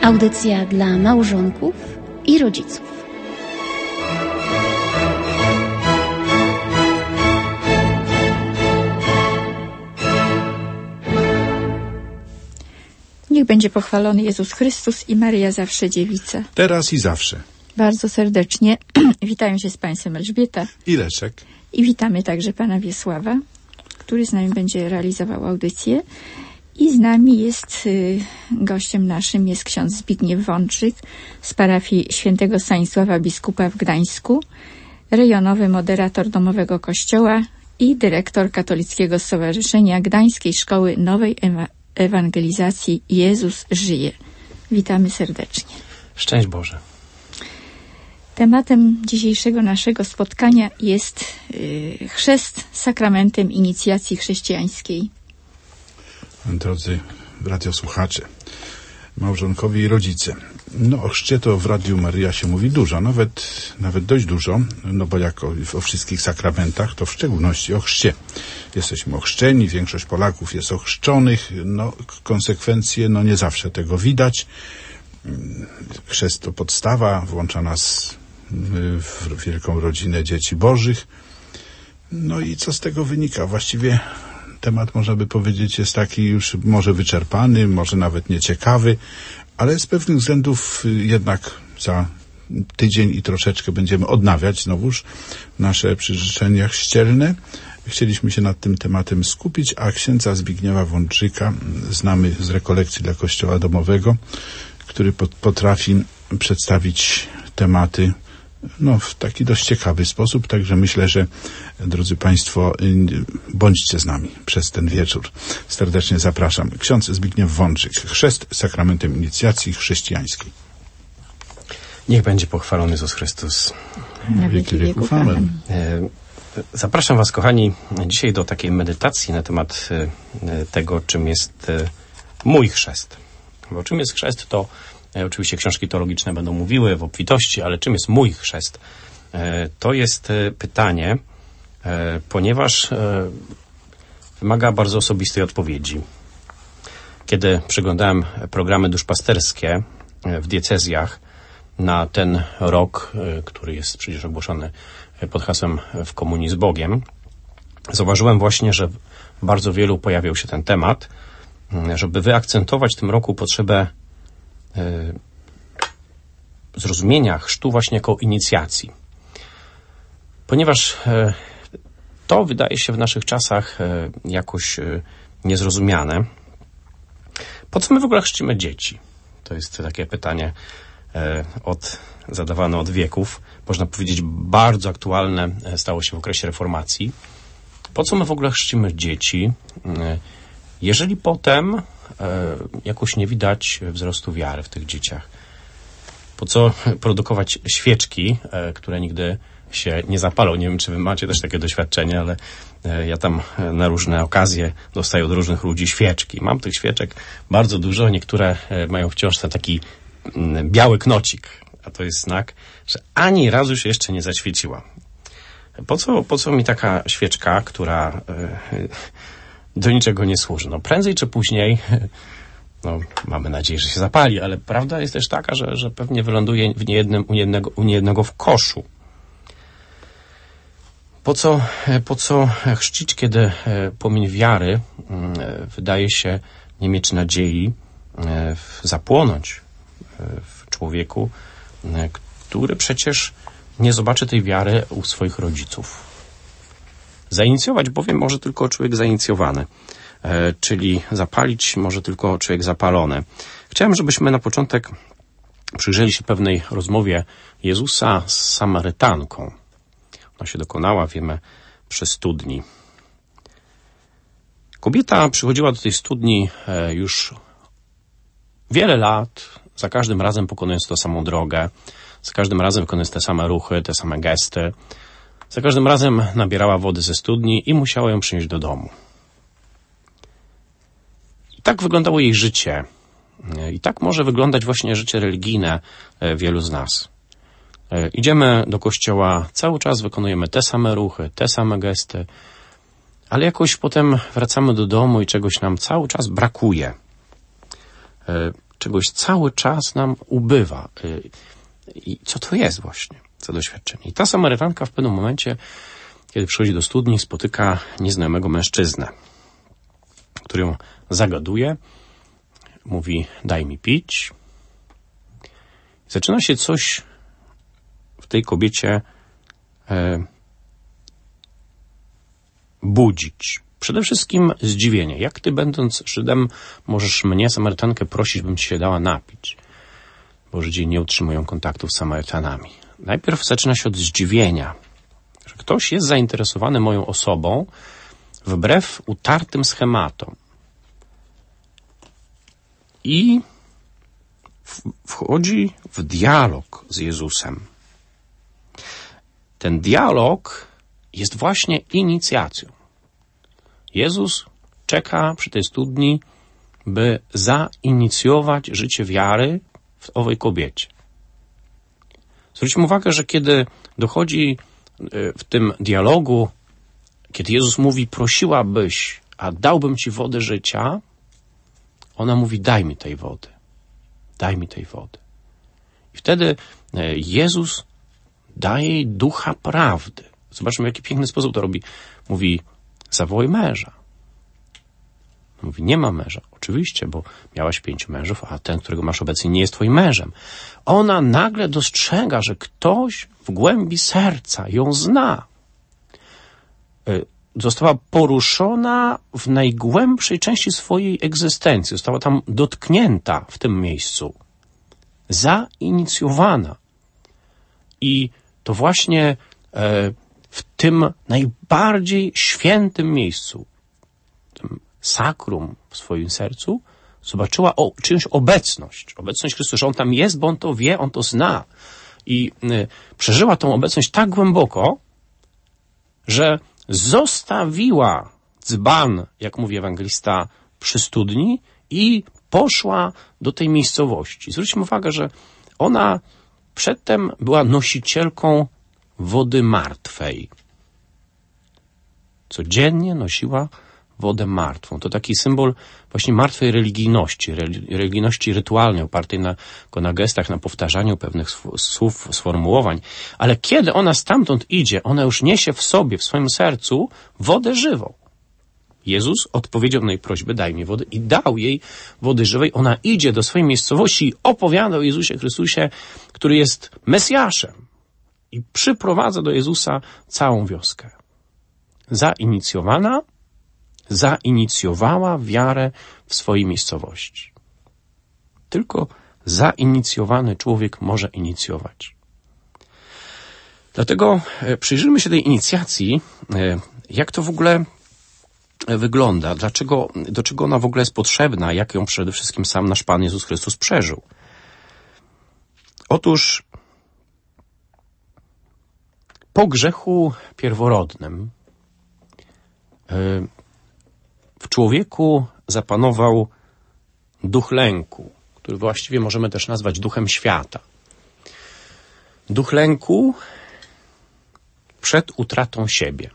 Audycja dla małżonków i rodziców. Niech będzie pochwalony Jezus Chrystus i Maryja zawsze dziewica. Teraz i zawsze. Bardzo serdecznie witają się z Państwem Elżbieta I Leszek. I witamy także Pana Wiesława, który z nami będzie realizował audycję. I z nami jest gościem naszym jest ksiądz Zbigniew Wączyk z parafii świętego Stanisława Biskupa w Gdańsku, rejonowy moderator domowego kościoła i dyrektor Katolickiego Stowarzyszenia Gdańskiej Szkoły Nowej Ewangelizacji Jezus żyje. Witamy serdecznie. Szczęść Boże. Tematem dzisiejszego naszego spotkania jest chrzest sakramentem inicjacji chrześcijańskiej. Drodzy radiosłuchacze, małżonkowie i rodzice. O chrzcie to w Radiu Maryja się mówi dużo, nawet dość dużo, bo jak o wszystkich sakramentach, to w szczególności o chrzcie. Jesteśmy ochrzczeni, większość Polaków jest ochrzczonych, konsekwencje, nie zawsze tego widać. Chrzest to podstawa, włącza nas w wielką rodzinę dzieci bożych. I co z tego wynika? Właściwie temat, można by powiedzieć, jest taki już może wyczerpany, może nawet nieciekawy, ale z pewnych względów jednak za tydzień i troszeczkę będziemy odnawiać znowuż nasze przyrzeczenia chrzcielne. Chcieliśmy się nad tym tematem skupić, a księdza Zbigniewa Wączyka znamy z rekolekcji dla Kościoła Domowego, który potrafi przedstawić tematy w taki dość ciekawy sposób, także myślę, że drodzy Państwo, bądźcie z nami przez ten wieczór. Serdecznie zapraszam. Ksiądz Zbigniew Wączyk. Chrzest sakramentem inicjacji chrześcijańskiej. Niech będzie pochwalony Jezus Chrystus. Na wieki wieków. Amen. Zapraszam Was, kochani, dzisiaj do takiej medytacji na temat tego, czym jest mój chrzest. Bo czym jest chrzest, to oczywiście książki teologiczne będą mówiły w obfitości, ale czym jest mój chrzest? To jest pytanie, ponieważ wymaga bardzo osobistej odpowiedzi. Kiedy przeglądałem programy duszpasterskie w diecezjach na ten rok, który jest przecież ogłoszony pod hasłem W komunii z Bogiem, zauważyłem właśnie, że bardzo wielu pojawiał się ten temat, żeby wyakcentować w tym roku potrzebę zrozumienia chrztu właśnie jako inicjacji. Ponieważ to wydaje się w naszych czasach jakoś niezrozumiane. Po co my w ogóle chrzcimy dzieci? To jest takie pytanie zadawane od wieków. Można powiedzieć bardzo aktualne, stało się w okresie reformacji. Po co my w ogóle chrzcimy dzieci, jeżeli potem jakoś nie widać wzrostu wiary w tych dzieciach? Po co produkować świeczki, które nigdy się nie zapalą? Nie wiem, czy wy macie też takie doświadczenie, ale ja tam na różne okazje dostaję od różnych ludzi świeczki. Mam tych świeczek bardzo dużo, niektóre mają wciąż ten taki biały knocik, a to jest znak, że ani razu się jeszcze nie zaświeciła. Po co mi taka świeczka, która do niczego nie służy? Prędzej czy później, mamy nadzieję, że się zapali, ale prawda jest też taka, że pewnie wyląduje u niejednego w koszu. Po co chrzcić, kiedy płomień wiary wydaje się nie mieć nadziei zapłonąć w człowieku, który przecież nie zobaczy tej wiary u swoich rodziców. Zainicjować bowiem może tylko człowiek zainicjowany, czyli zapalić może tylko człowiek zapalony. Chciałem, żebyśmy na początek przyjrzeli się pewnej rozmowie Jezusa z Samarytanką. Ona się dokonała, wiemy, przy studni. Kobieta przychodziła do tej studni już wiele lat, za każdym razem pokonując tę samą drogę, za każdym razem wykonując te same ruchy, te same gesty. Za każdym razem nabierała wody ze studni i musiała ją przynieść do domu. I tak wyglądało jej życie. I tak może wyglądać właśnie życie religijne wielu z nas. Idziemy do kościoła, cały czas wykonujemy te same ruchy, te same gesty, ale jakoś potem wracamy do domu i czegoś nam cały czas brakuje. czegoś cały czas nam ubywa. I co to jest właśnie za doświadczenie? I ta Samarytanka w pewnym momencie, kiedy przychodzi do studni, spotyka nieznajomego mężczyznę, który ją zagaduje, mówi: daj mi pić. Zaczyna się coś w tej kobiecie budzić. Przede wszystkim zdziwienie. Jak ty, będąc Żydem, możesz mnie, Samarytankę, prosić, bym ci się dała napić? Bo Żydzi nie utrzymują kontaktów z Samarytanami. Najpierw zaczyna się od zdziwienia, że ktoś jest zainteresowany moją osobą wbrew utartym schematom. I wchodzi w dialog z Jezusem. Ten dialog jest właśnie inicjacją. Jezus czeka przy tej studni, by zainicjować życie wiary w owej kobiecie. Zwróćmy uwagę, że kiedy dochodzi w tym dialogu, kiedy Jezus mówi: prosiłabyś, a dałbym ci wodę życia, ona mówi: daj mi tej wody. Daj mi tej wody. I wtedy Jezus daje jej ducha prawdy. Zobaczmy, w jaki piękny sposób to robi. Mówi: zawołaj męża. Mówi: nie ma męża. Oczywiście, bo miałaś 5 mężów, a ten, którego masz obecnie, nie jest twoim mężem. Ona nagle dostrzega, że ktoś w głębi serca ją zna. Została poruszona w najgłębszej części swojej egzystencji. Została tam dotknięta w tym miejscu. Zainicjowana. I to właśnie w tym najbardziej świętym miejscu, tym sakrum w swoim sercu, zobaczyła czyjąś obecność. Obecność Chrystusa. On tam jest, bo on to wie, on to zna. I przeżyła tą obecność tak głęboko, że zostawiła dzban, jak mówi ewangelista, przy studni i poszła do tej miejscowości. Zwróćmy uwagę, że ona przedtem była nosicielką wody martwej. Codziennie nosiła wodę martwą. To taki symbol właśnie martwej religijności rytualnej, opartej na gestach, na powtarzaniu pewnych słów, sformułowań. Ale kiedy ona stamtąd idzie, ona już niesie w sobie, w swoim sercu wodę żywą. Jezus odpowiedział na jej prośbę: daj mi wody, i dał jej wody żywej. Ona idzie do swojej miejscowości i opowiada o Jezusie Chrystusie, który jest Mesjaszem, i przyprowadza do Jezusa całą wioskę. Zainicjowała wiarę w swojej miejscowości. Tylko zainicjowany człowiek może inicjować. Dlatego przyjrzyjmy się tej inicjacji, jak to w ogóle wygląda, do czego ona w ogóle jest potrzebna, jak ją przede wszystkim sam nasz Pan Jezus Chrystus przeżył. Otóż po grzechu pierworodnym w człowieku zapanował duch lęku, który właściwie możemy też nazwać duchem świata. Duch lęku przed utratą siebie.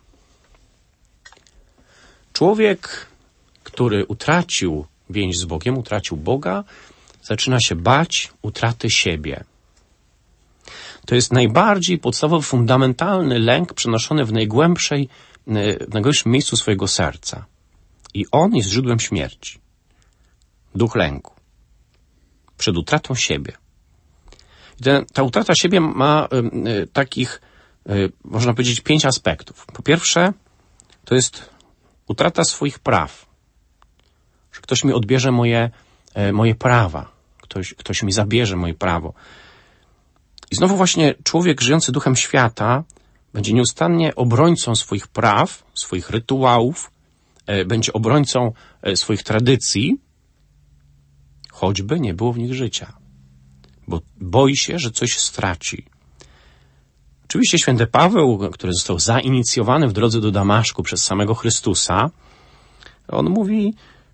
Człowiek, który utracił więź z Bogiem, utracił Boga, zaczyna się bać utraty siebie. To jest najbardziej podstawowy, fundamentalny lęk przenoszony w najgłębszym miejscu swojego serca. I on jest źródłem śmierci. Duch lęku. Przed utratą siebie. I ta utrata siebie ma takich, można powiedzieć, 5 aspektów. Po pierwsze, to jest utrata swoich praw. Że ktoś mi odbierze moje prawa. Ktoś mi zabierze moje prawo. I znowu właśnie człowiek żyjący duchem świata będzie nieustannie obrońcą swoich praw, swoich rytuałów, będzie obrońcą swoich tradycji, choćby nie było w nich życia. Bo boi się, że coś straci. Oczywiście święty Paweł, który został zainicjowany w drodze do Damaszku przez samego Chrystusa, on mówi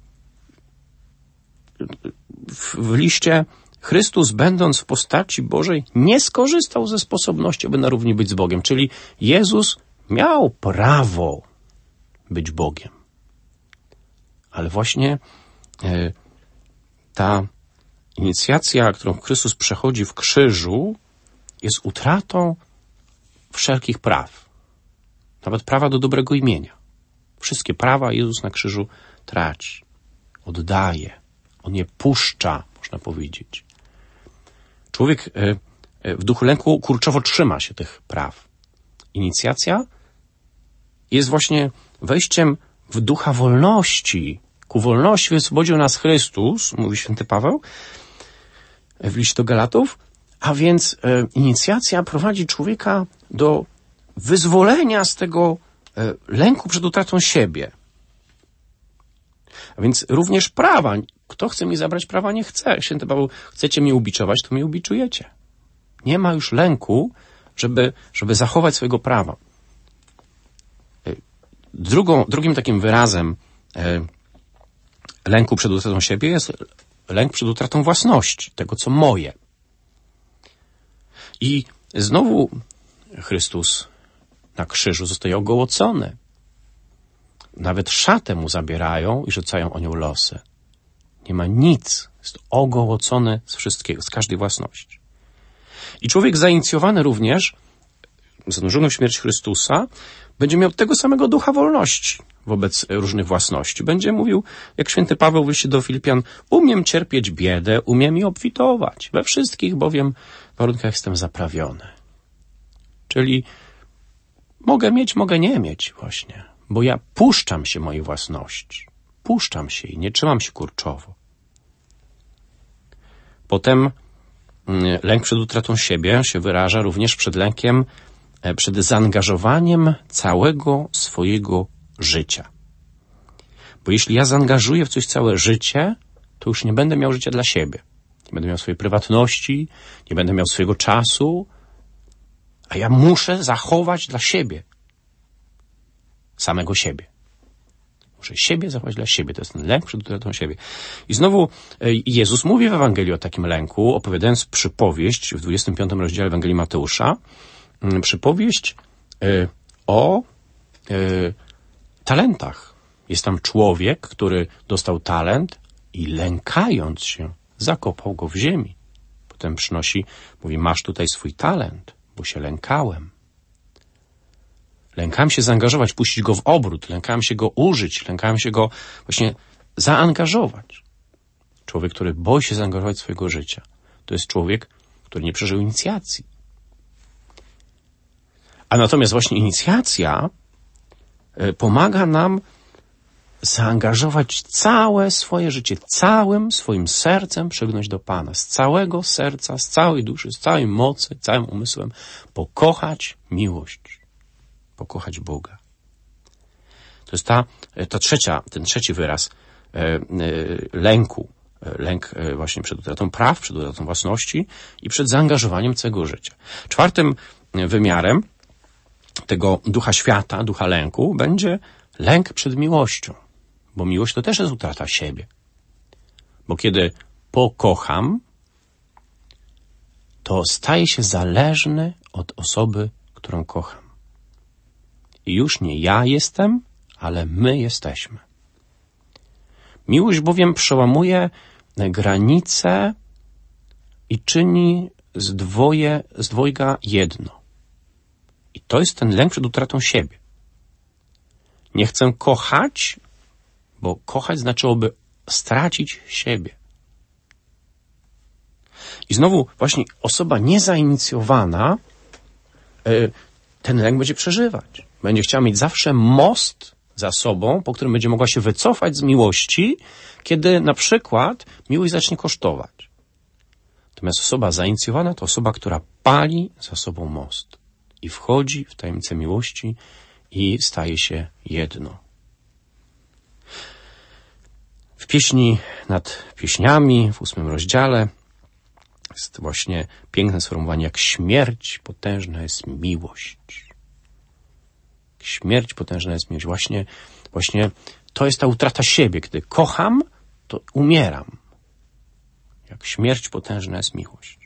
w liście: Chrystus, będąc w postaci Bożej, nie skorzystał ze sposobności, aby na równi być z Bogiem. Czyli Jezus miał prawo być Bogiem. Ale właśnie ta inicjacja, którą Chrystus przechodzi w krzyżu, jest utratą wszelkich praw. Nawet prawa do dobrego imienia. Wszystkie prawa Jezus na krzyżu traci. Oddaje. On je puszcza, można powiedzieć. Człowiek w duchu lęku kurczowo trzyma się tych praw. Inicjacja jest właśnie wejściem w ducha wolności. Ku wolności wyswobodził nas Chrystus, mówi święty Paweł w liście do Galatów, a więc inicjacja prowadzi człowieka do wyzwolenia z tego lęku przed utratą siebie. A więc również prawa. Kto chce mi zabrać prawa, nie chce. Święty Paweł, chcecie mnie ubiczować, to mnie ubiczujecie. Nie ma już lęku, żeby zachować swojego prawa. Drugim takim wyrazem lęku przed utratą siebie jest lęk przed utratą własności, tego co moje. I znowu Chrystus na krzyżu zostaje ogołocony. Nawet szatę mu zabierają i rzucają o nią losy. Nie ma nic. Jest ogołocony z wszystkiego, z każdej własności. I człowiek zainicjowany również, zanurzony w śmierć Chrystusa, będzie miał tego samego ducha wolności wobec różnych własności. Będzie mówił, jak święty Paweł w liście do Filipian, umiem cierpieć biedę, umiem i obfitować. We wszystkich bowiem warunkach jestem zaprawiony. Czyli mogę mieć, mogę nie mieć właśnie, bo ja puszczam się mojej własności. Puszczam się i nie trzymam się kurczowo. Potem lęk przed utratą siebie się wyraża również przed lękiem, przed zaangażowaniem całego swojego życia. Bo jeśli ja zaangażuję w coś całe życie, to już nie będę miał życia dla siebie. Nie będę miał swojej prywatności, nie będę miał swojego czasu, a ja muszę zachować dla siebie. Samego siebie. Muszę siebie zachować dla siebie. To jest ten lęk przed utratą siebie. I znowu Jezus mówi w Ewangelii o takim lęku, opowiadając przypowieść w 25 rozdziale Ewangelii Mateusza, przypowieść o talentach. Jest tam człowiek, który dostał talent i lękając się, zakopał go w ziemi. Potem przynosi, mówi, masz tutaj swój talent, bo się lękałem. Lękałem się zaangażować, puścić go w obrót, lękałem się go użyć, lękałem się go właśnie zaangażować. Człowiek, który boi się zaangażować swojego życia, to jest człowiek, który nie przeżył inicjacji. A natomiast właśnie inicjacja pomaga nam zaangażować całe swoje życie, całym swoim sercem przygnąć do Pana. Z całego serca, z całej duszy, z całej mocy, całym umysłem pokochać miłość. Pokochać Boga. To jest ten trzeci wyraz lęku. Lęk właśnie przed utratą praw, przed utratą własności i przed zaangażowaniem całego życia. Czwartym wymiarem tego ducha świata, ducha lęku będzie lęk przed miłością. Bo miłość to też jest utrata siebie. Bo kiedy pokocham, to staję się zależny od osoby, którą kocham. I już nie ja jestem, ale my jesteśmy. Miłość bowiem przełamuje granice i czyni z dwojga jedno. I to jest ten lęk przed utratą siebie. Nie chcę kochać, bo kochać znaczyłoby stracić siebie. I znowu właśnie osoba niezainicjowana ten lęk będzie przeżywać. Będzie chciała mieć zawsze most za sobą, po którym będzie mogła się wycofać z miłości, kiedy na przykład miłość zacznie kosztować. Natomiast osoba zainicjowana to osoba, która pali za sobą most i wchodzi w tajemnicę miłości i staje się jedno. W pieśni nad pieśniami, w 8 rozdziale, jest właśnie piękne sformułowanie, jak śmierć potężna jest miłość. Śmierć potężna jest miłość. Właśnie to jest ta utrata siebie. Gdy kocham, to umieram. Jak śmierć potężna jest miłość.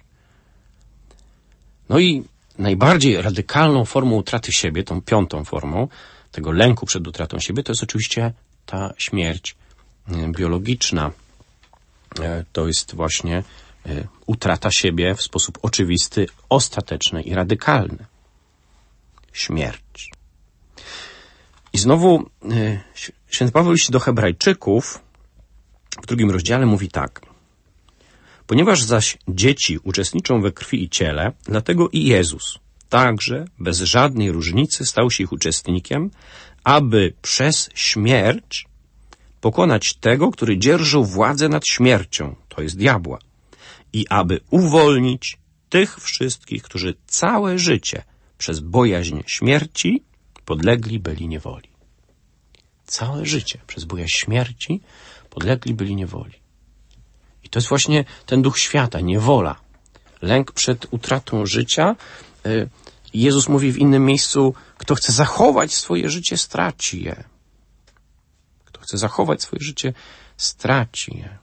No i najbardziej radykalną formą utraty siebie, tą 5. formą tego lęku przed utratą siebie, to jest oczywiście ta śmierć biologiczna. to jest właśnie utrata siebie w sposób oczywisty, ostateczny i radykalny. Śmierć. I znowu święty Paweł w liście do Hebrajczyków w 2 rozdziale mówi tak. Ponieważ zaś dzieci uczestniczą we krwi i ciele, dlatego i Jezus także bez żadnej różnicy stał się ich uczestnikiem, aby przez śmierć pokonać tego, który dzierżył władzę nad śmiercią, to jest diabła, i aby uwolnić tych wszystkich, którzy całe życie przez bojaźń śmierci podlegli byli niewoli. Całe życie przez bojaźń śmierci podlegli byli niewoli. I to jest właśnie ten duch świata, niewola, lęk przed utratą życia. Jezus mówi w innym miejscu, kto chce zachować swoje życie, straci je. Kto chce zachować swoje życie, straci je.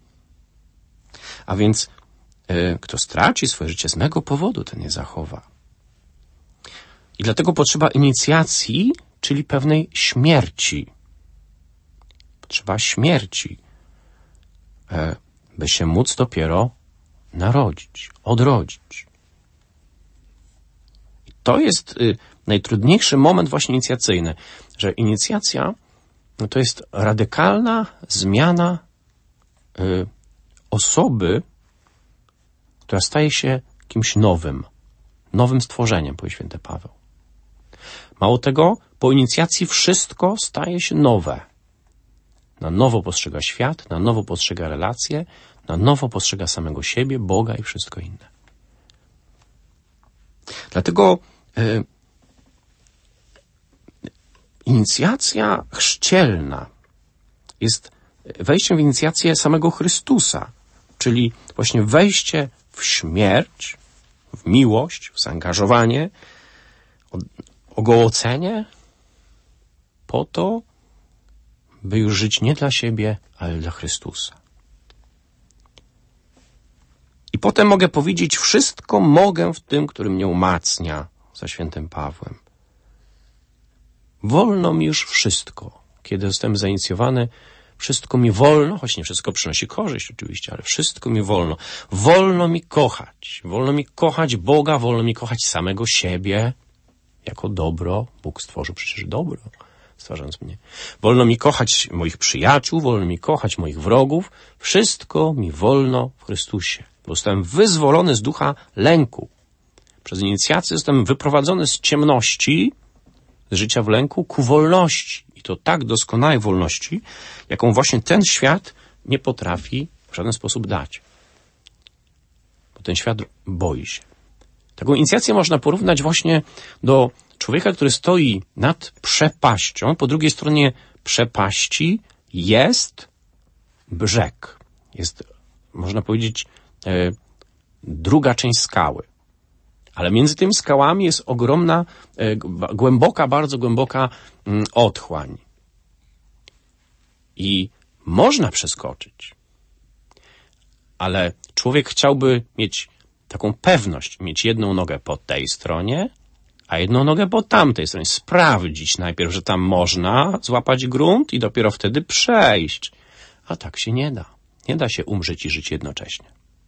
A więc kto straci swoje życie z mego powodu, ten je zachowa. I dlatego potrzeba inicjacji, czyli pewnej śmierci. Potrzeba śmierci, by się móc dopiero narodzić, odrodzić. I to jest najtrudniejszy moment właśnie inicjacyjny, że inicjacja to jest radykalna zmiana osoby, która staje się kimś nowym stworzeniem, powie święty Paweł. Mało tego, po inicjacji wszystko staje się nowe. Na nowo postrzega świat, na nowo postrzega relacje, na nowo postrzega samego siebie, Boga i wszystko inne. Dlatego inicjacja chrzcielna jest wejściem w inicjację samego Chrystusa, czyli właśnie wejście w śmierć, w miłość, w zaangażowanie, ogołocenie po to, by już żyć nie dla siebie, ale dla Chrystusa. I potem mogę powiedzieć, wszystko mogę w tym, który mnie umacnia, za świętym Pawłem. Wolno mi już wszystko. Kiedy zostałem zainicjowany, wszystko mi wolno, choć nie wszystko przynosi korzyść oczywiście, ale wszystko mi wolno. Wolno mi kochać. Wolno mi kochać Boga, wolno mi kochać samego siebie jako dobro. Bóg stworzył przecież dobro, stwarzając mnie. Wolno mi kochać moich przyjaciół, wolno mi kochać moich wrogów. Wszystko mi wolno w Chrystusie. Bo zostałem wyzwolony z ducha lęku. Przez inicjację zostałem wyprowadzony z ciemności, z życia w lęku ku wolności. I to tak doskonałej wolności, jaką właśnie ten świat nie potrafi w żaden sposób dać. Bo ten świat boi się. Taką inicjację można porównać właśnie do człowieka, który stoi nad przepaścią. Po drugiej stronie przepaści jest brzeg. Jest, można powiedzieć, druga część skały. Ale między tymi skałami jest ogromna, głęboka, bardzo głęboka otchłań. I można przeskoczyć. Ale człowiek chciałby mieć taką pewność, mieć jedną nogę po tej stronie, a jedną nogę po tamtej stronie. Sprawdzić najpierw, że tam można złapać grunt i dopiero wtedy przejść. A tak się nie da. Nie da się umrzeć i żyć jednocześnie.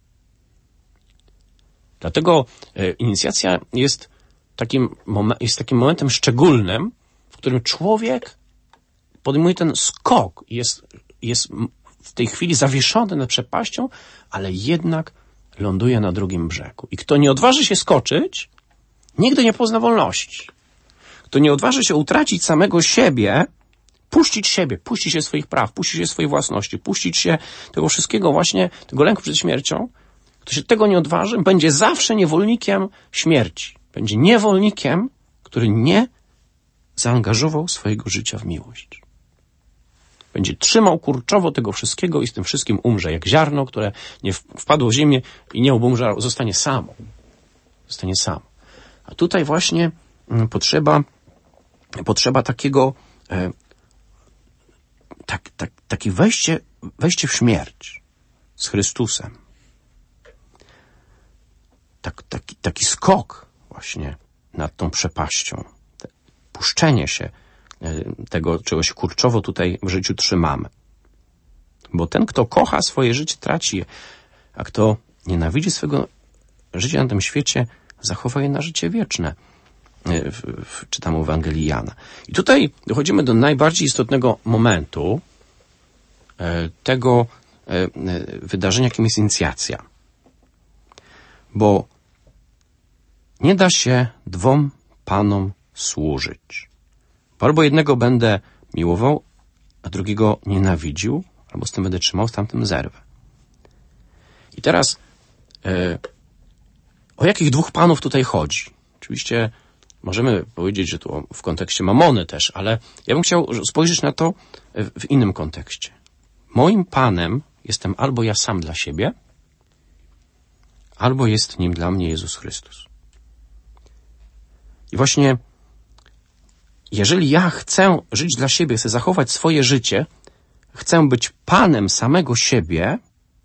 Dlatego inicjacja jest takim momentem szczególnym, w którym człowiek podejmuje ten skok i jest w tej chwili zawieszony nad przepaścią, ale jednak ląduje na drugim brzegu. I kto nie odważy się skoczyć, nigdy nie pozna wolności. Kto nie odważy się utracić samego siebie, puścić się swoich praw, puścić się swojej własności, puścić się tego wszystkiego właśnie, tego lęku przed śmiercią, kto się tego nie odważy, będzie zawsze niewolnikiem śmierci. Będzie niewolnikiem, który nie zaangażował swojego życia w miłość. Będzie trzymał kurczowo tego wszystkiego i z tym wszystkim umrze, jak ziarno, które nie wpadło w ziemię i nie obumrzało, zostanie samo. Zostanie samo. A tutaj właśnie potrzeba takiego takie wejście w śmierć z Chrystusem. Taki skok właśnie nad tą przepaścią. Puszczenie się tego, czego się kurczowo tutaj w życiu trzymamy. Bo ten, kto kocha swoje życie, traci je, a kto nienawidzi swego życia na tym świecie, zachowa je na życie wieczne. Czytamy w Ewangelii Jana. I tutaj dochodzimy do najbardziej istotnego momentu tego wydarzenia, jakim jest inicjacja. Bo nie da się dwom panom służyć. Bo albo jednego będę miłował, a drugiego nienawidził, albo z tym będę trzymał, z tamtym zerwę. I teraz o jakich dwóch panów tutaj chodzi? Oczywiście możemy powiedzieć, że tu w kontekście mamony też, ale ja bym chciał spojrzeć na to w innym kontekście. Moim panem jestem albo ja sam dla siebie, albo jest nim dla mnie Jezus Chrystus. I właśnie jeżeli ja chcę żyć dla siebie, chcę zachować swoje życie, chcę być panem samego siebie,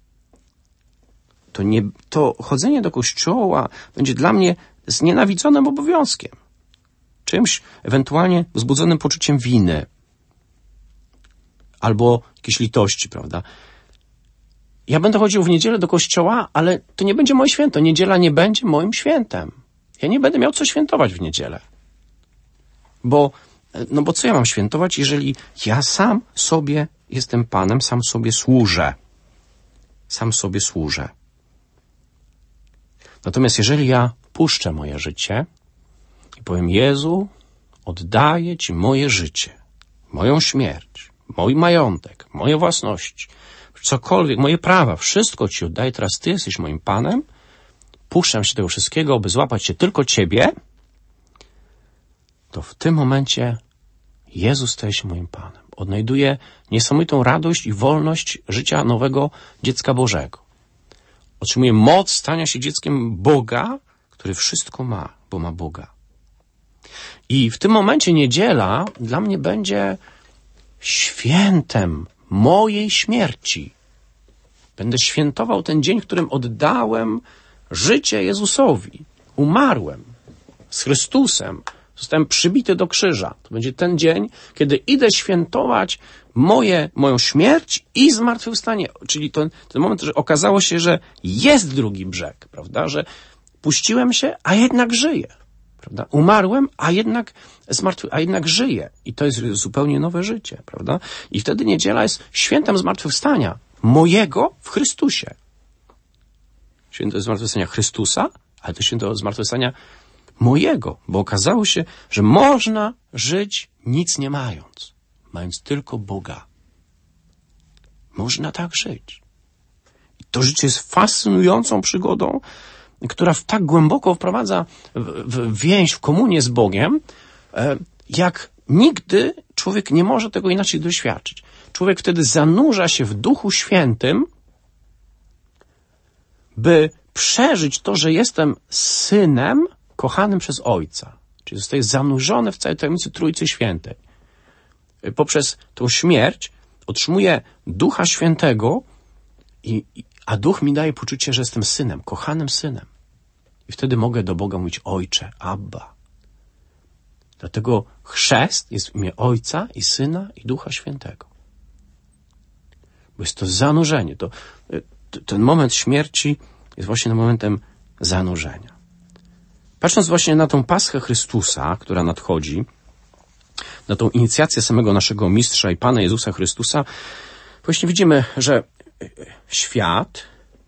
to chodzenie do kościoła będzie dla mnie znienawidzonym obowiązkiem. Czymś ewentualnie wzbudzonym poczuciem winy. Albo jakiejś litości, prawda? Ja będę chodził w niedzielę do kościoła, ale to nie będzie moje święto. Niedziela nie będzie moim świętem. Ja nie będę miał co świętować w niedzielę. Bo co ja mam świętować, jeżeli ja sam sobie jestem panem, sam sobie służę. Sam sobie służę. Natomiast jeżeli ja puszczę moje życie i powiem: Jezu, oddaję Ci moje życie, moją śmierć, mój majątek, moje własności, cokolwiek, moje prawa, wszystko Ci oddaję, teraz Ty jesteś moim Panem, puszczam się tego wszystkiego, aby złapać się tylko Ciebie, to w tym momencie Jezus staje się moim Panem. Odnajduję niesamowitą radość i wolność życia nowego dziecka Bożego. Otrzymuję moc stania się dzieckiem Boga, który wszystko ma, bo ma Boga. I w tym momencie niedziela dla mnie będzie świętem mojej śmierci. Będę świętował ten dzień, w którym oddałem życie Jezusowi. Umarłem z Chrystusem. Zostałem przybity do krzyża. To będzie ten dzień, kiedy idę świętować moją śmierć i zmartwychwstanie. Czyli ten moment, że okazało się, że jest drugi brzeg, prawda? Że puściłem się, a jednak żyję. Prawda? Umarłem, a jednak żyję. I to jest zupełnie nowe życie, prawda? I wtedy niedziela jest świętem zmartwychwstania mojego w Chrystusie. Święto zmartwychwstania Chrystusa, ale to święto zmartwychwstania mojego, bo okazało się, że można żyć nic nie mając, mając tylko Boga. Można tak żyć. I to życie jest fascynującą przygodą, która tak głęboko wprowadza w więź, w komunię z Bogiem, jak nigdy człowiek nie może tego inaczej doświadczyć. Człowiek wtedy zanurza się w Duchu Świętym, by przeżyć to, że jestem synem kochanym przez Ojca. Czyli zostaje zanurzony w całej tajemnicy Trójcy Świętej. Poprzez tą śmierć otrzymuję Ducha Świętego, a Duch mi daje poczucie, że jestem synem, kochanym synem. I wtedy mogę do Boga mówić: Ojcze, Abba. Dlatego chrzest jest w imię Ojca i Syna i Ducha Świętego. Bo jest to zanurzenie. Ten moment śmierci jest właśnie momentem zanurzenia. Patrząc właśnie na tą Paschę Chrystusa, która nadchodzi, na tą inicjację samego naszego Mistrza i Pana Jezusa Chrystusa, właśnie widzimy, że świat,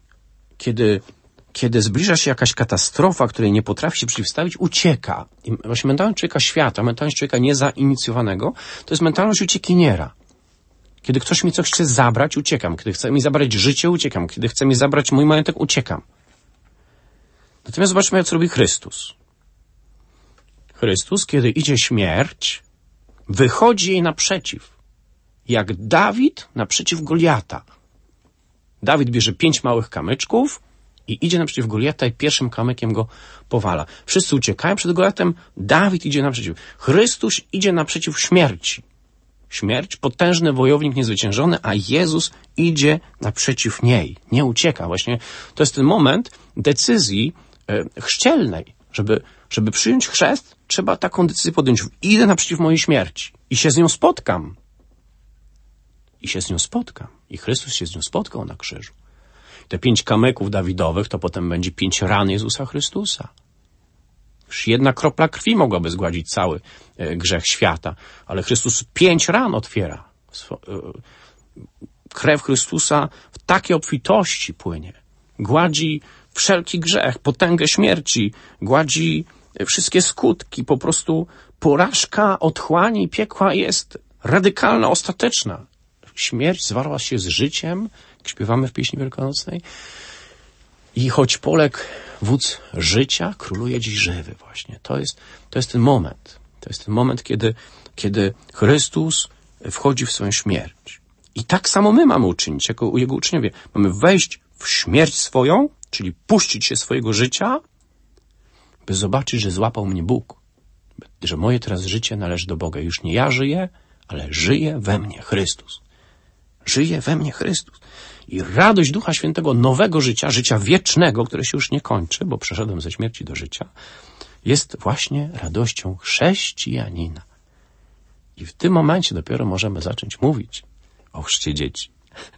kiedy zbliża się jakaś katastrofa, której nie potrafi się przeciwstawić, ucieka. I właśnie mentalność człowieka świata, mentalność człowieka niezainicjowanego, to jest mentalność uciekiniera. Kiedy ktoś mi coś chce zabrać, uciekam. Kiedy chce mi zabrać życie, uciekam. Kiedy chce mi zabrać mój majątek, uciekam. Natomiast zobaczmy, co robi Chrystus. Chrystus, kiedy idzie śmierć, wychodzi jej naprzeciw. Jak Dawid naprzeciw Goliata. Dawid bierze 5 małych kamyczków i idzie naprzeciw Goliata i pierwszym kamykiem go powala. Wszyscy uciekają przed Goliatem, Dawid idzie naprzeciw. Chrystus idzie naprzeciw śmierci. Śmierć, potężny wojownik niezwyciężony, a Jezus idzie naprzeciw niej. Nie ucieka. Właśnie to jest ten moment decyzji chrzcielnej. Żeby przyjąć chrzest, trzeba taką decyzję podjąć. Idę naprzeciw mojej śmierci i się z nią spotkam. i się z nią spotkam. I Chrystus się z nią spotkał na krzyżu. Te 5 kamyków Dawidowych to potem będzie 5 ran Jezusa Chrystusa. Już jedna kropla krwi mogłaby zgładzić cały grzech świata, ale Chrystus 5 ran otwiera. Krew Chrystusa w takiej obfitości płynie. Gładzi wszelki grzech, potęgę śmierci, gładzi wszystkie skutki. Po prostu porażka otchłani i piekła jest radykalna, ostateczna. Śmierć zwarła się z życiem, jak śpiewamy w pieśni wielkanocnej. I choć poległ wódz życia, króluje dziś żywy właśnie. To jest ten moment. To jest ten moment, kiedy Chrystus wchodzi w swoją śmierć. I tak samo my mamy uczynić, jako Jego uczniowie. Mamy wejść w śmierć swoją, czyli puścić się swojego życia, by zobaczyć, że złapał mnie Bóg. Że moje teraz życie należy do Boga. Już nie ja żyję, ale żyje we mnie Chrystus. Żyje we mnie Chrystus. I radość Ducha Świętego nowego życia, życia wiecznego, które się już nie kończy, bo przeszedłem ze śmierci do życia, jest właśnie radością chrześcijanina. I w tym momencie dopiero możemy zacząć mówić o chrzcie dzieci.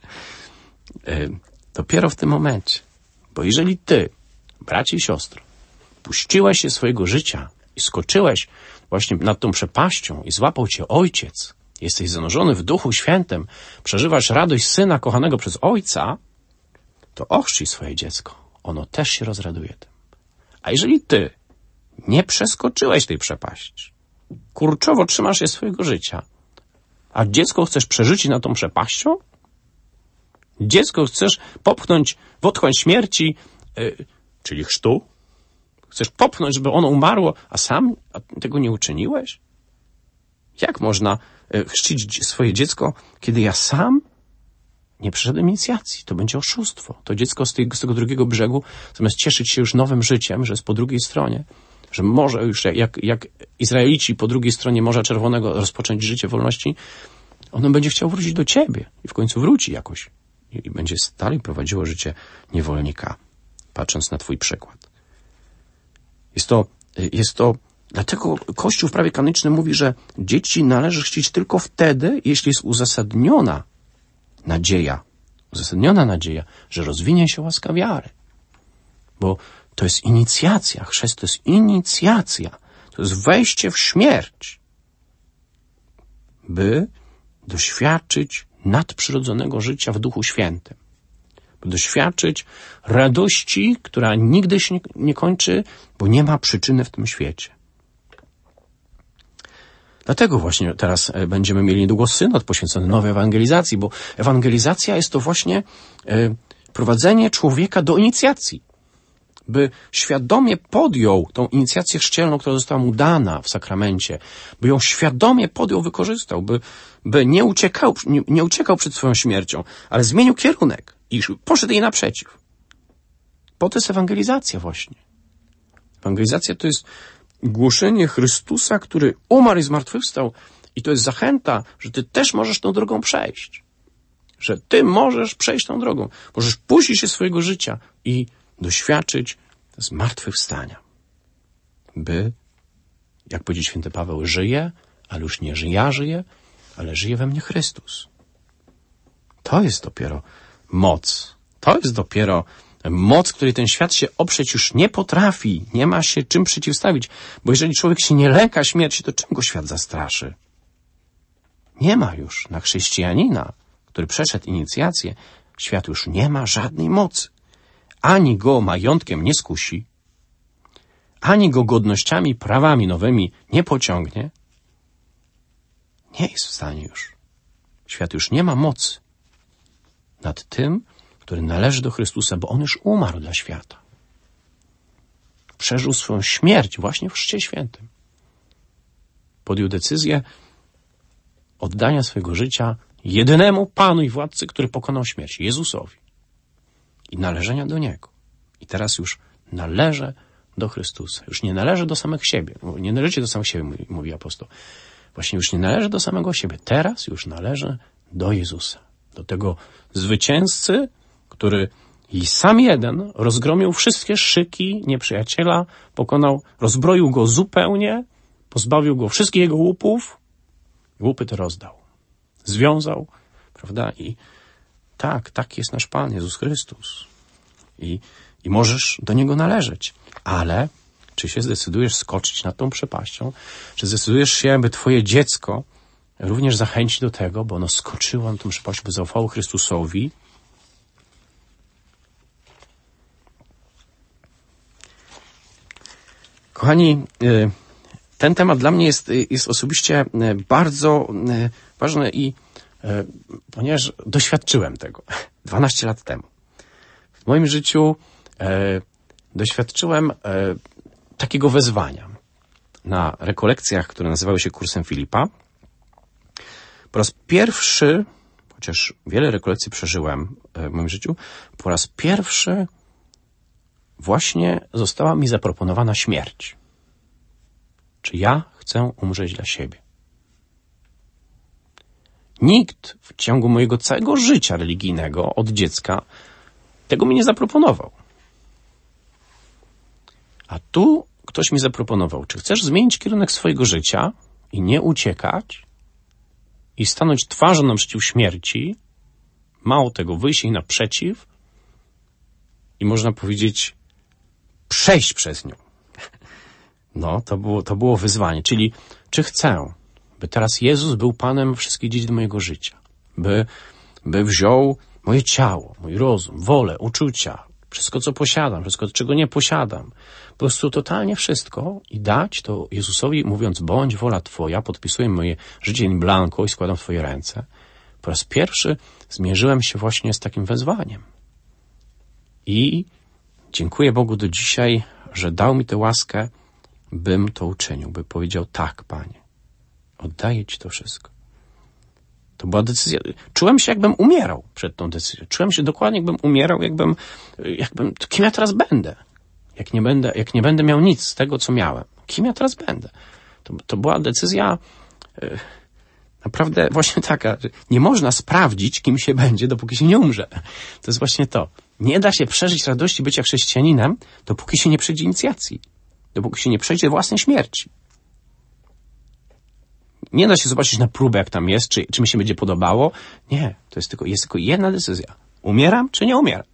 Dopiero w tym momencie. Bo jeżeli ty, bracie i siostro, puściłeś się swojego życia i skoczyłeś właśnie nad tą przepaścią i złapał cię Ojciec, jesteś zanurzony w Duchu Świętym, przeżywasz radość Syna kochanego przez Ojca, to ochrzcij swoje dziecko. Ono też się rozraduje tym. A jeżeli ty nie przeskoczyłeś tej przepaści, kurczowo trzymasz się swojego życia, a dziecko chcesz przerzucić na tą przepaścią? Dziecko chcesz popchnąć w otchłań śmierci, czyli chrztu? Chcesz popchnąć, żeby ono umarło, a sam tego nie uczyniłeś? Jak można chrzcić swoje dziecko, kiedy ja sam nie przeszedłem inicjacji? To będzie oszustwo. To dziecko z tego drugiego brzegu, zamiast cieszyć się już nowym życiem, że jest po drugiej stronie, że może już jak Izraelici po drugiej stronie Morza Czerwonego rozpocząć życie wolności, ono będzie chciało wrócić do ciebie i w końcu wróci jakoś i będzie dalej prowadziło życie niewolnika, patrząc na twój przykład. Jest to dlatego Kościół w prawie kanonicznym mówi, że dzieci należy chrzcić tylko wtedy, jeśli jest uzasadniona nadzieja, że rozwinie się łaska wiary. Bo to jest inicjacja, chrzest to jest inicjacja, to jest wejście w śmierć, by doświadczyć nadprzyrodzonego życia w Duchu Świętym, by doświadczyć radości, która nigdy się nie kończy, bo nie ma przyczyny w tym świecie. Dlatego właśnie teraz będziemy mieli niedługo synod poświęcony nowej ewangelizacji, bo ewangelizacja jest to właśnie prowadzenie człowieka do inicjacji, by świadomie podjął tą inicjację chrzcielną, która została mu dana w sakramencie, by ją świadomie podjął, wykorzystał, by nie uciekał przed swoją śmiercią, ale zmienił kierunek i poszedł jej naprzeciw. Po to jest ewangelizacja właśnie. Ewangelizacja to jest głoszenie Chrystusa, który umarł i zmartwychwstał, i to jest zachęta, że ty też możesz tą drogą przejść. Że ty możesz przejść tą drogą. Możesz puścić się swojego życia i doświadczyć zmartwychwstania. By, jak powiedział święty Paweł, żyje, ale już nie ja żyję, ale żyje we mnie Chrystus. To jest dopiero moc. To jest dopiero moc, której ten świat się oprzeć już nie potrafi. Nie ma się czym przeciwstawić. Bo jeżeli człowiek się nie lęka śmierci, to czym go świat zastraszy? Nie ma już na chrześcijanina, który przeszedł inicjację, świat już nie ma żadnej mocy. Ani go majątkiem nie skusi, ani go godnościami i prawami nowymi nie pociągnie. Nie jest w stanie już. Świat już nie ma mocy nad tym, który należy do Chrystusa, bo on już umarł dla świata. Przeżył swoją śmierć właśnie w Chrzcie Świętym. Podjął decyzję oddania swojego życia jedynemu Panu i Władcy, który pokonał śmierć, Jezusowi. I należenia do Niego. I teraz już należę do Chrystusa. Już nie należy do samych siebie. Nie należy do samych siebie, mówi apostoł. Właśnie już nie należy do samego siebie. Teraz już należy do Jezusa. Do tego zwycięzcy, który i sam jeden rozgromił wszystkie szyki nieprzyjaciela, pokonał, rozbroił go zupełnie, pozbawił go wszystkich jego łupów, łupy te rozdał. Związał, prawda? I tak jest nasz Pan Jezus Chrystus. I możesz do Niego należeć. Ale czy się zdecydujesz skoczyć nad tą przepaścią? Czy zdecydujesz się, aby twoje dziecko również zachęcić do tego, bo ono skoczyło na tą przepaść, by zaufało Chrystusowi? Kochani, ten temat dla mnie jest osobiście bardzo ważny i ponieważ doświadczyłem tego 12 lat temu. W moim życiu doświadczyłem takiego wezwania na rekolekcjach, które nazywały się kursem Filipa. Po raz pierwszy, chociaż wiele rekolekcji przeżyłem w moim życiu, po raz pierwszy właśnie została mi zaproponowana śmierć. Czy ja chcę umrzeć dla siebie? Nikt w ciągu mojego całego życia religijnego od dziecka tego mi nie zaproponował. A tu ktoś mi zaproponował, czy chcesz zmienić kierunek swojego życia i nie uciekać i stanąć twarzą naprzeciw śmierci, mało tego, wyjść jej naprzeciw i można powiedzieć przejść przez nią. No, to było wyzwanie. Czyli czy chcę, by teraz Jezus był Panem wszystkich dziedzin mojego życia, by wziął moje ciało, mój rozum, wolę, uczucia, wszystko, co posiadam, wszystko, czego nie posiadam, po prostu totalnie wszystko i dać to Jezusowi, mówiąc, bądź wola Twoja, podpisuję moje życie in blanco i składam w Twoje ręce. Po raz pierwszy zmierzyłem się właśnie z takim wezwaniem. I dziękuję Bogu do dzisiaj, że dał mi tę łaskę, bym to uczynił, by powiedział, tak, Panie, oddaję Ci to wszystko. To była decyzja. Czułem się, jakbym umierał przed tą decyzją. Czułem się dokładnie, jakbym umierał, jakbym kim ja teraz będę? Jak nie będę miał nic z tego, co miałem. Kim ja teraz będę? To była decyzja naprawdę właśnie taka, że nie można sprawdzić, kim się będzie, dopóki się nie umrze. To jest właśnie to. Nie da się przeżyć radości bycia chrześcijaninem, dopóki się nie przejdzie inicjacji. Dopóki się nie przejdzie własnej śmierci. Nie da się zobaczyć na próbę, jak tam jest, czy mi się będzie podobało. Nie, jest tylko jedna decyzja. Umieram, czy nie umieram?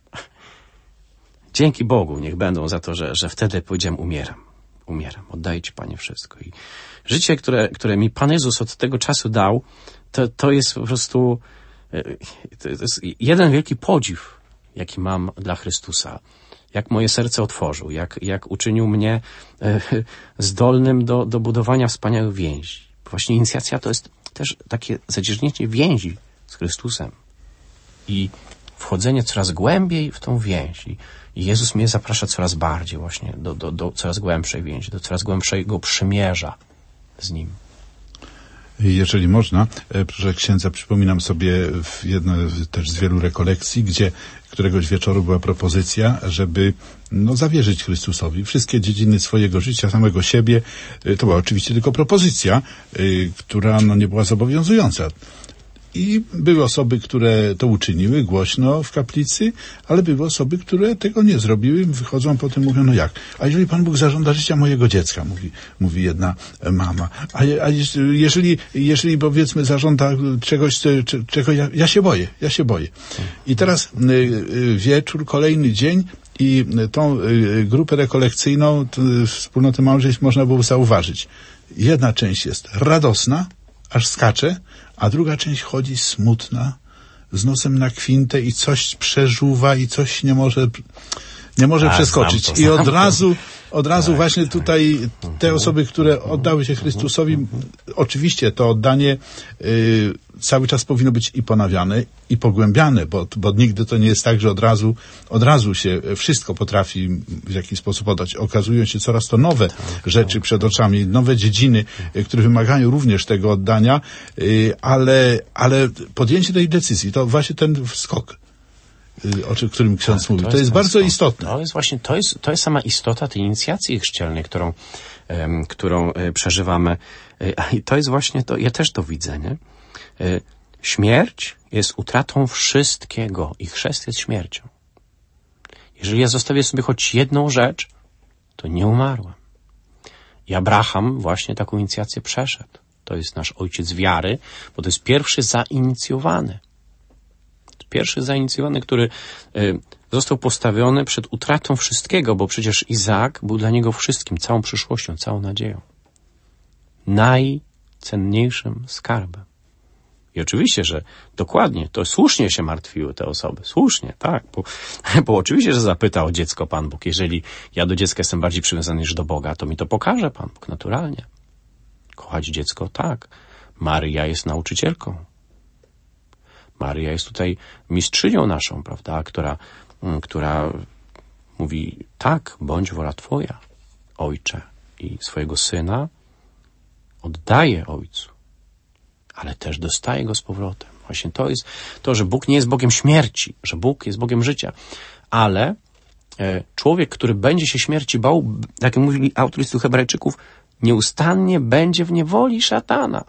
Dzięki Bogu niech będą za to, że wtedy powiedziałem umieram. Oddaję Ci, Panie, wszystko. I życie, które mi Pan Jezus od tego czasu dał, to jest po prostu to jest jeden wielki podziw, jaki mam dla Chrystusa. Jak moje serce otworzył, jak uczynił mnie zdolnym do budowania wspaniałych więzi. Właśnie inicjacja to jest też takie zacieśnienie więzi z Chrystusem i wchodzenie coraz głębiej w tą więź. I Jezus mnie zaprasza coraz bardziej właśnie do coraz głębszej więzi, do coraz głębszego przymierza z Nim. Jeżeli można, proszę księdza, przypominam sobie jedno też z wielu rekolekcji, gdzie któregoś wieczoru była propozycja, żeby zawierzyć Chrystusowi wszystkie dziedziny swojego życia, samego siebie. To była oczywiście tylko propozycja, która nie była zobowiązująca. I były osoby, które to uczyniły głośno w kaplicy, ale były osoby, które tego nie zrobiły. Wychodzą potem, mówią, jak? A jeżeli Pan Bóg zażąda życia mojego dziecka, mówi jedna mama. A jeżeli powiedzmy zażąda czegoś, czego ja się boję. I teraz wieczór, kolejny dzień i tą grupę rekolekcyjną, wspólnotę małżeństw można było zauważyć. Jedna część jest radosna, aż skacze, a druga część chodzi smutna, z nosem na kwintę i coś przeżuwa i coś nie może przeskoczyć. I od razu właśnie tutaj te osoby, które oddały się Chrystusowi, oczywiście to oddanie cały czas powinno być i ponawiane, i pogłębiane, bo nigdy to nie jest tak, że od razu się wszystko potrafi w jakiś sposób oddać. Okazują się coraz to nowe rzeczy przed oczami, nowe dziedziny, które wymagają również tego oddania, ale podjęcie tej decyzji, to właśnie ten skok, o którym ksiądz mówi. To jest bardzo istotne. To jest sama istota tej inicjacji chrzcielnej, którą przeżywamy. I to jest właśnie to, ja też to widzę, nie? Śmierć jest utratą wszystkiego i chrzest jest śmiercią. Jeżeli ja zostawię sobie choć jedną rzecz, to nie umarłem. I Abraham właśnie taką inicjację przeszedł. To jest nasz ojciec wiary, bo to jest pierwszy zainicjowany. pierwszy zainicjowany, który został postawiony przed utratą wszystkiego, bo przecież Izaak był dla niego wszystkim, całą przyszłością, całą nadzieją. Najcenniejszym skarbem. I oczywiście, że dokładnie, to słusznie się martwiły te osoby. Słusznie, tak. Bo oczywiście, że zapyta o dziecko Pan Bóg. Jeżeli ja do dziecka jestem bardziej przywiązany niż do Boga, to mi to pokaże Pan Bóg naturalnie. Kochać dziecko, tak. Maryja jest nauczycielką. Maryja jest tutaj mistrzynią naszą, prawda, która mówi, tak, bądź wola Twoja, Ojcze. I swojego Syna oddaje Ojcu, ale też dostaje Go z powrotem. Właśnie to jest to, że Bóg nie jest Bogiem śmierci, że Bóg jest Bogiem życia, ale człowiek, który będzie się śmierci bał, jak mówili autor listu Hebrajczyków, nieustannie będzie w niewoli szatana.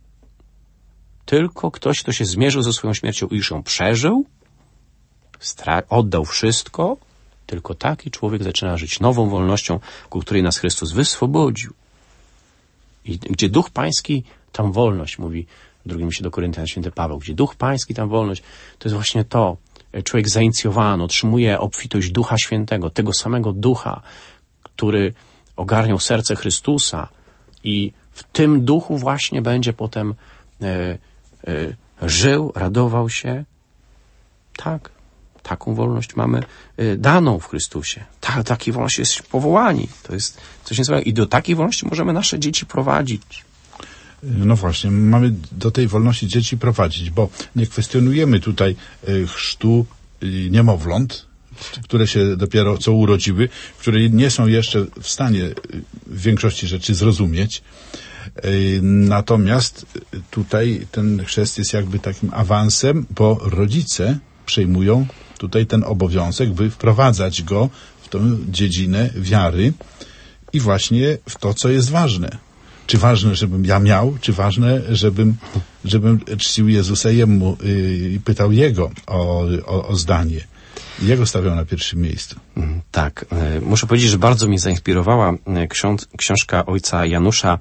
Tylko ktoś, kto się zmierzył ze swoją śmiercią i już ją przeżył, oddał wszystko, tylko taki człowiek zaczyna żyć nową wolnością, ku której nas Chrystus wyswobodził. I gdzie Duch Pański, tam wolność, mówi w drugim liście do Koryntian święty Paweł, gdzie Duch Pański, tam wolność, to jest właśnie to. Człowiek zainicjowany, otrzymuje obfitość Ducha Świętego, tego samego Ducha, który ogarniał serce Chrystusa i w tym Duchu właśnie będzie potem żył, radował się. Tak, taką wolność mamy daną w Chrystusie. Takiej wolności jest powołani. To jest coś niezwykłego. I do takiej wolności możemy nasze dzieci prowadzić. No właśnie, mamy do tej wolności dzieci prowadzić, bo nie kwestionujemy tutaj chrztu niemowląt, które się dopiero co urodziły, które nie są jeszcze w stanie w większości rzeczy zrozumieć. Natomiast tutaj ten chrzest jest jakby takim awansem, bo rodzice przejmują tutaj ten obowiązek, by wprowadzać go w tę dziedzinę wiary i właśnie w to, co jest ważne. Czy ważne, żebym ja miał, czy ważne, żebym czcił Jezusa jemu i pytał Jego o zdanie. Jego stawiał na pierwszym miejscu. Tak. Muszę powiedzieć, że bardzo mnie zainspirowała książka ojca Janusza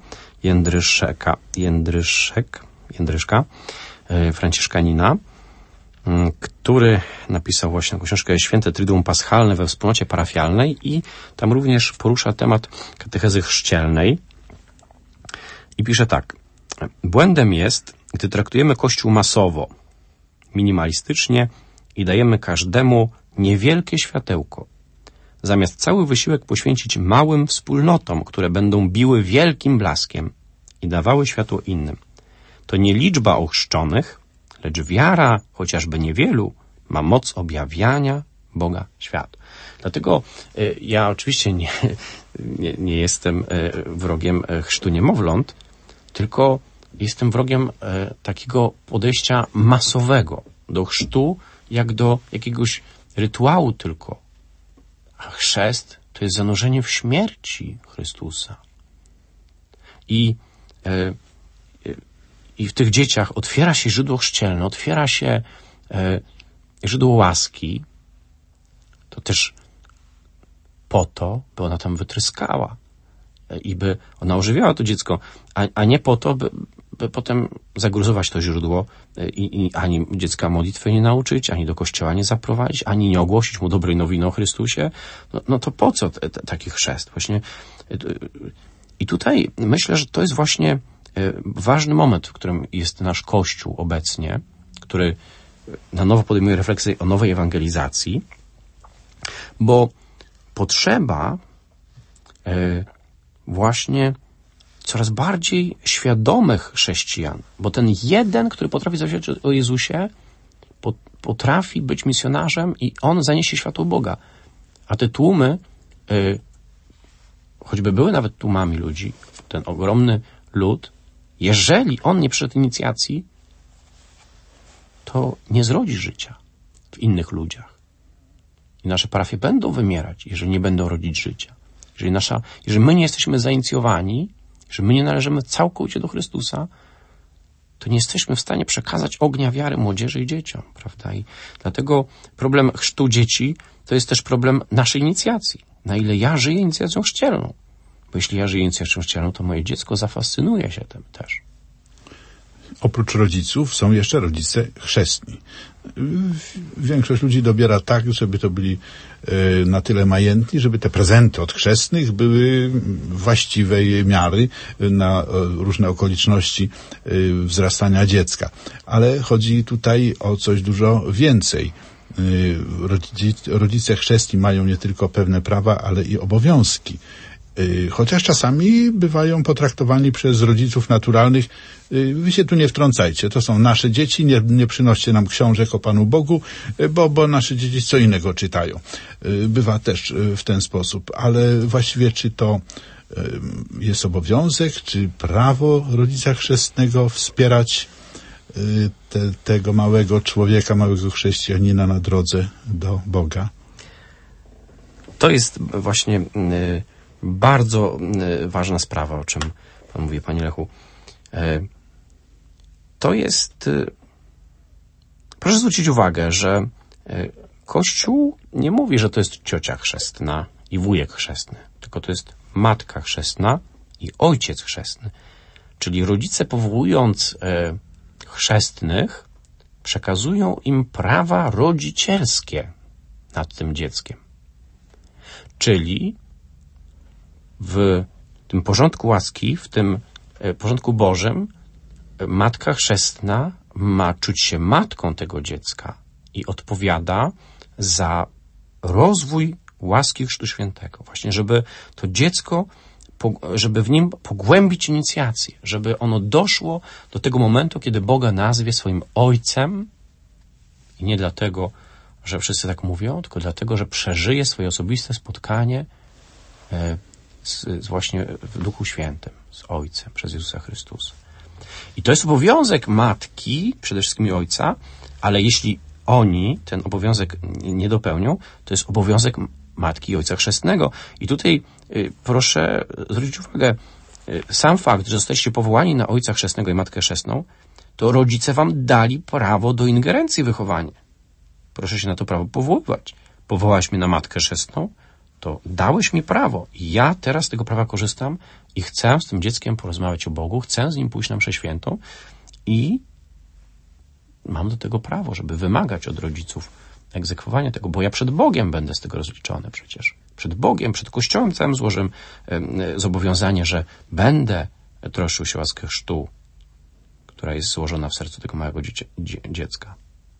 Jędryszka, franciszkanina, który napisał właśnie taką książkę Święte Triduum Paschalne we wspólnocie parafialnej i tam również porusza temat katechezy chrzcielnej i pisze tak. Błędem jest, gdy traktujemy Kościół masowo, minimalistycznie i dajemy każdemu niewielkie światełko, zamiast cały wysiłek poświęcić małym wspólnotom, które będą biły wielkim blaskiem i dawały światło innym. To nie liczba ochrzczonych, lecz wiara, chociażby niewielu, ma moc objawiania Boga światu. Dlatego ja oczywiście nie jestem wrogiem chrztu niemowląt, tylko jestem wrogiem takiego podejścia masowego do chrztu, jak do jakiegoś rytuału tylko. A chrzest to jest zanurzenie w śmierci Chrystusa. I w tych dzieciach otwiera się źródło chrzcielne, otwiera się źródło łaski. To też po to, by ona tam wytryskała i by ona ożywiała to dziecko, a nie po to, by potem zagruzować to źródło i ani dziecka modlitwy nie nauczyć, ani do kościoła nie zaprowadzić, ani nie ogłosić mu dobrej nowiny o Chrystusie. No to po co taki chrzest? Właśnie. I tutaj myślę, że to jest właśnie ważny moment, w którym jest nasz Kościół obecnie, który na nowo podejmuje refleksję o nowej ewangelizacji, bo potrzeba właśnie coraz bardziej świadomych chrześcijan, bo ten jeden, który potrafi zaświadczyć o Jezusie, potrafi być misjonarzem i on zaniesie światło Boga. A te tłumy, choćby były nawet tłumami ludzi, ten ogromny lud, jeżeli on nie przyszedł inicjacji, to nie zrodzi życia w innych ludziach. I nasze parafie będą wymierać, jeżeli nie będą rodzić życia. Jeżeli my nie jesteśmy zainicjowani, że my nie należymy całkowicie do Chrystusa, to nie jesteśmy w stanie przekazać ognia wiary młodzieży i dzieciom, prawda? I dlatego problem chrztu dzieci to jest też problem naszej inicjacji. Na ile ja żyję inicjacją chrzcielną. Bo jeśli ja żyję inicjacją chrzcielną, to moje dziecko zafascynuje się tym też. oprócz rodziców są jeszcze rodzice chrzestni. Większość ludzi dobiera tak, żeby to byli na tyle majętni, żeby te prezenty od chrzestnych były właściwej miary na różne okoliczności wzrastania dziecka. Ale chodzi tutaj o coś dużo więcej. Rodzice chrzestni mają nie tylko pewne prawa, ale i obowiązki. Chociaż czasami bywają potraktowani przez rodziców naturalnych, wy się tu nie wtrącajcie, to są nasze dzieci, nie przynoście nam książek o Panu Bogu, bo nasze dzieci co innego czytają. Bywa też w ten sposób, ale właściwie czy to jest obowiązek, czy prawo rodzica chrzestnego wspierać tego małego człowieka, małego chrześcijanina na drodze do Boga? To jest właśnie bardzo ważna sprawa, o czym Pan mówi, Panie Lechu. To jest... Proszę zwrócić uwagę, że Kościół nie mówi, że to jest ciocia chrzestna i wujek chrzestny, tylko to jest matka chrzestna i ojciec chrzestny. Czyli rodzice, powołując chrzestnych, przekazują im prawa rodzicielskie nad tym dzieckiem. Czyli w tym porządku łaski, w tym porządku Bożym, matka chrzestna ma czuć się matką tego dziecka i odpowiada za rozwój łaski Chrztu Świętego. Właśnie, żeby to dziecko, żeby w nim pogłębić inicjację, żeby ono doszło do tego momentu, kiedy Boga nazwie swoim ojcem i nie dlatego, że wszyscy tak mówią, tylko dlatego, że przeżyje swoje osobiste spotkanie właśnie w Duchu Świętym, z Ojcem, przez Jezusa Chrystusa. I to jest obowiązek matki, przede wszystkim i ojca, ale jeśli oni ten obowiązek nie dopełnią, to jest obowiązek matki i ojca chrzestnego. I tutaj proszę zwrócić uwagę, sam fakt, że zostaliście powołani na ojca chrzestnego i matkę chrzestną, to rodzice wam dali prawo do ingerencji w wychowanie. Proszę się na to prawo powoływać. Powołałeś mnie na matkę chrzestną, to dałeś mi prawo. I ja teraz z tego prawa korzystam i chcę z tym dzieckiem porozmawiać o Bogu, chcę z nim pójść na mszę świętą i mam do tego prawo, żeby wymagać od rodziców egzekwowania tego, bo ja przed Bogiem będę z tego rozliczony przecież. Przed Bogiem, przed Kościołem całym złożę zobowiązanie, że będę troszczył się o łaskę chrztu, która jest złożona w sercu tego małego dziecka.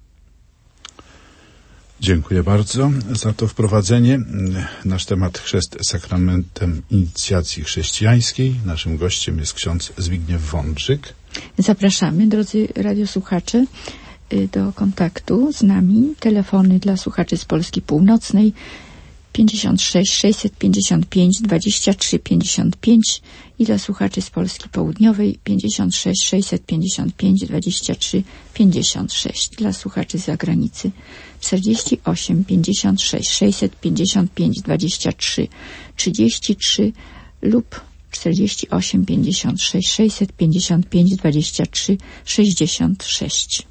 Dziękuję bardzo za to wprowadzenie. Nasz temat chrzest sakramentem inicjacji chrześcijańskiej. Naszym gościem jest ksiądz Zbigniew Wądrzyk. Zapraszamy, drodzy radiosłuchacze, do kontaktu z nami. Telefony dla słuchaczy z Polski Północnej 56 655 23 55 i dla słuchaczy z Polski Południowej 56 655 23 56. Dla słuchaczy z zagranicy 48 56 655 23 33 lub 48 56 655 23 66.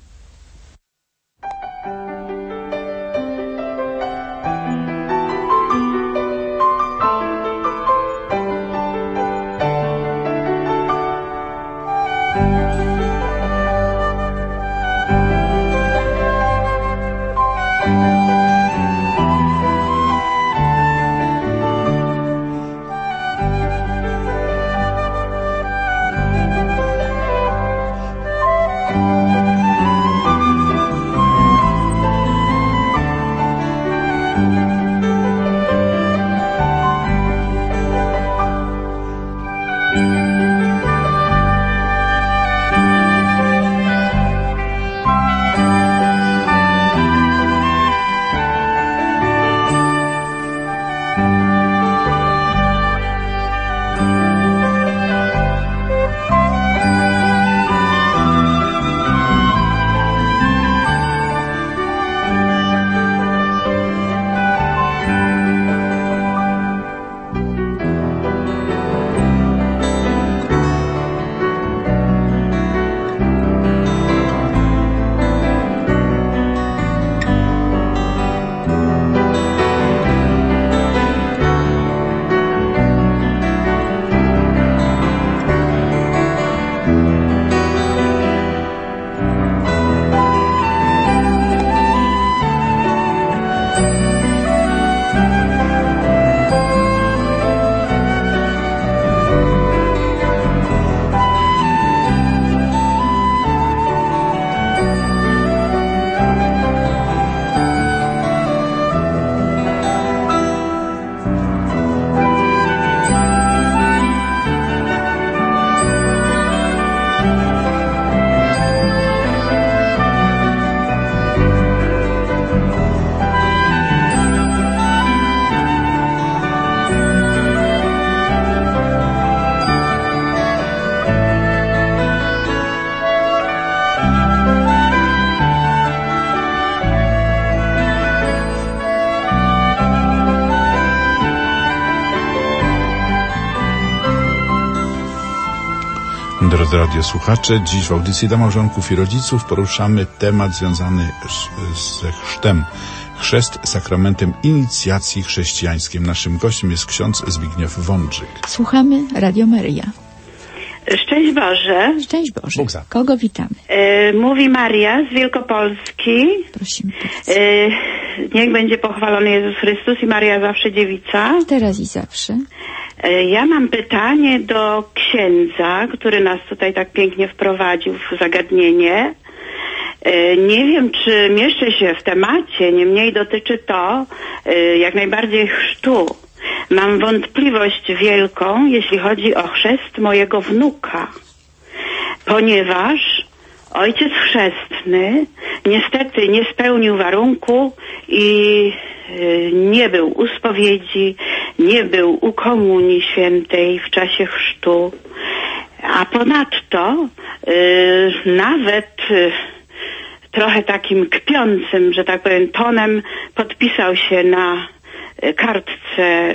Drodzy radiosłuchacze, dziś w audycji dla małżonków i rodziców poruszamy temat związany ze chrztem. Chrzest sakramentem inicjacji chrześcijańskiej. Naszym gościem jest ksiądz Zbigniew Wądrzyk. Słuchamy Radio Maryja. Szczęść Boże. Szczęść Boże. Bóg zapłać. Kogo witamy? Mówi Maria z Wielkopolski. Prosimy. Niech będzie pochwalony Jezus Chrystus i Maria zawsze dziewica. Teraz i zawsze. Ja mam pytanie do księdza, który nas tutaj tak pięknie wprowadził w zagadnienie. Nie wiem, czy mieszczę się w temacie, niemniej dotyczy to jak najbardziej chrztu. Mam wątpliwość wielką, jeśli chodzi o chrzest mojego wnuka, ponieważ ojciec chrzestny niestety nie spełnił warunku i nie był u spowiedzi, nie był u komunii świętej w czasie chrztu, a ponadto nawet trochę takim kpiącym, że tak powiem, tonem podpisał się na kartce,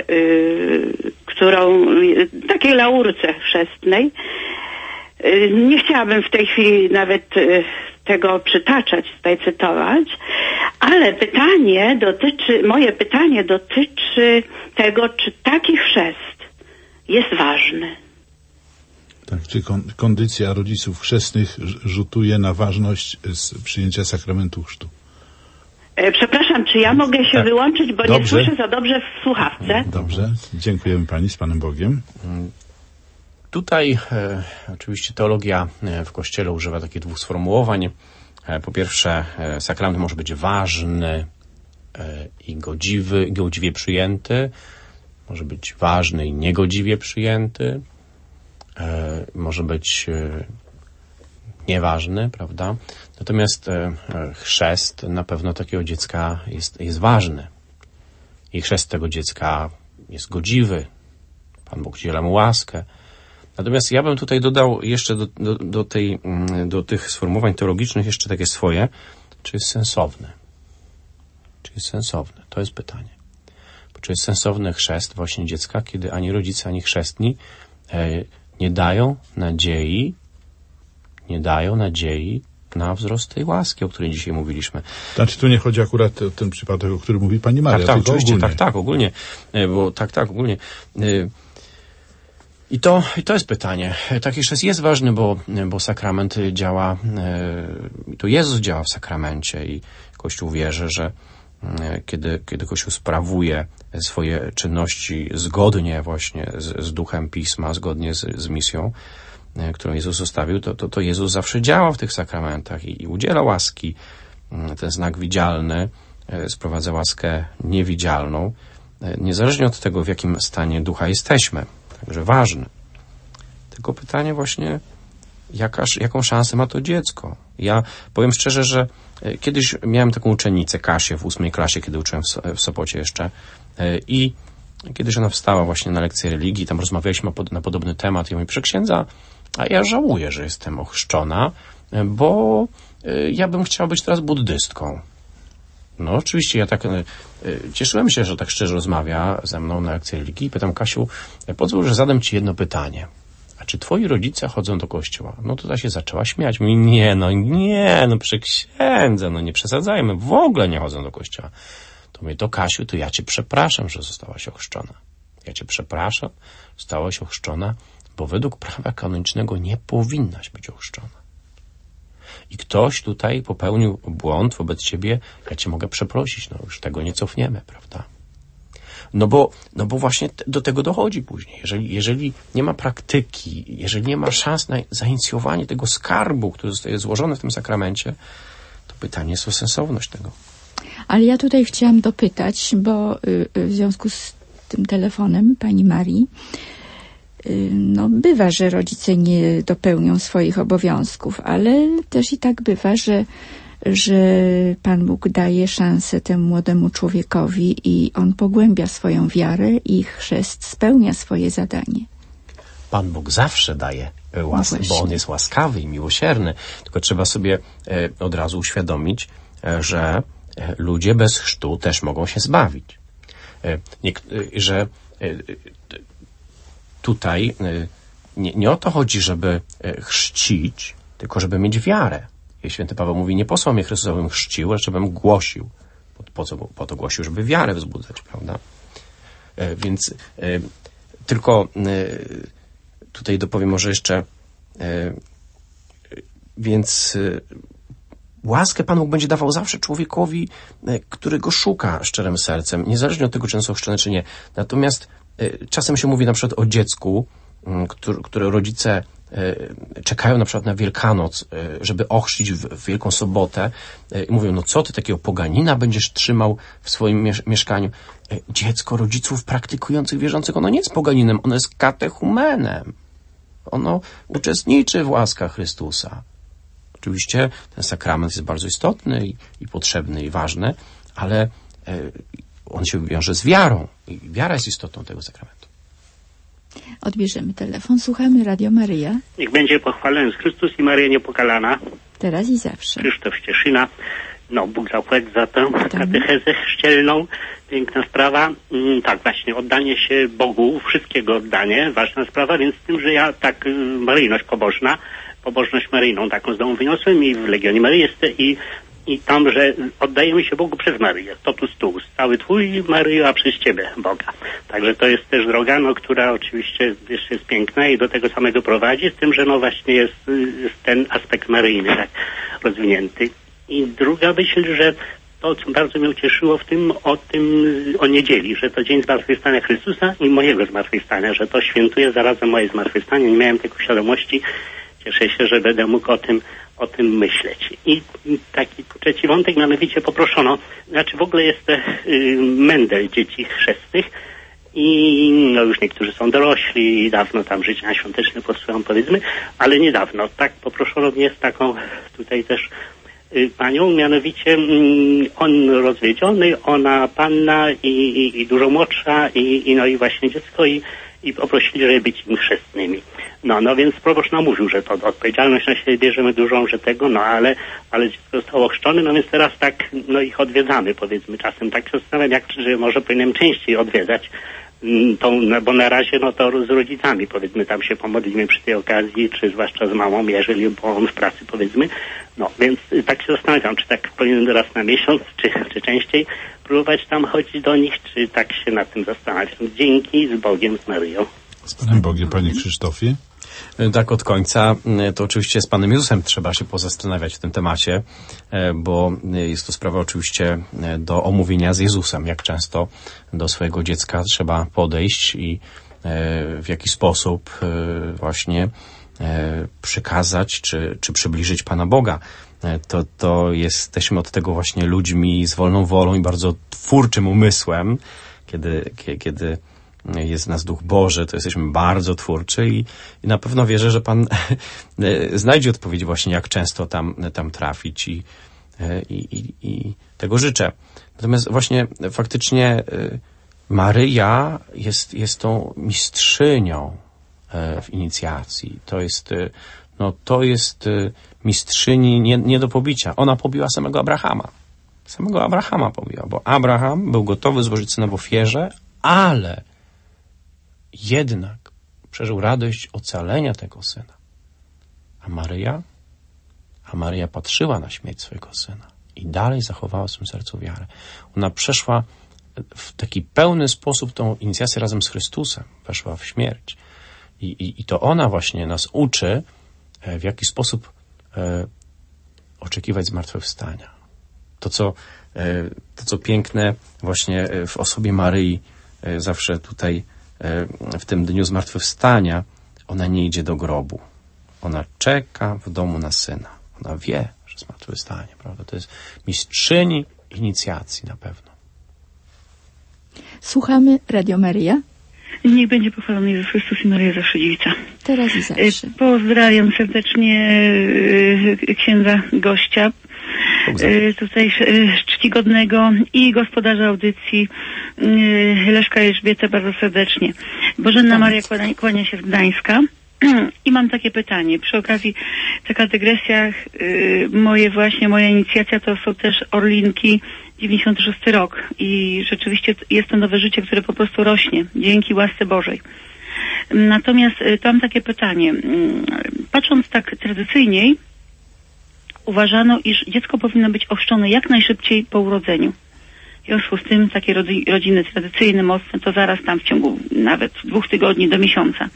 takiej laurce chrzestnej. Nie chciałabym w tej chwili nawet tego przytaczać, tutaj cytować, ale moje pytanie dotyczy tego, czy taki chrzest jest ważny. Tak, czy kondycja rodziców chrzestnych rzutuje na ważność przyjęcia sakramentu chrztu? Przepraszam, czy ja mogę się wyłączyć, bo Dobrze. nie słyszę za dobrze w słuchawce? Dobrze, dziękujemy pani, z Panem Bogiem. Tutaj oczywiście teologia w Kościele używa takich dwóch sformułowań. Po pierwsze, sakrament może być ważny i godziwie przyjęty. Może być ważny i niegodziwie przyjęty. Może być nieważny, prawda? Natomiast chrzest na pewno takiego dziecka jest ważny. I chrzest tego dziecka jest godziwy. Pan Bóg udziela mu łaskę. Natomiast ja bym tutaj dodał jeszcze do tych sformułowań teologicznych jeszcze takie swoje. Czy jest sensowny? Czy jest sensowny? To jest pytanie. Bo czy jest sensowny chrzest właśnie dziecka, kiedy ani rodzice, ani chrzestni nie dają nadziei na wzrost tej łaski, o której dzisiaj mówiliśmy. Znaczy, tu nie chodzi akurat o ten przypadek, o którym mówi pani Maria, Tak, tylko oczywiście, ogólnie. ogólnie. I to jest pytanie. Taki chrzest jest ważny, bo sakrament działa, to Jezus działa w sakramencie i Kościół wierzy, że kiedy Kościół sprawuje swoje czynności zgodnie właśnie z duchem Pisma, zgodnie z misją, którą Jezus zostawił, to Jezus zawsze działa w tych sakramentach i udziela łaski. Ten znak widzialny sprowadza łaskę niewidzialną, niezależnie od tego, w jakim stanie ducha jesteśmy. Także ważny. Tylko pytanie właśnie, jaką szansę ma to dziecko? Ja powiem szczerze, że kiedyś miałem taką uczennicę, Kasię, w 8 klasie, kiedy uczyłem w Sopocie jeszcze, i kiedyś ona wstała właśnie na lekcję religii, tam rozmawialiśmy na podobny temat i mówi: proszę księdza, a ja żałuję, że jestem ochrzczona, bo ja bym chciała być teraz buddystką. No oczywiście ja tak cieszyłem się, że tak szczerze rozmawia ze mną na lekcji religii i pytam: Kasiu, pozwól, że zadam ci jedno pytanie. A czy twoi rodzice chodzą do kościoła? No to ta się zaczęła śmiać. Mówi: nie, przy księdze, nie przesadzajmy, w ogóle nie chodzą do kościoła. To mówię: to Kasiu, to ja cię przepraszam, że zostałaś ochrzczona. Ja cię przepraszam, zostałaś ochrzczona, bo według prawa kanonicznego nie powinnaś być ochrzczona. I ktoś tutaj popełnił błąd wobec ciebie, ja cię mogę przeprosić, już tego nie cofniemy, prawda? No bo właśnie do tego dochodzi później. Jeżeli nie ma praktyki, jeżeli nie ma szans na zainicjowanie tego skarbu, który zostaje złożony w tym sakramencie, to pytanie jest o sensowność tego. Ale ja tutaj chciałam dopytać, bo w związku z tym telefonem pani Marii, bywa, że rodzice nie dopełnią swoich obowiązków, ale też i tak bywa, że Pan Bóg daje szansę temu młodemu człowiekowi i on pogłębia swoją wiarę i chrzest spełnia swoje zadanie. Pan Bóg zawsze daje łaskę, bo On jest łaskawy i miłosierny. Tylko trzeba sobie od razu uświadomić, że ludzie bez chrztu też mogą się zbawić. Że tutaj nie o to chodzi, żeby chrzcić, tylko żeby mieć wiarę. I święty Paweł mówi, nie posłał mnie Chrystus, abym chrzcił, lecz żebym głosił. Po to głosił, żeby wiarę wzbudzać, prawda? Więc tylko tutaj dopowiem może jeszcze, więc łaskę Pan Bóg będzie dawał zawsze człowiekowi, który go szuka szczerym sercem, niezależnie od tego, czy on jest ochrzczony, czy nie. Natomiast czasem się mówi na przykład o dziecku, które rodzice czekają na przykład na Wielkanoc, żeby ochrzcić w Wielką Sobotę i mówią, no co ty takiego poganina będziesz trzymał w swoim mieszkaniu? Dziecko rodziców praktykujących, wierzących, ono nie jest poganinem, ono jest katechumenem. Ono uczestniczy w łaskach Chrystusa. Oczywiście ten sakrament jest bardzo istotny i potrzebny i ważny, ale on się wiąże z wiarą i wiara jest istotą tego sakramentu. Odbierzemy telefon. Słuchamy Radio Maryja. Niech będzie pochwalony Chrystus i Maryja Niepokalana. Teraz i zawsze. Krzysztof Ścieszyna. No, Bóg zapłać za tę katechezę chrzcielną. Piękna sprawa. Tak, właśnie, oddanie się Bogu, wszystkiego oddanie, ważna sprawa, więc z tym, że ja tak maryjność pobożność maryjną taką z domu wyniosłem i w Legionie Maryi jestem i tam, że oddajemy się Bogu przez Maryję. Totus tuus. Cały Twój, Maryjo, a przez Ciebie, Boga. Także to jest też droga, no, która oczywiście jeszcze jest piękna i do tego samego prowadzi, z tym, że no właśnie jest ten aspekt maryjny tak rozwinięty. I druga myśl, że to, co bardzo mnie ucieszyło o niedzieli, że to dzień zmartwychwstania Chrystusa i mojego zmartwychwstania, że to świętuje zarazem moje zmartwychwstanie. Nie miałem tego świadomości. Cieszę się, że będę mógł o tym myśleć. I taki trzeci wątek, mianowicie poproszono, znaczy w ogóle jest mędel dzieci chrzestnych i no już niektórzy są dorośli i dawno tam życia świąteczne podsyłam, powiedzmy, ale niedawno. Tak poproszono mnie z taką tutaj też panią, mianowicie on rozwiedziony, ona panna i dużo młodsza i no i właśnie dziecko i poprosili, żeby być im chrzestnymi. No więc proboszcz namówił, że to odpowiedzialność na siebie bierzemy dużą, że tego, no ale dziecko zostało ochrzczone, no więc teraz tak, no ich odwiedzamy, powiedzmy, czasem tak się zastanawiam, że może powinienem częściej odwiedzać no, bo na razie no to z rodzicami, powiedzmy, tam się pomodlimy przy tej okazji, czy zwłaszcza z mamą, jeżeli bo on w pracy, powiedzmy. No, więc tak się zastanawiam, czy tak powinienem raz na miesiąc, czy częściej próbować tam chodzić do nich, czy tak się nad tym zastanawiam. Dzięki, z Bogiem, z Maryją. Z Panem Bogiem, Panie Krzysztofie. Tak od końca, to oczywiście z Panem Jezusem trzeba się pozastanawiać w tym temacie, bo jest to sprawa oczywiście do omówienia z Jezusem, jak często do swojego dziecka trzeba podejść i w jaki sposób właśnie przykazać, czy przybliżyć Pana Boga. To jesteśmy od tego właśnie ludźmi z wolną wolą i bardzo twórczym umysłem, kiedy jest w nas Duch Boży, to jesteśmy bardzo twórczy i na pewno wierzę, że Pan znajdzie odpowiedź właśnie, jak często tam trafić i tego życzę. Natomiast właśnie faktycznie Maryja jest tą mistrzynią w inicjacji. To jest mistrzyni nie do pobicia. Ona pobiła samego Abrahama. Samego Abrahama pobiła, bo Abraham był gotowy złożyć syna w ofierze, ale jednak przeżył radość ocalenia tego syna. A Maryja patrzyła na śmierć swojego syna i dalej zachowała w swym sercu wiarę. Ona przeszła w taki pełny sposób tą inicjację razem z Chrystusem. Weszła w śmierć. I to ona właśnie nas uczy, w jaki sposób oczekiwać zmartwychwstania. To, co piękne właśnie w osobie Maryi, zawsze tutaj w tym dniu zmartwychwstania, ona nie idzie do grobu. Ona czeka w domu na syna. Ona wie, że zmartwychwstanie, prawda? To jest mistrzyni inicjacji na pewno. Słuchamy Radio Maryja. Niech będzie pochwalony Jezus Chrystus i Maryja zawsze dziewica. Teraz i zawsze. Pozdrawiam serdecznie księdza gościa, tutaj czcigodnego i gospodarza audycji Leszka i Elżbietę bardzo serdecznie. Bożenna Maria kłania się z Gdańska. I mam takie pytanie. Przy okazji, taka dygresja, moja inicjacja to są też Orlinki, 96 rok. I rzeczywiście jest to nowe życie, które po prostu rośnie. Dzięki łasce Bożej. Natomiast to mam takie pytanie. Patrząc tak tradycyjniej, uważano, iż dziecko powinno być ochrzczone jak najszybciej po urodzeniu. W związku z tym takie rodziny tradycyjne, mocne, to zaraz tam w ciągu nawet 2 tygodni do miesiąca.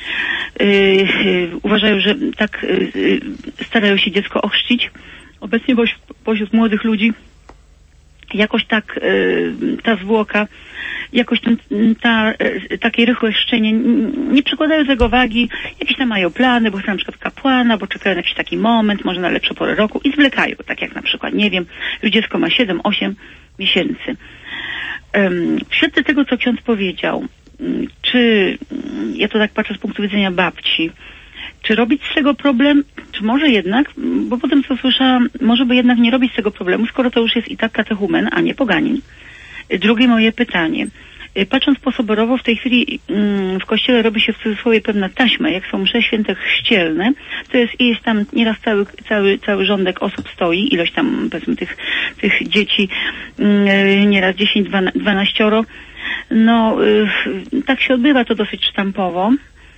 Uważają, że tak starają się dziecko ochrzcić. Obecnie pośród młodych ludzi jakoś tak ta zwłoka, jakoś takie rychłe chrzczenie, nie przykładają tego wagi, jakieś tam mają plany, bo chcą na przykład kapłana, bo czekają na jakiś taki moment, może na lepszą porę roku i zwlekają, tak jak na przykład, nie wiem, dziecko ma 7-8 miesięcy. W świetle tego, co ksiądz powiedział, czy, ja to tak patrzę z punktu widzenia babci, czy robić z tego problem, czy może jednak, bo potem co słyszałam, może by jednak nie robić z tego problemu, skoro to już jest i tak katechumen, a nie poganin. Drugie moje pytanie. Patrząc posoborowo, w tej chwili w kościele robi się w cudzysłowie pewna taśma, jak są msze święte chrzcielne, to jest tam nieraz cały rządek osób stoi, ilość tam powiedzmy tych dzieci, nieraz 10-12. No, tak się odbywa to dosyć sztampowo.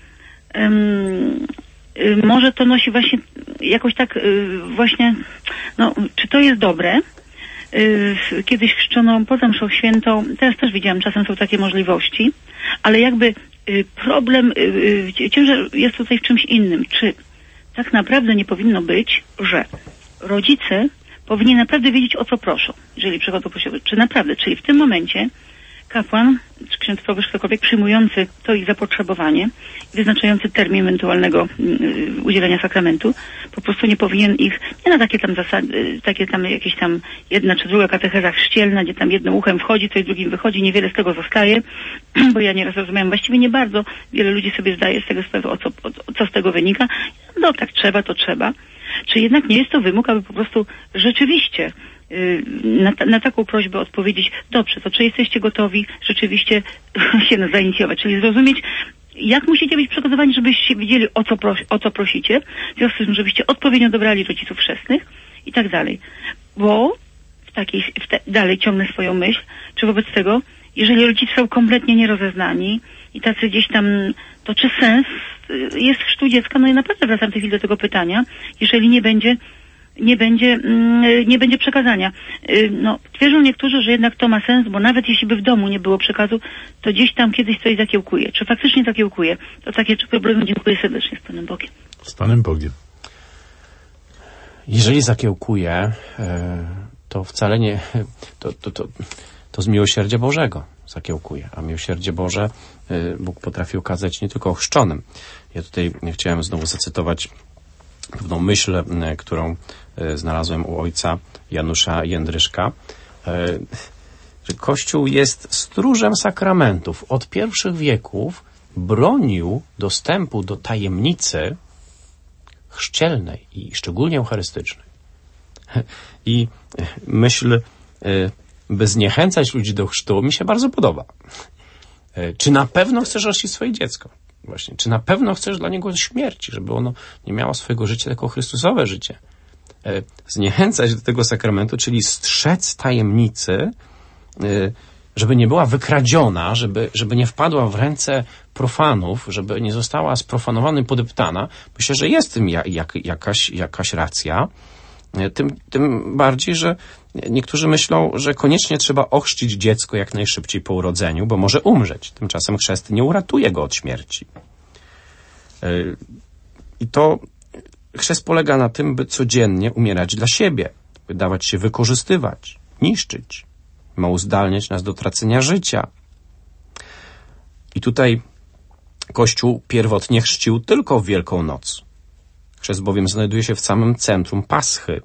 Może to nosi właśnie jakoś tak właśnie, no, czy to jest dobre? Kiedyś chrzczono poza mszą świętą, teraz też widziałam, czasem są takie możliwości, ale jakby problem, ciężar jest tutaj w czymś innym. Czy tak naprawdę nie powinno być, że rodzice powinni naprawdę wiedzieć, o co proszą, jeżeli przychodzą posiadać. Czy naprawdę, czyli w tym momencie kapłan, czy ksiądz proboszcz, ktokolwiek przyjmujący to ich zapotrzebowanie, wyznaczający termin ewentualnego udzielenia sakramentu, po prostu nie powinien ich, nie na takie tam zasady, takie tam jakieś tam jedna czy druga katecheza chrzcielna, gdzie tam jednym uchem wchodzi, coś drugim wychodzi, niewiele z tego zostaje, bo ja nieraz rozumiałem, właściwie nie bardzo wiele ludzi sobie zdaje z tego sprawę, co z tego wynika. No tak trzeba, to trzeba. Czy jednak nie jest to wymóg, aby po prostu rzeczywiście na taką prośbę odpowiedzieć, dobrze, to czy jesteście gotowi rzeczywiście się zainicjować, czyli zrozumieć, jak musicie być przygotowani, żebyście wiedzieli, o co prosicie, w związku z tym, żebyście odpowiednio dobrali rodziców chrzestnych i tak dalej. Bo dalej ciągnę swoją myśl, czy wobec tego, jeżeli rodzice są kompletnie nierozeznani i tacy gdzieś tam, to czy sens jest chrztu dziecka? No i naprawdę wracam w tej chwili do tego pytania, jeżeli nie będzie przekazania. No, twierdzą niektórzy, że jednak to ma sens, bo nawet jeśli by w domu nie było przekazu, to gdzieś tam kiedyś coś zakiełkuje. Czy faktycznie zakiełkuje? To takie problemy. Dziękuję serdecznie. Z Panem Bogiem. Z Panem Bogiem. Jeżeli zakiełkuje, to wcale nie... To z miłosierdzia Bożego zakiełkuje. A miłosierdzie Boże Bóg potrafi okazać nie tylko ochrzczonym. Ja tutaj chciałem znowu zacytować pewną myśl, którą znalazłem u ojca Janusza Jędryszka, że Kościół jest stróżem sakramentów. Od pierwszych wieków bronił dostępu do tajemnicy chrzcielnej i szczególnie eucharystycznej. I myśl, by zniechęcać ludzi do chrztu, mi się bardzo podoba. Czy na pewno chcesz ochrzcić swoje dziecko? Właśnie, czy na pewno chcesz dla niego śmierci, żeby ono nie miało swojego życia jako chrystusowe życie? Zniechęcać do tego sakramentu, czyli strzec tajemnicy, żeby nie była wykradziona, żeby nie wpadła w ręce profanów, żeby nie została sprofanowana i podeptana. Myślę, że jest w tym jakaś racja. Tym bardziej, że niektórzy myślą, że koniecznie trzeba ochrzcić dziecko jak najszybciej po urodzeniu, bo może umrzeć. Tymczasem chrzest nie uratuje go od śmierci. I to chrzest polega na tym, by codziennie umierać dla siebie, by dawać się wykorzystywać, niszczyć. Ma uzdalniać nas do tracenia życia. I tutaj Kościół pierwotnie chrzcił tylko w Wielką Noc. Chrzest bowiem znajduje się w samym centrum Paschy.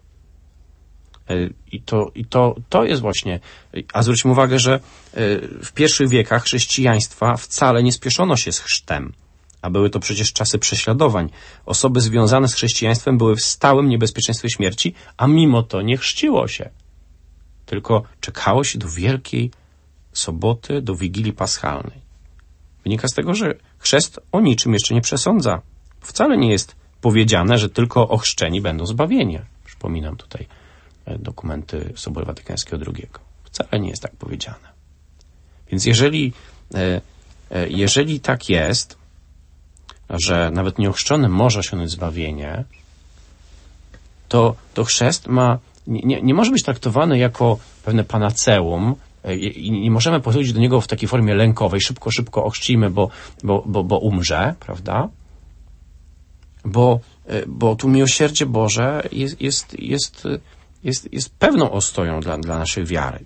I to jest właśnie... A zwróćmy uwagę, że w pierwszych wiekach chrześcijaństwa wcale nie spieszono się z chrztem. A były to przecież czasy prześladowań. Osoby związane z chrześcijaństwem były w stałym niebezpieczeństwie śmierci, a mimo to nie chrzciło się. Tylko czekało się do Wielkiej Soboty, do Wigilii Paschalnej. Wynika z tego, że chrzest o niczym jeszcze nie przesądza. Wcale nie jest powiedziane, że tylko ochrzczeni będą zbawieni. Przypominam tutaj dokumenty Soboru Watykańskiego II. Wcale nie jest tak powiedziane. Więc jeżeli tak jest, że nawet nieochrzczony może osiągnąć zbawienie, to chrzest nie może być traktowany jako pewne panaceum i nie możemy podchodzić do niego w takiej formie lękowej. Szybko ochrzcimy, bo umrze, prawda? Bo tu miłosierdzie Boże jest pewną ostoją dla naszej wiary.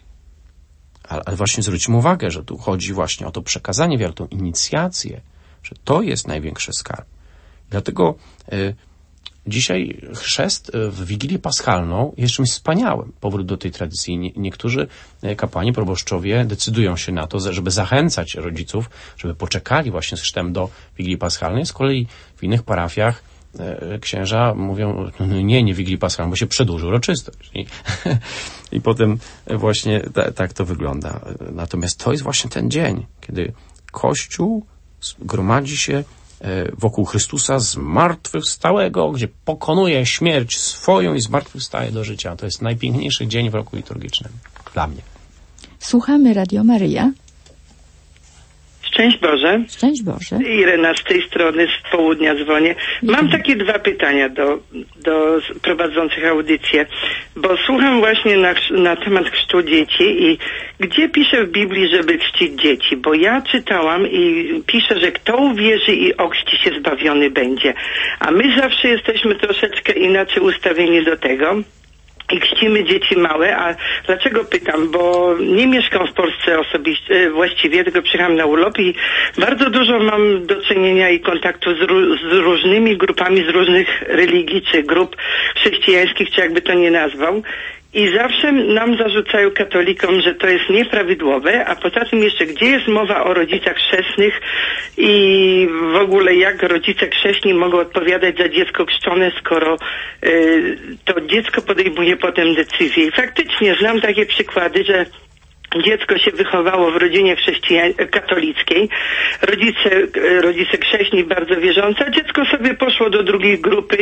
Ale właśnie zwróćmy uwagę, że tu chodzi właśnie o to przekazanie wiary, tą inicjację, że to jest największy skarb. Dlatego dzisiaj chrzest w Wigilię Paschalną jest czymś wspaniałym. Powrót do tej tradycji. Niektórzy kapłani, proboszczowie decydują się na to, żeby zachęcać rodziców, żeby poczekali właśnie z chrztem do Wigilii Paschalnej. Z kolei w innych parafiach księża mówią, nie Wigilii Paschalnej, bo się przedłuży uroczystość. I potem właśnie tak to wygląda. Natomiast to jest właśnie ten dzień, kiedy Kościół gromadzi się wokół Chrystusa zmartwychwstałego, gdzie pokonuje śmierć swoją i zmartwychwstaje do życia. To jest najpiękniejszy dzień w roku liturgicznym dla mnie. Słuchamy Radio Maryja. Szczęść Boże. Szczęść Boże. Irena z tej strony, z południa dzwonię. Mam takie 2 pytania do prowadzących audycję, bo słucham właśnie na temat chrztu dzieci i gdzie pisze w Biblii, żeby chrzcić dzieci? Bo ja czytałam i pisze, że kto uwierzy i ochrzci się, zbawiony będzie. A my zawsze jesteśmy troszeczkę inaczej ustawieni do tego. I chrzcimy dzieci małe, a dlaczego pytam? Bo nie mieszkam w Polsce osobiście, właściwie, tylko przyjechałam na urlop i bardzo dużo mam do czynienia i kontaktu z różnymi grupami z różnych religii, czy grup chrześcijańskich, czy jakby to nie nazwał. I zawsze nam zarzucają katolikom, że to jest nieprawidłowe, a poza tym jeszcze gdzie jest mowa o rodzicach chrzestnych i w ogóle jak rodzice chrzestni mogą odpowiadać za dziecko chrzczone, skoro to dziecko podejmuje potem decyzję. I faktycznie znam takie przykłady, że dziecko się wychowało w rodzinie katolickiej, rodzice chrzestni bardzo wierzący, a dziecko sobie poszło do drugiej grupy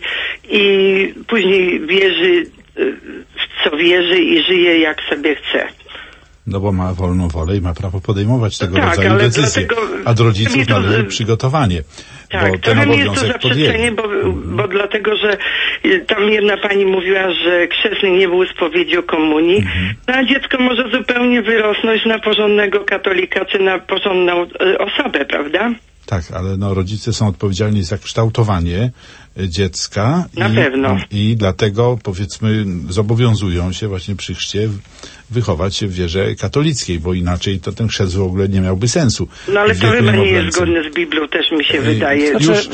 i później wierzy, w co wierzy i żyje jak sobie chce. No bo ma wolną wolę i ma prawo podejmować tego rodzaju decyzje. A od rodziców należy przygotowanie. Tak, bo trochę mi jest to zaprzeczenie, bo dlatego, że tam jedna pani mówiła, że chrzestny nie był spowiedzią komunii, no a dziecko może zupełnie wyrosnąć na porządnego katolika, czy na porządną osobę, prawda? Tak, ale rodzice są odpowiedzialni za kształtowanie dziecka na pewno. I dlatego, powiedzmy, zobowiązują się właśnie przy chrzcie wychować się w wierze katolickiej, bo inaczej to ten chrzest w ogóle nie miałby sensu. No ale to chyba nie jest zgodne z Biblią, też mi się wydaje.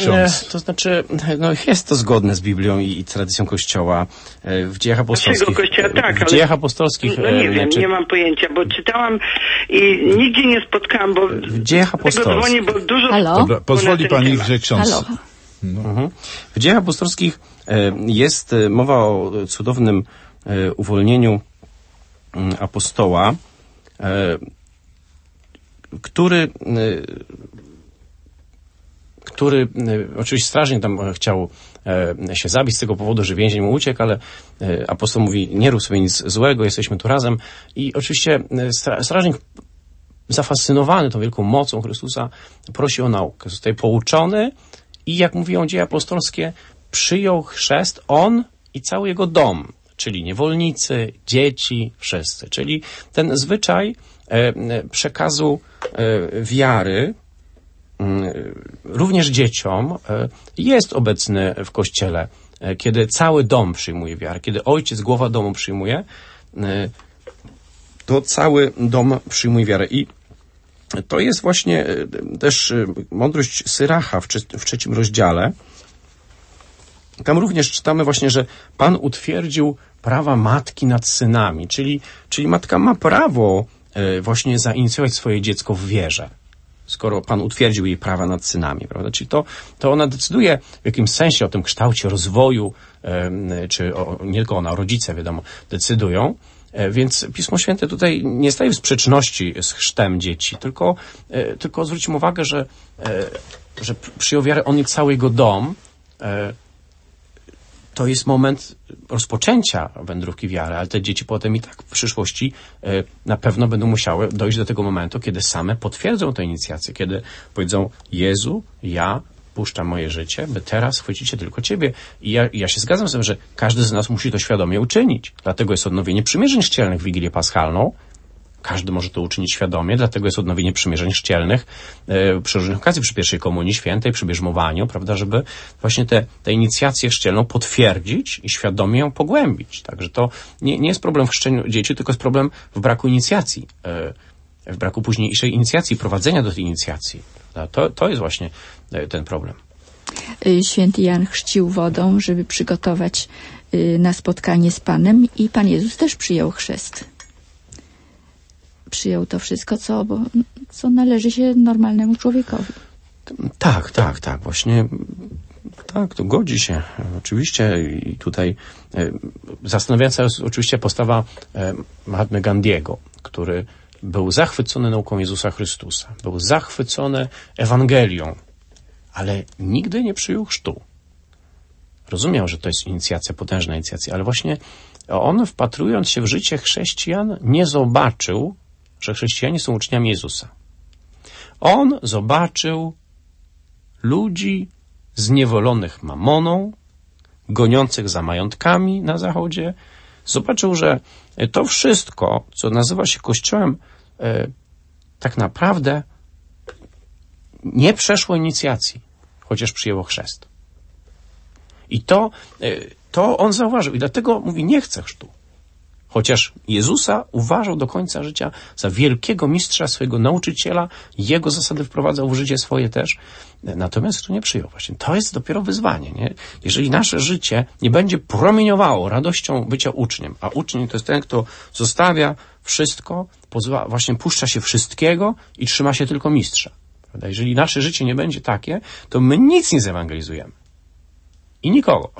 Jest to zgodne z Biblią i tradycją Kościoła. W dziejach apostolskich. Kościoła, tak, w dziejach apostolskich. No nie wiem, nie mam pojęcia, bo czytałam i nigdzie nie spotkałam, bo w dziejach apostolskich. Dzwonię, bo dużo... Halo? Dobra, pozwoli pani, że ksiądz... Halo. W dziejach apostolskich jest mowa o cudownym uwolnieniu apostoła, który oczywiście strażnik tam chciał się zabić z tego powodu, że więzień mu uciekł, ale apostoł mówi, nie rób sobie nic złego, jesteśmy tu razem. I oczywiście strażnik zafascynowany tą wielką mocą Chrystusa prosi o naukę. Zostaje pouczony i jak mówią dzieje apostolskie, przyjął chrzest on i cały jego dom, czyli niewolnicy, dzieci, wszyscy. Czyli ten zwyczaj przekazu wiary również dzieciom jest obecny w Kościele. Kiedy cały dom przyjmuje wiarę, kiedy ojciec, głowa domu przyjmuje, to cały dom przyjmuje wiarę. I to jest właśnie też mądrość Syracha w 3 rozdziale. Tam również czytamy właśnie, że Pan utwierdził prawa matki nad synami, czyli matka ma prawo właśnie zainicjować swoje dziecko w wierze, skoro Pan utwierdził jej prawa nad synami, prawda? Czyli to ona decyduje w jakimś sensie o tym kształcie rozwoju, czy nie tylko ona, rodzice, wiadomo, decydują. Więc Pismo Święte tutaj nie staje w sprzeczności z chrztem dzieci, tylko zwróćmy uwagę, że przyjął wiarę on i cały jego dom. to jest moment rozpoczęcia wędrówki wiary, ale te dzieci potem i tak w przyszłości na pewno będą musiały dojść do tego momentu, kiedy same potwierdzą tę inicjację, kiedy powiedzą: Jezu, ja puszczam moje życie, by teraz chwycicie tylko Ciebie. I ja się zgadzam z tym, że każdy z nas musi to świadomie uczynić. Dlatego jest odnowienie przymierzeń chrzcielnych w Wigilię Paschalną. Każdy może to uczynić świadomie, dlatego jest odnowienie przymierzeń chrzcielnych przy różnych okazjach, przy pierwszej komunii świętej, przy bierzmowaniu, prawda, żeby właśnie tę inicjację chrzcielną potwierdzić i świadomie ją pogłębić. Także to nie jest problem w chrzczeniu dzieci, tylko jest problem w braku inicjacji, w braku późniejszej inicjacji, prowadzenia do tej inicjacji. To jest właśnie ten problem. Święty Jan chrzcił wodą, żeby przygotować na spotkanie z Panem, i Pan Jezus też przyjął chrzest. Przyjął to wszystko, co należy się normalnemu człowiekowi. Tak, właśnie. Tak, to godzi się. Oczywiście i tutaj zastanawiająca jest oczywiście postawa Mahatmy Gandiego, który był zachwycony nauką Jezusa Chrystusa, był zachwycony Ewangelią, ale nigdy nie przyjął chrztu. Rozumiał, że to jest inicjacja, potężna inicjacja, ale właśnie on, wpatrując się w życie chrześcijan, nie zobaczył, że chrześcijanie są uczniami Jezusa. On zobaczył ludzi zniewolonych mamoną, goniących za majątkami na Zachodzie. Zobaczył, że to wszystko, co nazywa się Kościołem, tak naprawdę nie przeszło inicjacji, chociaż przyjęło chrzest. I to on zauważył. I dlatego mówi: nie chcę chrztu. Chociaż Jezusa uważał do końca życia za wielkiego mistrza, swojego nauczyciela, jego zasady wprowadzał w życie swoje też, natomiast chrztu nie przyjął. Właśnie to jest dopiero wyzwanie, nie? Jeżeli nasze życie nie będzie promieniowało radością bycia uczniem, a uczeń to jest ten, kto zostawia wszystko, właśnie puszcza się wszystkiego i trzyma się tylko mistrza. Prawda? Jeżeli nasze życie nie będzie takie, to my nic nie zewangelizujemy. I nikogo.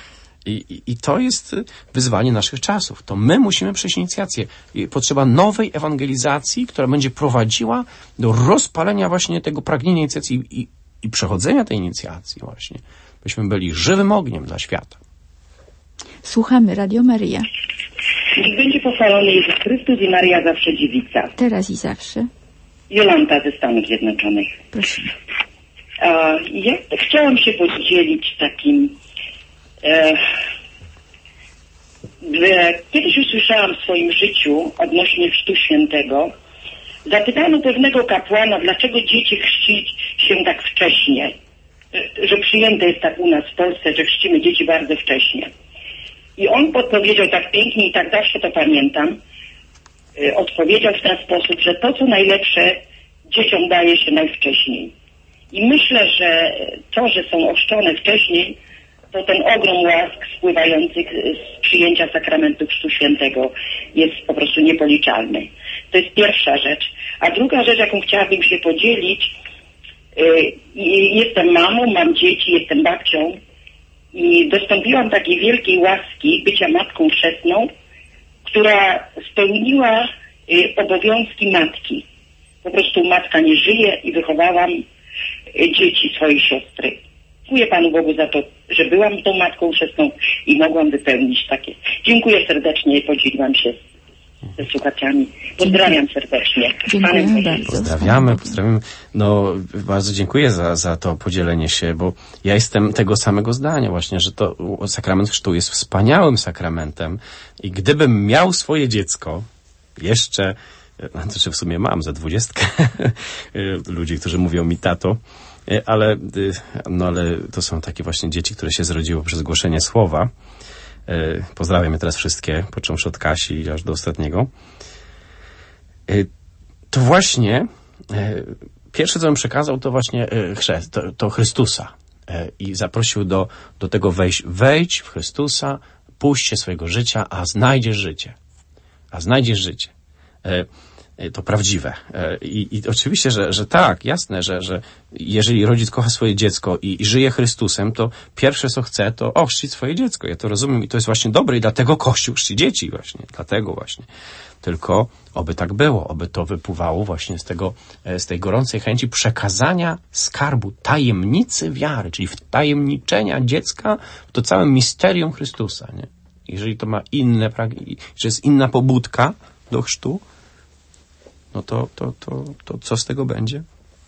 I to jest wyzwanie naszych czasów. To my musimy przejść inicjację. Potrzeba nowej ewangelizacji, która będzie prowadziła do rozpalenia właśnie tego pragnienia inicjacji i przechodzenia tej inicjacji właśnie. Byśmy byli żywym ogniem dla świata. Słuchamy Radio Maryja. Niech będzie pochwalony Jezus Chrystus i Maria zawsze dziewica. Teraz i zawsze. Jolanta ze Stanów Zjednoczonych. Proszę. Ja chciałam się podzielić takim... Kiedyś usłyszałam w swoim życiu odnośnie Chrztu Świętego. Zapytano pewnego kapłana, dlaczego dzieci chrzcić się tak wcześnie. Że przyjęte jest tak u nas w Polsce, że chrzcimy dzieci bardzo wcześnie. I on odpowiedział tak pięknie i tak zawsze to pamiętam. Odpowiedział w ten sposób, że to, co najlepsze, dzieciom daje się najwcześniej. I myślę, że to, że są ochrzczone wcześniej, to ten ogrom łask spływających z przyjęcia sakramentu Chrztu Świętego jest po prostu niepoliczalny. To jest pierwsza rzecz. A druga rzecz, jaką chciałabym się podzielić, jestem mamą, mam dzieci, jestem babcią i dostąpiłam takiej wielkiej łaski bycia matką chrzestną, która spełniła obowiązki matki. Po prostu matka nie żyje i wychowałam dzieci swojej siostry. Dziękuję Panu Bogu za to, że byłam tą matką chrzestną i mogłam wypełnić takie. Dziękuję serdecznie i podzieliłam się ze słuchaczami. Pozdrawiam serdecznie. Dziękuję bardzo. Pozdrawiamy. No, bardzo dziękuję za to podzielenie się, bo ja jestem tego samego zdania właśnie, że to sakrament chrztu jest wspaniałym sakramentem i gdybym miał swoje dziecko jeszcze, znaczy w sumie mam za 20 ludzi, którzy mówią mi tato, ale to są takie właśnie dzieci, które się zrodziły przez głoszenie słowa. Pozdrawiam je teraz wszystkie, począwszy od Kasi aż do ostatniego. To właśnie pierwsze, co bym przekazał, to właśnie chrzest, to Chrystusa. I zaprosił do tego wejdź w Chrystusa, puść się swojego życia, a znajdziesz życie. to prawdziwe. I oczywiście, że tak, jasne, że jeżeli rodzic kocha swoje dziecko i żyje Chrystusem, to pierwsze co chce, to ochrzcić swoje dziecko. Ja to rozumiem i to jest właśnie dobre i dlatego Kościół chrzci dzieci właśnie. Dlatego właśnie. Tylko oby tak było, oby to wypływało właśnie z tej gorącej chęci przekazania skarbu, tajemnicy wiary, czyli wtajemniczenia dziecka w to całe misterium Chrystusa, nie? Jeżeli to ma inne, że jest inna pobudka do chrztu, no to co z tego będzie?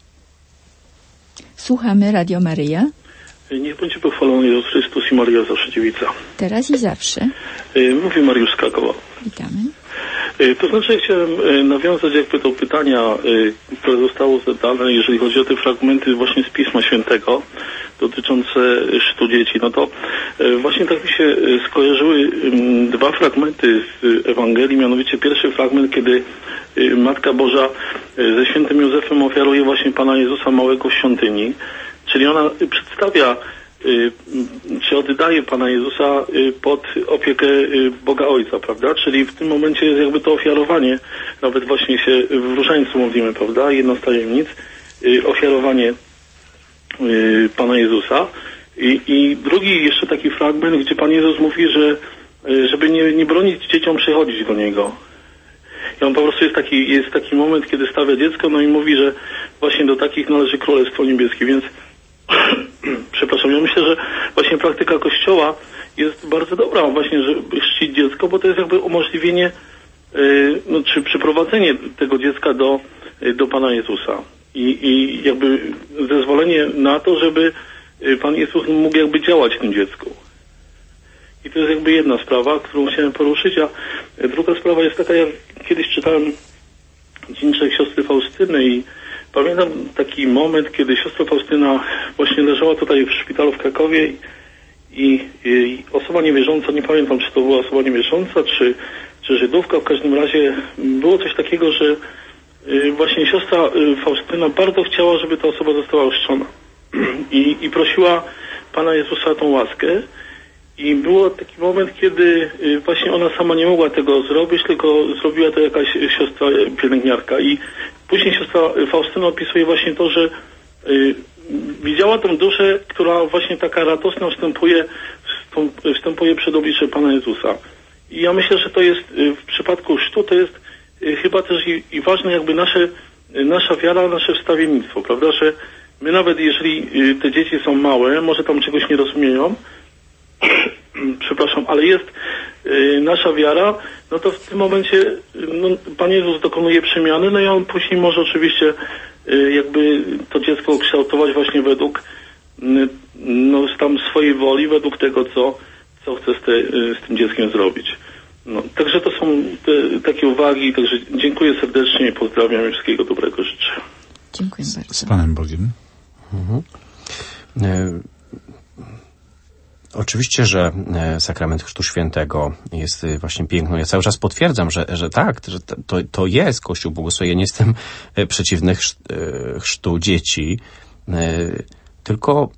Słuchamy Radio Maryja. Niech będzie pochwalony Jezus Chrystus i Maria zawsze dziewica. Teraz i zawsze. Mówi Mariusz z Krakowa. Witamy. To znaczy chciałem nawiązać jakby do pytania, które zostało zadane, jeżeli chodzi o te fragmenty właśnie z Pisma Świętego dotyczące chrztu dzieci. No to właśnie tak mi się skojarzyły dwa fragmenty z Ewangelii, mianowicie pierwszy fragment, kiedy Matka Boża ze świętym Józefem ofiaruje właśnie Pana Jezusa małego w świątyni, czyli ona przedstawia czy oddaje Pana Jezusa pod opiekę Boga Ojca, prawda? Czyli w tym momencie jest jakby to ofiarowanie, nawet właśnie się w różańcu mówimy, prawda? Jedna z tajemnic, ofiarowanie Pana Jezusa. I drugi jeszcze taki fragment, gdzie Pan Jezus mówi, że żeby nie bronić dzieciom przychodzić do Niego. I on po prostu jest taki moment, kiedy stawia dziecko, no i mówi, że właśnie do takich należy Królestwo Niebieskie, więc przepraszam, ja myślę, że właśnie praktyka Kościoła jest bardzo dobra właśnie, żeby chrzcić dziecko, bo to jest jakby umożliwienie czy przyprowadzenie tego dziecka do Pana Jezusa i jakby zezwolenie na to, żeby Pan Jezus mógł jakby działać w tym dziecku. I to jest jakby jedna sprawa, którą chciałem poruszyć, a druga sprawa jest taka, jak kiedyś czytałem dzienniczek siostry Faustyny i pamiętam taki moment, kiedy siostra Faustyna właśnie leżała tutaj w szpitalu w Krakowie i osoba niewierząca, nie pamiętam, czy to była osoba niewierząca, czy Żydówka, w każdym razie było coś takiego, że właśnie siostra Faustyna bardzo chciała, żeby ta osoba została ochrzczona i prosiła Pana Jezusa o tą łaskę. I był taki moment, kiedy właśnie ona sama nie mogła tego zrobić, tylko zrobiła to jakaś siostra pielęgniarka. I później siostra Faustyna opisuje właśnie to, że widziała tą duszę, która właśnie taka radosna wstępuje przed oblicze Pana Jezusa. I ja myślę, że to jest w przypadku chrztu, to jest chyba też i ważne jakby nasza wiara, nasze wstawiennictwo, prawda, że my nawet jeżeli te dzieci są małe, może tam czegoś nie rozumieją, przepraszam, ale jest nasza wiara, no to w tym momencie Pan Jezus dokonuje przemiany, no i on później może oczywiście jakby to dziecko kształtować właśnie według tam swojej woli, według tego, co chce z tym dzieckiem zrobić. No, także to są takie uwagi, także dziękuję serdecznie i pozdrawiam i wszystkiego dobrego życzę. Dziękuję bardzo. Z Panem Bogiem. Oczywiście, że sakrament Chrztu Świętego jest właśnie piękny. Ja cały czas potwierdzam, że tak, że to jest Kościół błogosławiony. Ja nie jestem przeciwny chrztu dzieci, tylko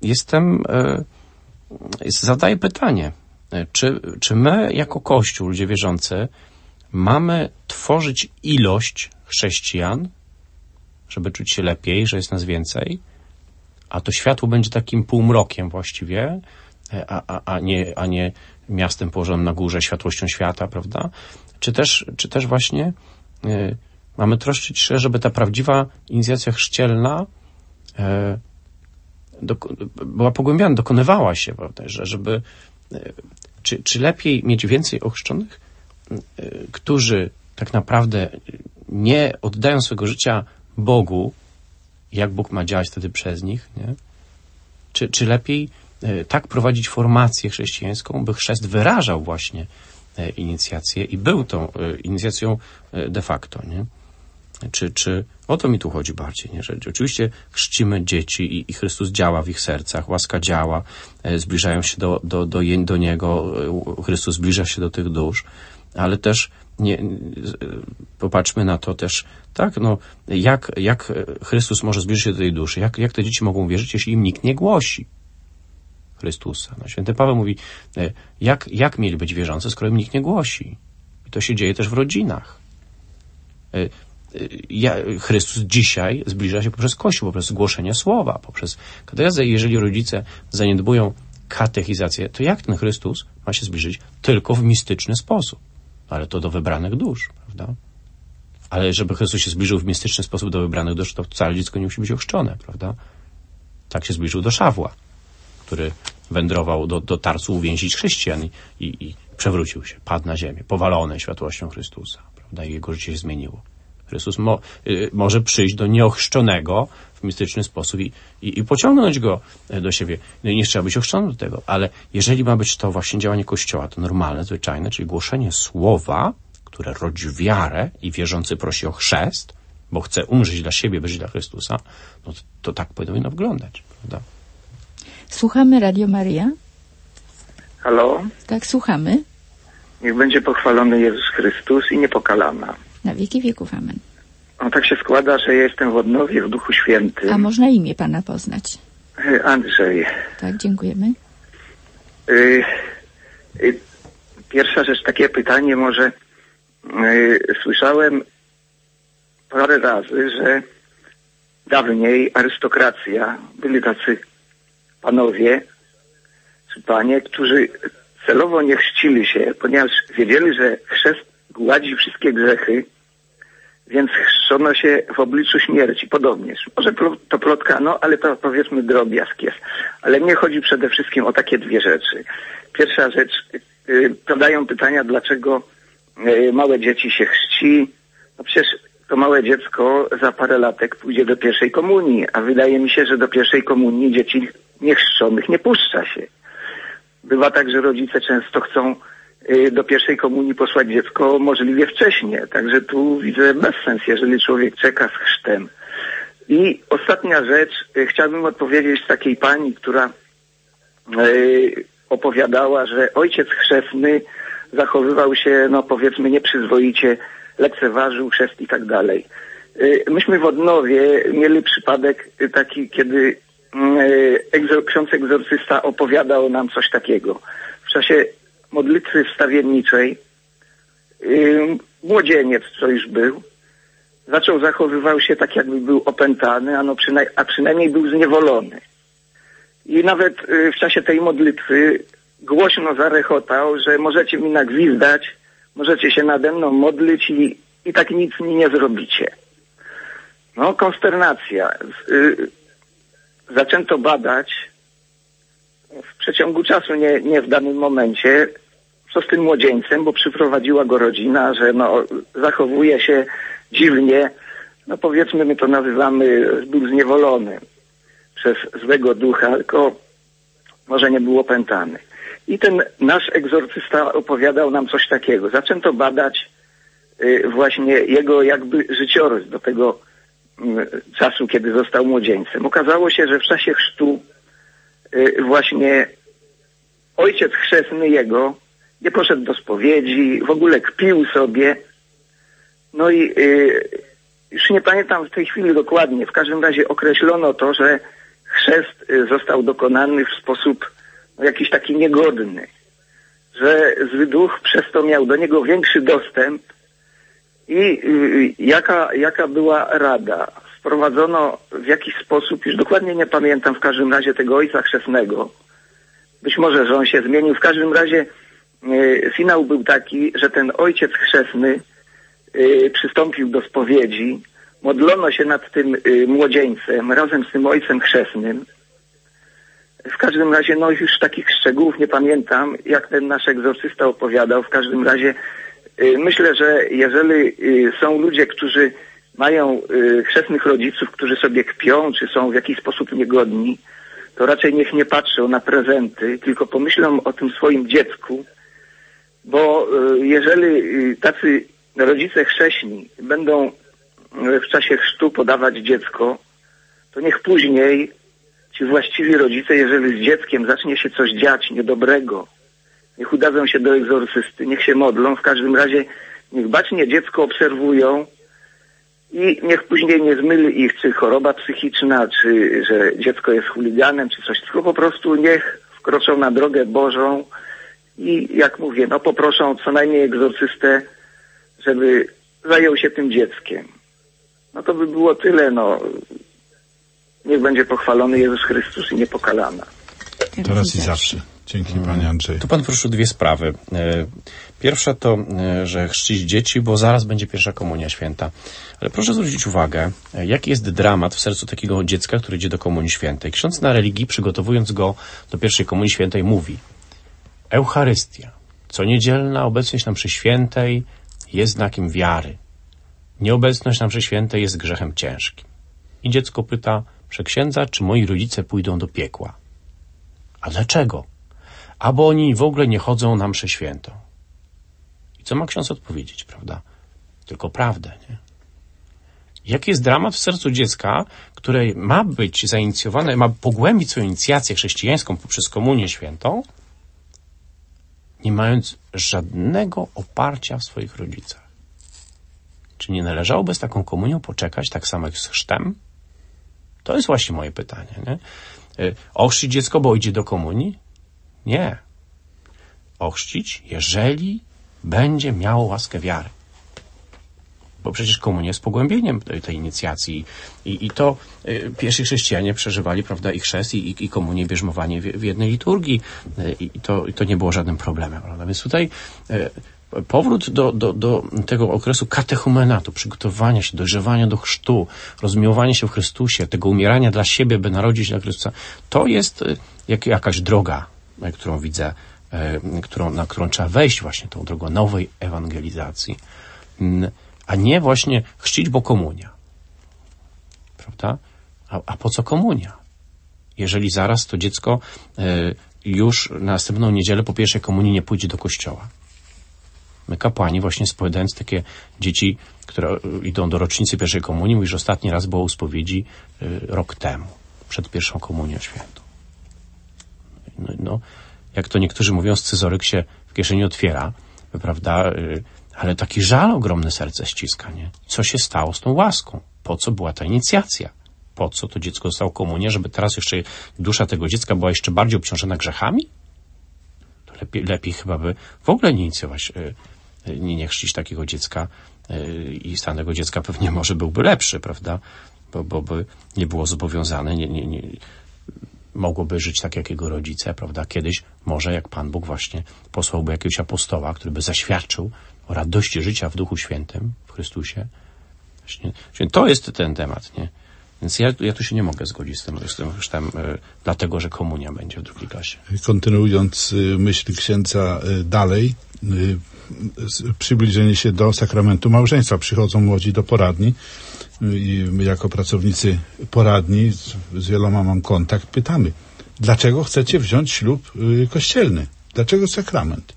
zadaję pytanie, czy my jako Kościół, ludzie wierzący, mamy tworzyć ilość chrześcijan, żeby czuć się lepiej, że jest nas więcej, a to światło będzie takim półmrokiem właściwie, a nie miastem położonym na górze, światłością świata, prawda? Czy też właśnie mamy troszczyć się, żeby ta prawdziwa inicjacja chrzcielna była pogłębiana, dokonywała się, prawda? Żeby czy lepiej mieć więcej ochrzczonych, którzy tak naprawdę nie oddają swojego życia Bogu, jak Bóg ma działać wtedy przez nich, nie? Czy lepiej tak prowadzić formację chrześcijańską, by chrzest wyrażał właśnie inicjację i był tą inicjacją de facto, nie? Czy o to mi tu chodzi bardziej, nie? Że oczywiście chrzcimy dzieci i Chrystus działa w ich sercach, łaska działa, zbliżają się do Niego, Chrystus zbliża się do tych dusz, ale też popatrzmy na to też, tak, jak Chrystus może zbliżyć się do tej duszy, jak te dzieci mogą wierzyć, jeśli im nikt nie głosi Chrystusa. Święty Paweł mówi, jak mieli być wierzący, skoro im nikt nie głosi. I to się dzieje też w rodzinach. Chrystus dzisiaj zbliża się poprzez Kościół, poprzez głoszenie słowa, poprzez katechezę. Jeżeli rodzice zaniedbują katechizację, to jak ten Chrystus ma się zbliżyć? Tylko w mistyczny sposób. Ale to do wybranych dusz, prawda? Ale żeby Chrystus się zbliżył w mistyczny sposób do wybranych dusz, to wcale dziecko nie musi być ochrzczone, prawda? Tak się zbliżył do Szawła, który wędrował do Tarsu uwięzić chrześcijan i przewrócił się, padł na ziemię, powalony światłością Chrystusa, prawda? I jego życie się zmieniło. Chrystus może przyjść do nieochrzczonego w mistyczny sposób i pociągnąć go do siebie. No i nie trzeba być ochrzczonym do tego, ale jeżeli ma być to właśnie działanie Kościoła, to normalne, zwyczajne, czyli głoszenie słowa, które rodzi wiarę i wierzący prosi o chrzest, bo chce umrzeć dla siebie, by żyć dla Chrystusa, no to tak powinno wyglądać, prawda? Słuchamy Radio Maryja. Halo? Tak, słuchamy. Niech będzie pochwalony Jezus Chrystus i niepokalana. Na wieki wieków, amen. No tak się składa, że ja jestem w odnowie w Duchu Świętym. A można imię Pana poznać? Andrzej. Tak, dziękujemy. Pierwsza rzecz, takie pytanie może. Słyszałem parę razy, że dawniej arystokracja, byli tacy panowie czy panie, którzy celowo nie chrzcili się, ponieważ wiedzieli, że chrzest gładzi wszystkie grzechy, więc chrzczono się w obliczu śmierci. Podobnież. Może to plotka, no ale to powiedzmy drobiazg jest. Ale mnie chodzi przede wszystkim o takie dwie rzeczy. Pierwsza rzecz, padają pytania, dlaczego małe dzieci się chrzci. No przecież to małe dziecko za parę latek pójdzie do pierwszej komunii, a wydaje mi się, że do pierwszej komunii dzieci niechrzczonych nie puszcza się. Bywa tak, że rodzice często chcą do pierwszej komunii posłać dziecko możliwie wcześnie. Także tu widzę bezsens, jeżeli człowiek czeka z chrztem. I ostatnia rzecz, chciałbym odpowiedzieć takiej pani, która opowiadała, że ojciec chrzestny zachowywał się, no powiedzmy, nieprzyzwoicie, lekceważył chrzest i tak dalej. Myśmy w Odnowie mieli przypadek taki, kiedy ksiądz egzorcysta opowiadał nam coś takiego. W czasie modlitwy wstawienniczej młodzieniec, co już był, zachowywał się tak, jakby był opętany, a przynajmniej był zniewolony. I nawet w czasie tej modlitwy głośno zarechotał, że możecie mi nagwizdać, możecie się nade mną modlić i tak nic mi nie zrobicie. No, konsternacja. Zaczęto badać w przeciągu czasu, nie w danym momencie, co z tym młodzieńcem, bo przyprowadziła go rodzina, że no, zachowuje się dziwnie, no powiedzmy, my to nazywamy, był zniewolony przez złego ducha, tylko może nie był opętany. I ten nasz egzorcysta opowiadał nam coś takiego. Zaczęto badać właśnie jego jakby życiorys do tego czasu, kiedy został młodzieńcem. Okazało się, że w czasie chrztu właśnie ojciec chrzestny jego nie poszedł do spowiedzi, w ogóle kpił sobie. No i już nie pamiętam w tej chwili dokładnie, w każdym razie określono to, że chrzest został dokonany w sposób jakiś taki niegodny, że zły duch przez to miał do niego większy dostęp. I jaka była rada? Wprowadzono w jakiś sposób, już dokładnie nie pamiętam, w każdym razie tego ojca chrzestnego. Być może, że on się zmienił. W każdym razie finał był taki, że ten ojciec chrzestny przystąpił do spowiedzi, modlono się nad tym młodzieńcem razem z tym ojcem chrzestnym. W każdym razie, no już takich szczegółów nie pamiętam, jak ten nasz egzorcysta opowiadał. W każdym razie myślę, że jeżeli są ludzie, którzy mają chrzestnych rodziców, którzy sobie kpią, czy są w jakiś sposób niegodni, to raczej niech nie patrzą na prezenty, tylko pomyślą o tym swoim dziecku, bo jeżeli tacy rodzice chrześni będą w czasie chrztu podawać dziecko, to niech później ci właściwi rodzice, jeżeli z dzieckiem zacznie się coś dziać niedobrego, niech udadzą się do egzorcysty, niech się modlą, w każdym razie niech bacznie dziecko obserwują i niech później nie zmyli ich, czy choroba psychiczna, czy że dziecko jest chuliganem, czy coś, tylko po prostu niech wkroczą na drogę Bożą i jak mówię, no poproszą co najmniej egzorcystę, żeby zajął się tym dzieckiem. no to by było tyle, no. Niech będzie pochwalony Jezus Chrystus i niepokalana. Teraz i zawsze. Dzięki, panie Andrzej. Tu pan poruszył dwie sprawy. Pierwsza to, że chrzcić dzieci, bo zaraz będzie pierwsza komunia święta. Ale proszę zwrócić uwagę, jaki jest dramat w sercu takiego dziecka, które idzie do komunii świętej. Ksiądz na religii, przygotowując go do pierwszej komunii świętej, mówi: Eucharystia, co niedzielna obecność na mszy świętej jest znakiem wiary. Nieobecność na mszy świętej jest grzechem ciężkim. I dziecko pyta przeksiędza, czy moi rodzice pójdą do piekła. A dlaczego? A bo oni w ogóle nie chodzą na mszę świętą. I co ma ksiądz odpowiedzieć, prawda? Tylko prawdę, nie? Jaki jest dramat w sercu dziecka, które ma być zainicjowane, ma pogłębić swoją inicjację chrześcijańską poprzez komunię świętą, nie mając żadnego oparcia w swoich rodzicach. Czy nie należałoby z taką komunią poczekać tak samo jak z chrztem? To jest właśnie moje pytanie, nie? Ochrzcić dziecko, bo idzie do komunii? Nie. Ochrzcić, jeżeli będzie miało łaskę wiary. Bo przecież komunia jest pogłębieniem tej inicjacji. I to pierwsi chrześcijanie przeżywali, prawda, i chrzest, i komunię, bierzmowanie w jednej liturgii. I to nie było żadnym problemem, prawda? Więc tutaj powrót do tego okresu katechumenatu, przygotowania się, dojrzewania do chrztu, rozmiłowania się w Chrystusie, tego umierania dla siebie, by narodzić się dla Chrystusa, to jest jakaś droga, którą widzę, na którą trzeba wejść właśnie, tą drogą nowej ewangelizacji, a nie właśnie chrzcić, bo komunia. Prawda? A po co komunia? Jeżeli zaraz to dziecko już na następną niedzielę po pierwszej komunii nie pójdzie do kościoła. My kapłani właśnie spowiadając takie dzieci, które idą do rocznicy pierwszej komunii, mówisz, że ostatni raz było u spowiedzi rok temu, przed pierwszą komunią świętą. No, jak to niektórzy mówią, scyzoryk się w kieszeni otwiera, prawda? Ale taki żal ogromne serce ściska, nie? Co się stało z tą łaską? Po co była ta inicjacja? Po co to dziecko dostało komunię, żeby teraz jeszcze dusza tego dziecka była jeszcze bardziej obciążona grzechami? To lepiej chyba by w ogóle nie inicjować, nie chrzcić takiego dziecka i stan tego dziecka pewnie może byłby lepszy, prawda? Bo by nie było zobowiązane, nie mogłoby żyć tak jak jego rodzice, prawda? Kiedyś może jak Pan Bóg właśnie posłałby jakiegoś apostoła, który by zaświadczył o radości życia w Duchu Świętym, w Chrystusie. Właśnie to jest ten temat, nie? Więc ja tu się nie mogę zgodzić z tym chrztem, dlatego, że komunia będzie w drugiej klasie. Kontynuując myśl księdza dalej, przybliżenie się do sakramentu małżeństwa. Przychodzą młodzi do poradni i my jako pracownicy poradni z wieloma mam kontakt, pytamy, dlaczego chcecie wziąć ślub kościelny? Dlaczego sakrament?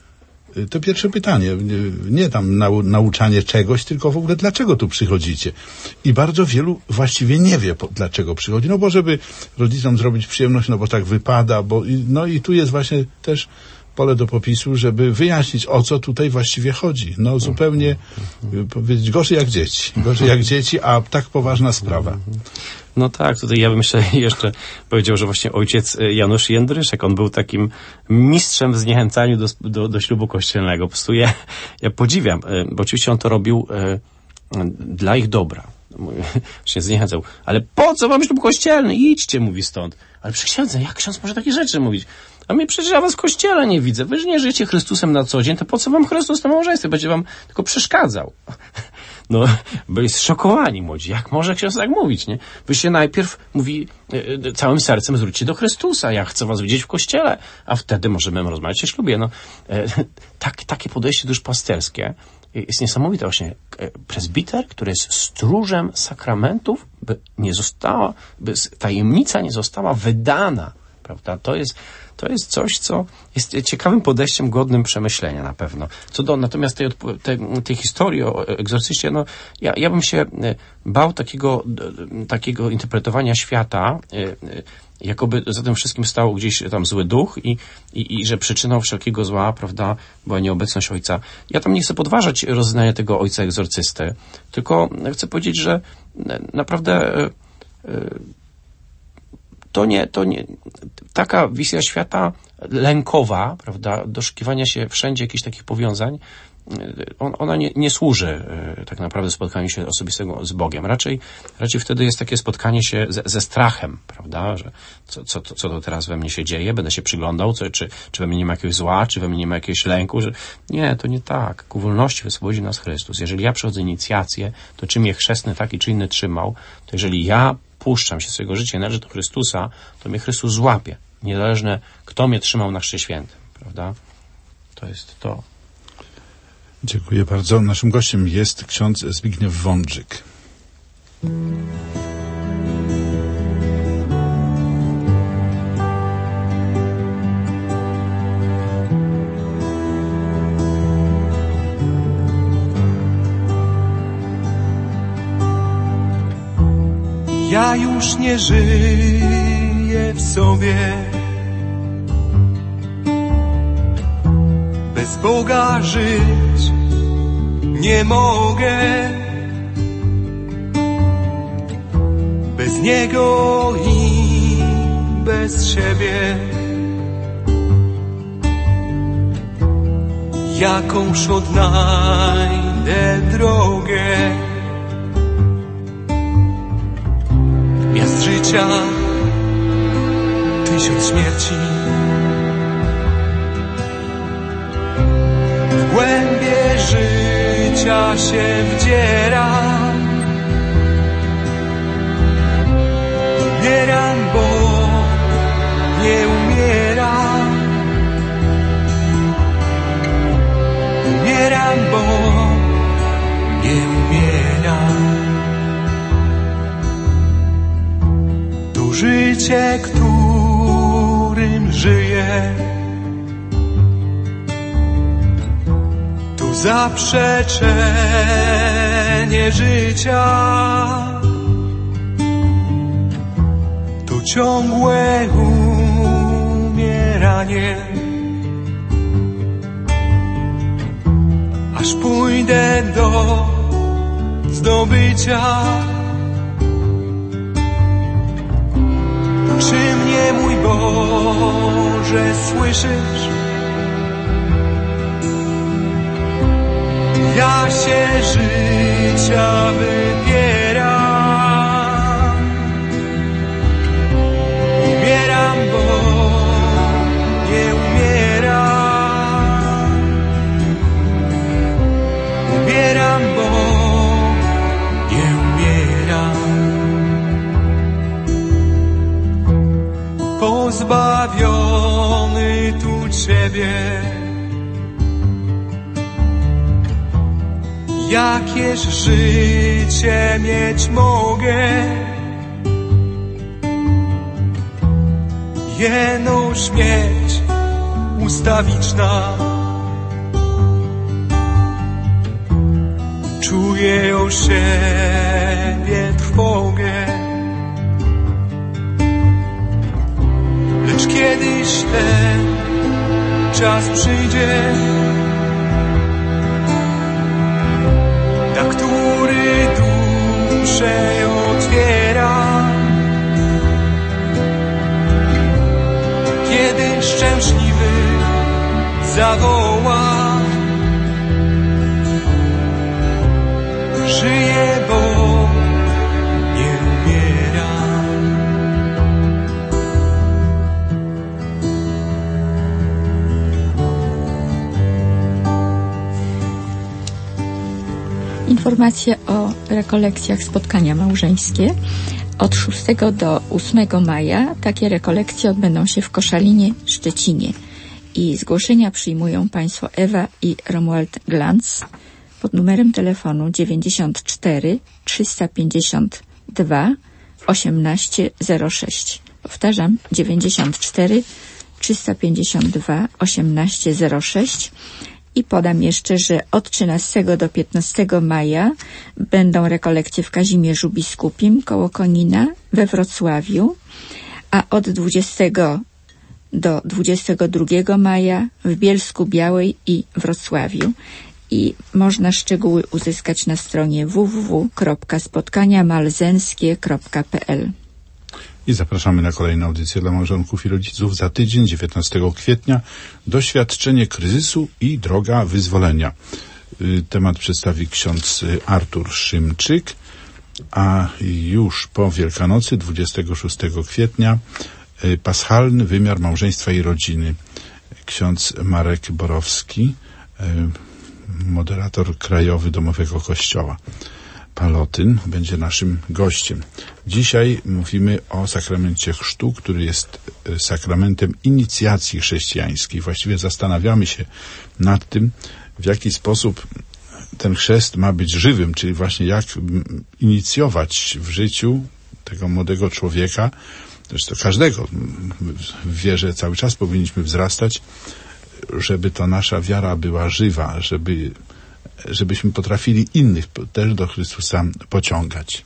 To pierwsze pytanie. Nie tam nauczanie czegoś, tylko w ogóle dlaczego tu przychodzicie? I bardzo wielu właściwie nie wie, dlaczego przychodzi. No bo żeby rodzicom zrobić przyjemność, no bo tak wypada, no i tu jest właśnie też pole do popisu, żeby wyjaśnić, o co tutaj właściwie chodzi. No zupełnie powiedzieć gorzej jak dzieci, a tak poważna sprawa. No tak, tutaj ja bym jeszcze powiedział, że właśnie ojciec Janusz Jędryszek, on był takim mistrzem w zniechęcaniu do ślubu kościelnego. Po prostu ja podziwiam, bo oczywiście on to robił dla ich dobra. Się zniechęcał. Ale po co wam ślub kościelny? Idźcie, mówi stąd. Ale przy księdze, jak ksiądz może takie rzeczy mówić? A mnie przecież ja was w kościele nie widzę. Wy nie żyjecie Chrystusem na co dzień, to po co wam Chrystus na małżeństwie? Będzie wam tylko przeszkadzał. No, byli zszokowani młodzi. Jak może ksiądz tak mówić, nie? Wy się najpierw mówi całym sercem zwróćcie do Chrystusa. Ja chcę was widzieć w kościele, a wtedy możemy rozmawiać o ślubie. No, takie podejście duszpasterskie jest niesamowite. Właśnie prezbiter, który jest stróżem sakramentów, by tajemnica nie została wydana, prawda? To jest coś, co jest ciekawym podejściem godnym przemyślenia na pewno. Natomiast tej historii o egzorcyście, no ja bym się bał takiego interpretowania świata, jakoby za tym wszystkim stał gdzieś tam zły duch i że przyczyną wszelkiego zła, prawda, była nieobecność ojca. Ja tam nie chcę podważać rozeznania tego ojca egzorcysty, tylko chcę powiedzieć, że naprawdę to nie taka wizja świata lękowa, prawda, doszukiwania się wszędzie jakichś takich powiązań, ona nie służy tak naprawdę spotkaniu się osobistego z Bogiem. Raczej wtedy jest takie spotkanie się ze strachem, prawda, że co to teraz we mnie się dzieje, będę się przyglądał, czy we mnie nie ma jakiegoś zła, czy we mnie nie ma jakiegoś lęku, że nie, to nie tak. Ku wolności wyswobodzi nas Chrystus. Jeżeli ja przechodzę inicjację, to czy mnie chrzestny taki czy inny trzymał, to jeżeli ja puszczam się swojego życia i należy do Chrystusa, to mnie Chrystus złapie. Niezależne, kto mnie trzymał na chrzcie świętym, prawda? To jest to. Dziękuję bardzo. Naszym gościem jest ksiądz Zbigniew Wądrzyk. Ja już nie żyję w sobie, bez Boga żyć nie mogę, bez Niego i bez siebie. Jakąż odnajdę drogę, miast życia 1000 śmierci. W głębie życia się wdziera, umieram, bo nie umieram. Umieram, bo nie umieram. To życie, którym żyję, to zaprzeczenie życia, to ciągłe umieranie, aż pójdę do zdobycia. Czy mnie, mój Boże, słyszysz? Ja się życia wypieram, umieram, bo nie umieram. Umieram, bo nie umieram. Pozbawiony tu Ciebie, jakież życie mieć mogę? Jeno śmierć ustawiczna, czuję o siebie trwogę. Lecz kiedyś ten czas przyjdzie, na który duszę otwiera, kiedy szczęśliwy zawoła: żyję, bo nie umieram. Informacje o rekolekcjach spotkania małżeńskie. Od 6 do 8 maja takie rekolekcje odbędą się w Koszalinie, Szczecinie. I zgłoszenia przyjmują Państwo Ewa i Romuald Glanz pod numerem telefonu 94 352 1806. Powtarzam, 94 352 1806. I podam jeszcze, że od 13 do 15 maja będą rekolekcje w Kazimierzu Biskupim koło Konina we Wrocławiu, a od 20 do 22 maja w Bielsku Białej i Wrocławiu. I można szczegóły uzyskać na stronie www.spotkaniamalzenskie.pl. I zapraszamy na kolejną audycję dla małżonków i rodziców za tydzień, 19 kwietnia. Doświadczenie kryzysu i droga wyzwolenia. Temat przedstawi ksiądz Artur Szymczyk, a już po Wielkanocy, 26 kwietnia, paschalny wymiar małżeństwa i rodziny. Ksiądz Marek Borowski, moderator krajowy Domowego Kościoła Palotyn, będzie naszym gościem. Dzisiaj mówimy o sakramencie chrztu, który jest sakramentem inicjacji chrześcijańskiej. Właściwie zastanawiamy się nad tym, w jaki sposób ten chrzest ma być żywym, czyli właśnie jak inicjować w życiu tego młodego człowieka, zresztą każdego w wierze cały czas powinniśmy wzrastać, żeby to nasza wiara była żywa, żebyśmy potrafili innych też do Chrystusa pociągać.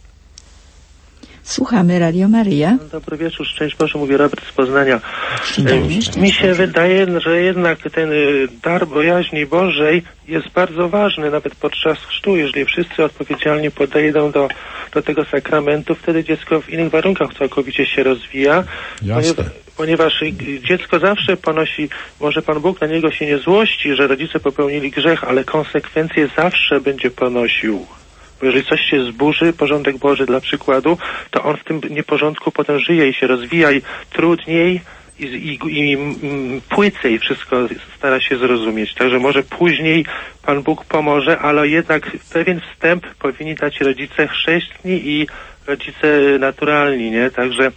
Słuchamy Radio Maryja. Dobry wieczór, szczęść Boże, mówię Robert z Poznania. Mi się wydaje, że jednak ten dar bojaźni Bożej jest bardzo ważny, nawet podczas chrztu. Jeżeli wszyscy odpowiedzialnie podejdą do tego sakramentu, wtedy dziecko w innych warunkach całkowicie się rozwija. Ponieważ dziecko zawsze ponosi, może Pan Bóg na niego się nie złości, że rodzice popełnili grzech, ale konsekwencje zawsze będzie ponosił. Bo jeżeli coś się zburzy, porządek Boży dla przykładu, to on w tym nieporządku potem żyje i się rozwija i trudniej i płycej wszystko stara się zrozumieć. Także może później Pan Bóg pomoże, ale jednak pewien wstęp powinni dać rodzice chrzestni i rodzice naturalni, nie?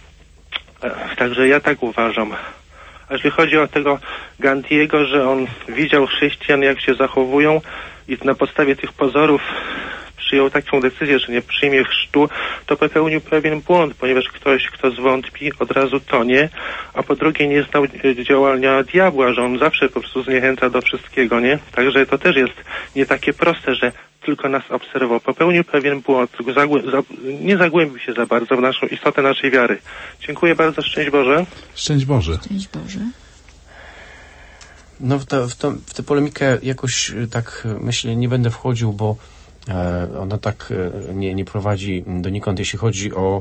Także ja tak uważam. A jeżeli chodzi o tego Gandhiego, że on widział chrześcijan, jak się zachowują i na podstawie tych pozorów przyjął taką decyzję, że nie przyjmie chrztu, to popełnił pewien błąd, ponieważ ktoś, kto zwątpi, od razu tonie, a po drugie nie znał działania diabła, że on zawsze po prostu zniechęca do wszystkiego, nie? Także to też jest nie takie proste, że tylko nas obserwował. Popełnił pewien błąd, nie zagłębił się za bardzo w naszą istotę naszej wiary. Dziękuję bardzo, szczęść Boże. Szczęść Boże. Szczęść Boże. No w tę polemikę jakoś tak myślę nie będę wchodził, bo ona tak nie prowadzi donikąd, jeśli chodzi o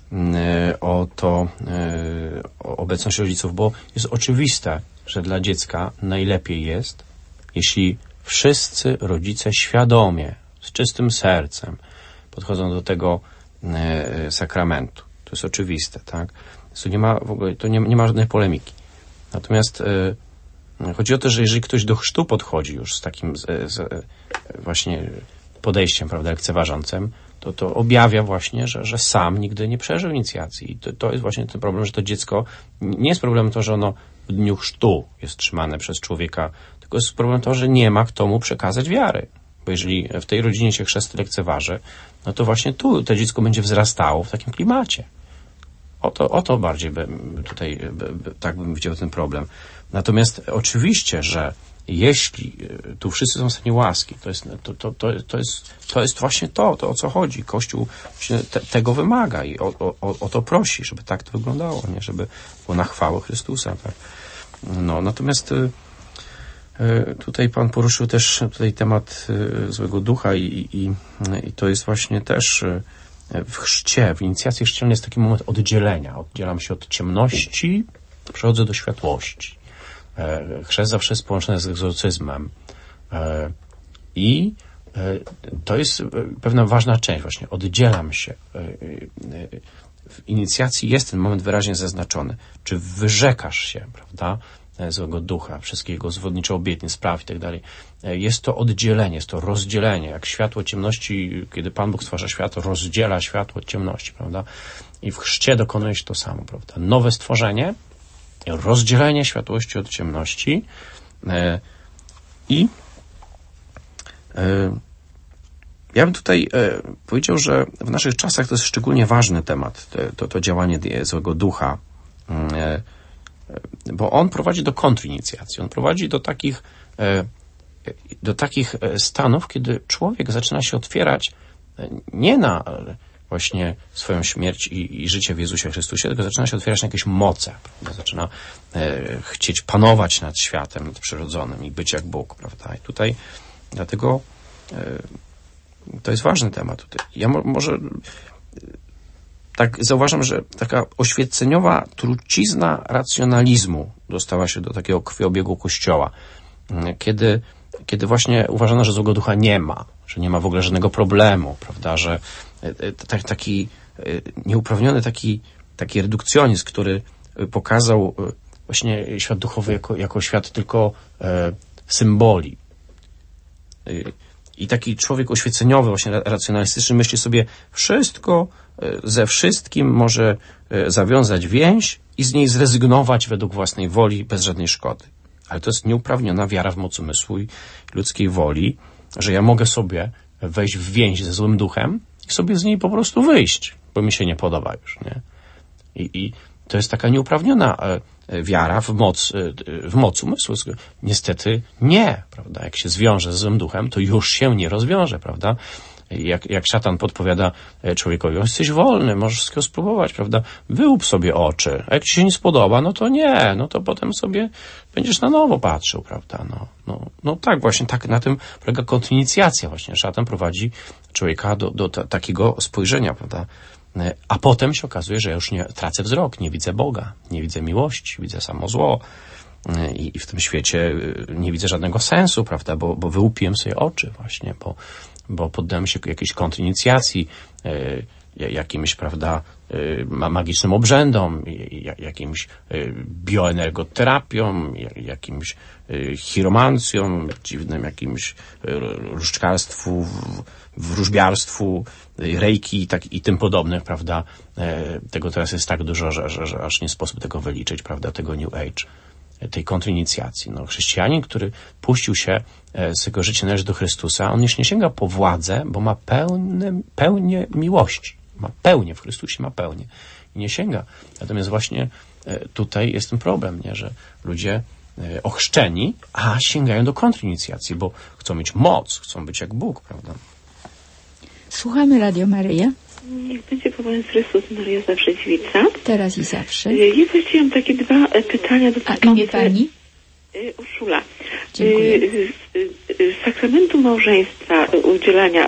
obecność rodziców, bo jest oczywiste, że dla dziecka najlepiej jest, jeśli wszyscy rodzice świadomie, z czystym sercem podchodzą do tego sakramentu. To jest oczywiste, tak? Tu nie ma w ogóle, nie ma żadnej polemiki. Natomiast chodzi o to, że jeżeli ktoś do chrztu podchodzi już z takim właśnie podejściem, prawda, lekceważącym, to objawia właśnie, że sam nigdy nie przeżył inicjacji. I to jest właśnie ten problem, że to dziecko, nie jest problemem to, że ono w dniu chrztu jest trzymane przez człowieka, tylko jest problem to, że nie ma kto mu przekazać wiary. Bo jeżeli w tej rodzinie się chrzest lekceważy, no to właśnie tu to dziecko będzie wzrastało w takim klimacie. O to bardziej tak bym widział ten problem. Natomiast oczywiście, że jeśli tu wszyscy są w stanie łaski, to jest właśnie to, o co chodzi. Kościół tego wymaga i o to prosi, żeby tak to wyglądało, nie? Żeby było na chwałę Chrystusa. Tak? No, natomiast tutaj Pan poruszył też tutaj temat złego ducha i to jest właśnie też w chrzcie, w inicjacji chrzcielnej jest taki moment oddzielenia. Oddzielam się od ciemności, przechodzę do światłości. Chrzest zawsze jest połączony z egzorcyzmem. I to jest pewna ważna część właśnie. Oddzielam się. W inicjacji jest ten moment wyraźnie zaznaczony. Czy wyrzekasz się, prawda, złego ducha, wszystkich jego zwodniczych obietnic, spraw i tak dalej. Jest to oddzielenie, jest to rozdzielenie. Jak światło ciemności, kiedy Pan Bóg stwarza światło, rozdziela światło od ciemności, prawda? I w chrzcie dokonuje się to samo, prawda? Nowe stworzenie, rozdzielenie światłości od ciemności ja bym tutaj powiedział, że w naszych czasach to jest szczególnie ważny temat, to działanie złego ducha, bo on prowadzi do kontrinicjacji, on prowadzi do takich stanów, kiedy człowiek zaczyna się otwierać nie na właśnie swoją śmierć i życie w Jezusie Chrystusie, tylko zaczyna się otwierać na jakieś moce, prawda? Zaczyna chcieć panować nad światem, nad przyrodzonym i być jak Bóg, prawda? I tutaj dlatego to jest ważny temat tutaj. Ja może tak zauważam, że taka oświeceniowa trucizna racjonalizmu dostała się do takiego krwiobiegu Kościoła, kiedy kiedy właśnie uważano, że złego ducha nie ma, że nie ma w ogóle żadnego problemu, prawda, że taki nieuprawniony taki redukcjonizm, który pokazał właśnie świat duchowy jako świat tylko symboli. I taki człowiek oświeceniowy, właśnie racjonalistyczny myśli sobie, wszystko ze wszystkim może zawiązać więź i z niej zrezygnować według własnej woli bez żadnej szkody. Ale to jest nieuprawniona wiara w moc umysłu i ludzkiej woli, że ja mogę sobie wejść w więź ze złym duchem i sobie z niej po prostu wyjść, bo mi się nie podoba już, nie? I to jest taka nieuprawniona wiara w moc umysłu. Niestety nie, prawda? Jak się zwiąże ze złym duchem, to już się nie rozwiąże, prawda? Jak szatan podpowiada człowiekowi, jesteś wolny, możesz wszystkiego spróbować, prawda? Wyłup sobie oczy, a jak ci się nie spodoba, no to nie, no to potem sobie będziesz na nowo patrzył, prawda? No tak, właśnie tak na tym polega kontrainicjacja właśnie. Szatan prowadzi człowieka do takiego spojrzenia, prawda? A potem się okazuje, że ja już nie tracę wzrok, nie widzę Boga, nie widzę miłości, widzę samo zło i w tym świecie nie widzę żadnego sensu, prawda, bo wyłupiłem sobie oczy właśnie, bo poddałem się jakiejś kontrainicjacji, jakimś, prawda, magicznym obrzędom, jakimś bioenergoterapiom, jakimś chiromancjom, dziwnym jakimś różdżkarstwu, wróżbiarstwu, rejki i tym podobnych, prawda. Tego teraz jest tak dużo, że aż nie sposób tego wyliczyć, prawda, tego New Age, tej kontrainicjacji. No, chrześcijanin, który puścił się z jego życia należy do Chrystusa, on już nie sięga po władzę, bo ma pełnię miłości. Ma pełnię, w Chrystusie ma pełnię. I nie sięga. Natomiast właśnie tutaj jest ten problem, nie? Że ludzie ochrzczeni, a sięgają do kontrainicjacji, bo chcą mieć moc, chcą być jak Bóg, prawda? Słuchamy Radio Maryja. Niech będzie powołany Chrystus, Maryja zawsze dziewica. Teraz i zawsze. Ja właściwie mam takie dwa pytania dotyczące... A imię pani? Urszula. Dziękuję. Sakramentu małżeństwa, udzielania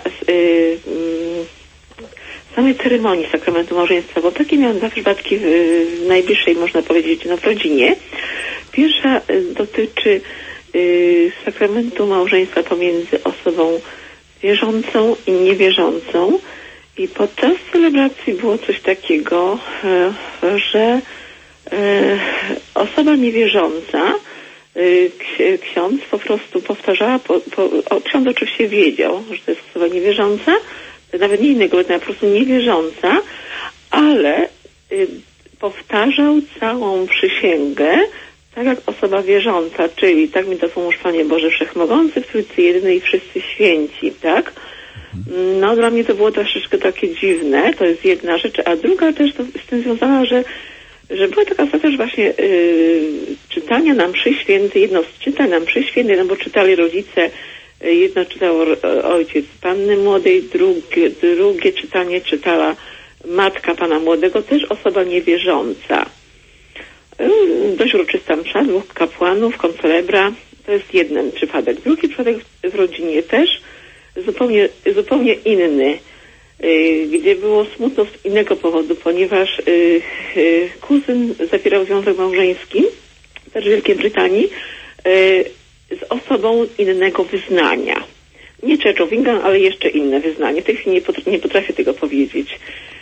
samej ceremonii sakramentu małżeństwa, bo takie miałam dwa przypadki w najbliższej, można powiedzieć, w rodzinie. Pierwsza dotyczy sakramentu małżeństwa pomiędzy osobą wierzącą i niewierzącą. I podczas celebracji było coś takiego, że osoba niewierząca, ksiądz po prostu powtarzała, ksiądz oczywiście wiedział, że to jest osoba niewierząca, nawet nie innego, po prostu niewierząca, ale powtarzał całą przysięgę, tak jak osoba wierząca, czyli tak mi dopomóż Panie Boże Wszechmogący, w Trójcy Jedynej i wszyscy święci, tak? No dla mnie to było troszeczkę takie dziwne, to jest jedna rzecz, a druga też to z tym związana, że była taka sytuacja, że właśnie czytania na mszy świętej, jedno z czytań na mszy świętej, no bo czytali rodzice, jedno czytał ojciec Panny Młodej, drugie czytanie czytała matka Pana Młodego, też osoba niewierząca. Dość uroczysta msza, dwóch kapłanów, koncelebra, to jest jeden przypadek. Drugi przypadek w rodzinie też, zupełnie inny, gdzie było smutno z innego powodu, ponieważ kuzyn zawierał związek małżeński, też w Wielkiej Brytanii, z osobą innego wyznania. Nie Church of England, ale jeszcze inne wyznanie. W tej chwili nie potrafię tego powiedzieć.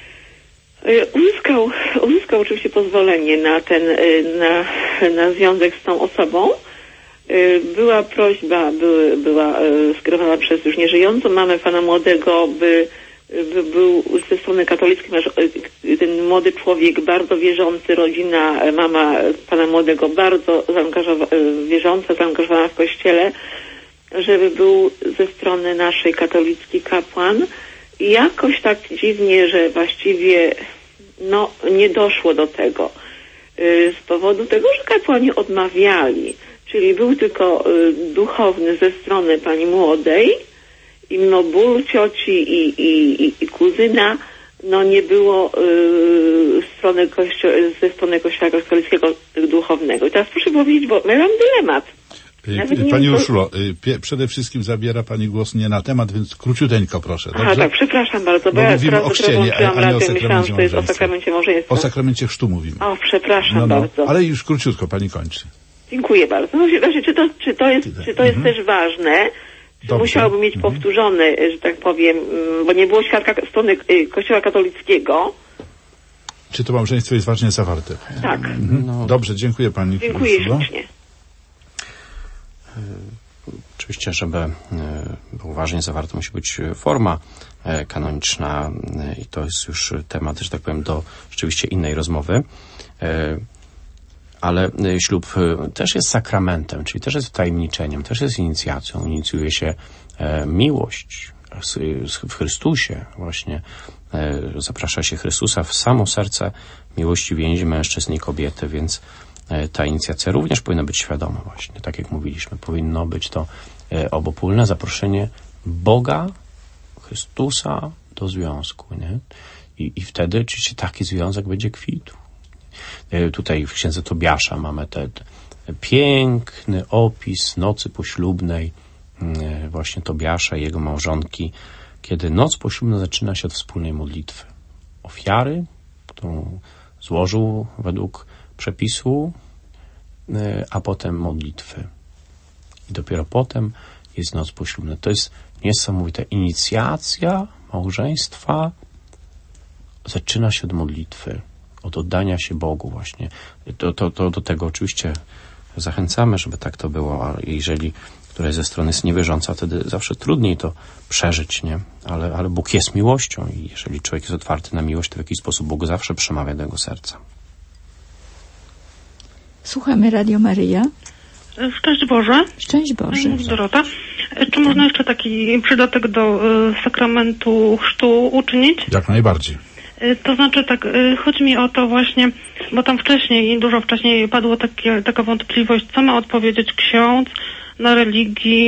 Uzyskał oczywiście pozwolenie na związek z tą osobą. Była prośba, była skierowana przez już nieżyjącą mamę Pana Młodego, by był ze strony katolickiej, ten młody człowiek bardzo wierzący, rodzina, mama Pana Młodego bardzo wierząca, zaangażowana w Kościele, żeby był ze strony naszej katolicki kapłan. I jakoś tak dziwnie, że właściwie nie doszło do tego. Z powodu tego, że kapłani odmawiali. Czyli był tylko duchowny ze strony pani Młodej i mimo bólu cioci i kuzyna, nie było ze strony Kościoła katolickiego duchownego. I teraz proszę powiedzieć, bo ja mam dylemat. Pani Urszulo, przede wszystkim zabiera Pani głos nie na temat, więc króciuteńko proszę. Dobrze? Aha, tak, przepraszam bardzo, bo ja mówimy o chrzcie, a nie o myślałam, że to jest o sakramencie małżeństwa. O sakramencie chrztu mówimy. O, przepraszam bardzo. Ale już króciutko Pani kończy. Dziękuję bardzo. No, właśnie, czy to jest też ważne? Czy musiałoby mieć powtórzone, że tak powiem, bo nie było świadka strony Kościoła katolickiego. Czy to małżeństwo jest ważnie zawarte? Tak. Dobrze, dziękuję pani. Dziękuję ślicznie. Oczywiście, żeby było ważnie zawarte, musi być forma kanoniczna i to jest już temat, że tak powiem, do rzeczywiście innej rozmowy. Ale ślub też jest sakramentem, czyli też jest wtajemniczeniem, też jest inicjacją. Inicjuje się miłość w Chrystusie właśnie. Zaprasza się Chrystusa w samo serce miłości więzi mężczyzn i kobiety, więc ta inicjacja również powinna być świadoma właśnie. Tak jak mówiliśmy, powinno być to obopólne zaproszenie Boga, Chrystusa do związku, nie? I wtedy oczywiście taki związek będzie kwitł. Tutaj w księdze Tobiasza mamy ten piękny opis nocy poślubnej właśnie Tobiasza i jego małżonki, kiedy noc poślubna zaczyna się od wspólnej modlitwy. Ofiary, którą złożył według przepisu, a potem modlitwy. I dopiero potem jest noc poślubna. To jest niesamowita inicjacja małżeństwa. Zaczyna się od modlitwy, od oddania się Bogu właśnie. To do tego oczywiście zachęcamy, żeby tak to było, a jeżeli któraś ze strony jest niewierząca, wtedy zawsze trudniej to przeżyć, nie? Ale Bóg jest miłością i jeżeli człowiek jest otwarty na miłość, to w jakiś sposób Bóg zawsze przemawia do jego serca. Słuchamy Radio Maryja. Szczęść Boże. Szczęść Boże. Dorota. Czy można jeszcze taki przydatek do sakramentu chrztu uczynić? Jak najbardziej. To znaczy tak, chodzi mi o to właśnie, bo tam wcześniej, dużo wcześniej padło taka wątpliwość, co ma odpowiedzieć ksiądz na religii,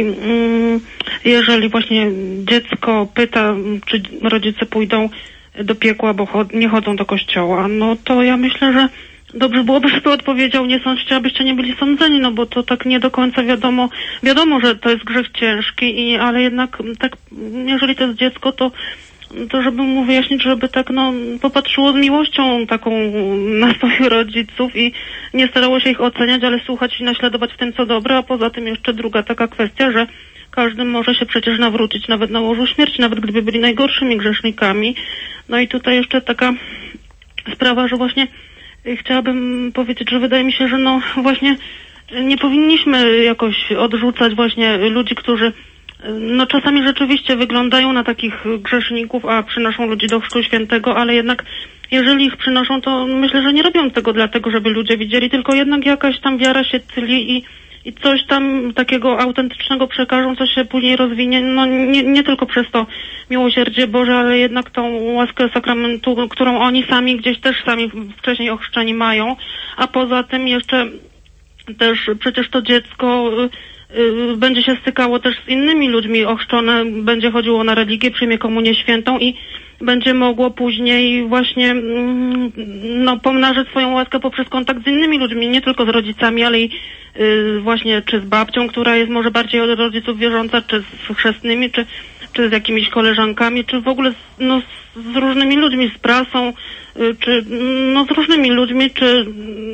jeżeli właśnie dziecko pyta, czy rodzice pójdą do piekła, bo nie chodzą do kościoła. No to ja myślę, że dobrze byłoby, żeby odpowiedział, nie sądźcie, abyście nie byli sądzeni, no bo to tak nie do końca wiadomo, że to jest grzech ciężki, ale jednak tak, jeżeli to jest dziecko, to żeby mu wyjaśnić, żeby tak popatrzyło z miłością taką na swoich rodziców i nie starało się ich oceniać, ale słuchać i naśladować w tym, co dobre, a poza tym jeszcze druga taka kwestia, że każdy może się przecież nawrócić nawet na łożu śmierci, nawet gdyby byli najgorszymi grzesznikami. No i tutaj jeszcze taka sprawa, że właśnie chciałabym powiedzieć, że wydaje mi się, że właśnie nie powinniśmy jakoś odrzucać właśnie ludzi, którzy czasami rzeczywiście wyglądają na takich grzeszników, a przynoszą ludzi do Chrztu Świętego, ale jednak jeżeli ich przynoszą, to myślę, że nie robią tego dlatego, żeby ludzie widzieli, tylko jednak jakaś tam wiara się tyli i coś tam takiego autentycznego przekażą, co się później rozwinie, nie tylko przez to miłosierdzie Boże, ale jednak tą łaskę sakramentu, którą oni sami gdzieś też sami wcześniej ochrzczeni mają, a poza tym jeszcze też przecież to dziecko będzie się stykało też z innymi ludźmi ochrzczone, będzie chodziło na religię, przyjmie komunię świętą i będzie mogło później właśnie pomnażać swoją łaskę poprzez kontakt z innymi ludźmi, nie tylko z rodzicami, ale i właśnie czy z babcią, która jest może bardziej od rodziców wierząca, czy z chrzestnymi, czy z jakimiś koleżankami, czy w ogóle z różnymi ludźmi, z prasą, czy z różnymi ludźmi, czy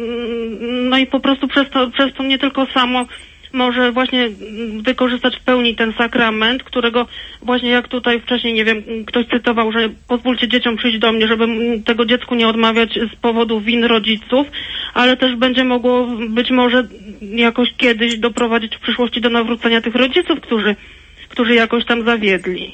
i po prostu przez to nie tylko samo może właśnie wykorzystać w pełni ten sakrament, którego właśnie jak tutaj wcześniej, nie wiem, ktoś cytował, że pozwólcie dzieciom przyjść do mnie, żeby tego dziecku nie odmawiać z powodu win rodziców, ale też będzie mogło być może jakoś kiedyś doprowadzić w przyszłości do nawrócenia tych rodziców, którzy jakoś tam zawiedli.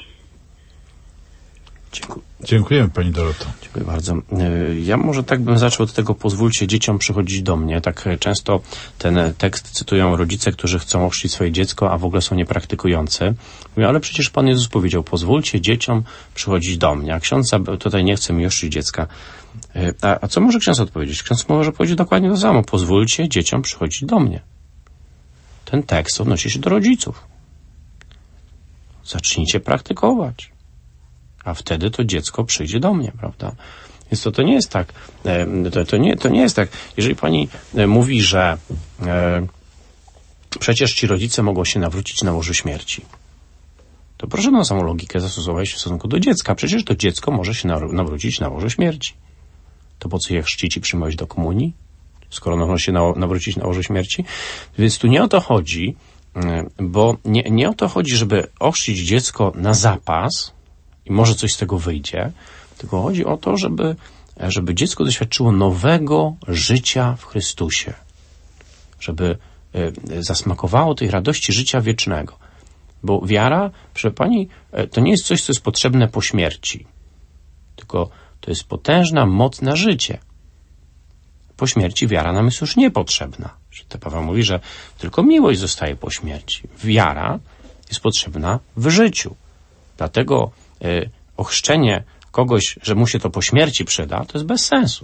Dziękujemy Pani Doroto. Dziękuję bardzo. Ja może tak bym zaczął od tego, pozwólcie dzieciom przychodzić do mnie. Tak często ten tekst cytują rodzice, którzy chcą ochrzcić swoje dziecko, a w ogóle są niepraktykujący. Mówię, ale przecież Pan Jezus powiedział, pozwólcie dzieciom przychodzić do mnie, a ksiądz tutaj nie chce mi ochrzcić dziecka. A co może ksiądz odpowiedzieć? Ksiądz może powiedzieć dokładnie to samo. Pozwólcie dzieciom przychodzić do mnie. Ten tekst odnosi się do rodziców. Zacznijcie praktykować. A wtedy to dziecko przyjdzie do mnie, prawda? Więc to nie jest tak. To nie jest tak. Jeżeli pani mówi, że przecież ci rodzice mogą się nawrócić na łożu śmierci, to proszę na samą logikę zastosować w stosunku do dziecka. Przecież to dziecko może się nawrócić na łożu śmierci. To po co je chrzcić i przyjmować do komunii? skoro można się nawrócić na łoże śmierci. Więc tu nie o to chodzi, bo nie o to chodzi, żeby ochrzcić dziecko na zapas i może coś z tego wyjdzie, tylko chodzi o to, żeby dziecko doświadczyło nowego życia w Chrystusie. Żeby zasmakowało tej radości życia wiecznego. Bo wiara, proszę pani, to nie jest coś, co jest potrzebne po śmierci. Tylko to jest potężna moc na życie. Po śmierci wiara nam jest już niepotrzebna. Święty Paweł mówi, że tylko miłość zostaje po śmierci. Wiara jest potrzebna w życiu. Dlatego ochrzczenie kogoś, że mu się to po śmierci przyda, to jest bez sensu.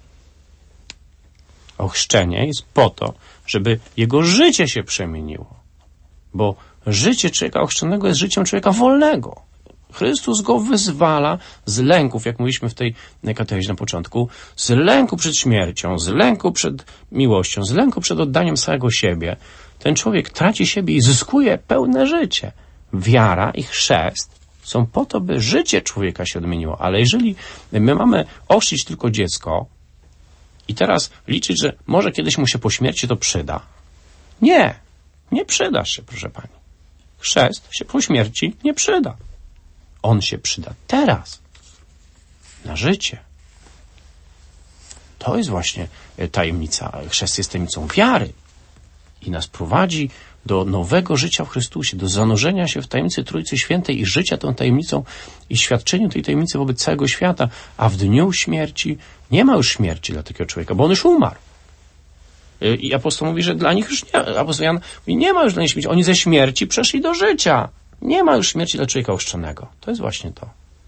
Ochrzczenie jest po to, żeby jego życie się przemieniło. Bo życie człowieka ochrzczonego jest życiem człowieka wolnego. Chrystus go wyzwala z lęków, jak mówiliśmy w tej katechezie na początku, z lęku przed śmiercią, z lęku przed miłością, z lęku przed oddaniem całego siebie. Ten człowiek traci siebie i zyskuje pełne życie. Wiara i chrzest są po to, by życie człowieka się odmieniło. Ale jeżeli my mamy ochrzcić tylko dziecko i teraz liczyć, że może kiedyś mu się po śmierci to przyda. Nie przyda się, proszę pani. Chrzest się po śmierci nie przyda. On się przyda teraz. Na życie. To jest właśnie tajemnica. Chrzest jest tajemnicą wiary. I nas prowadzi do nowego życia w Chrystusie, do zanurzenia się w tajemnicy Trójcy Świętej i życia tą tajemnicą i świadczeniu tej tajemnicy wobec całego świata. A w dniu śmierci nie ma już śmierci dla takiego człowieka, bo on już umarł. I apostoł mówi, że dla nich już nie, apostoł Jan mówi, nie ma już dla nich śmierci. Oni ze śmierci przeszli do życia. Nie ma już śmierci dla człowieka ochrzczonego. To jest właśnie to.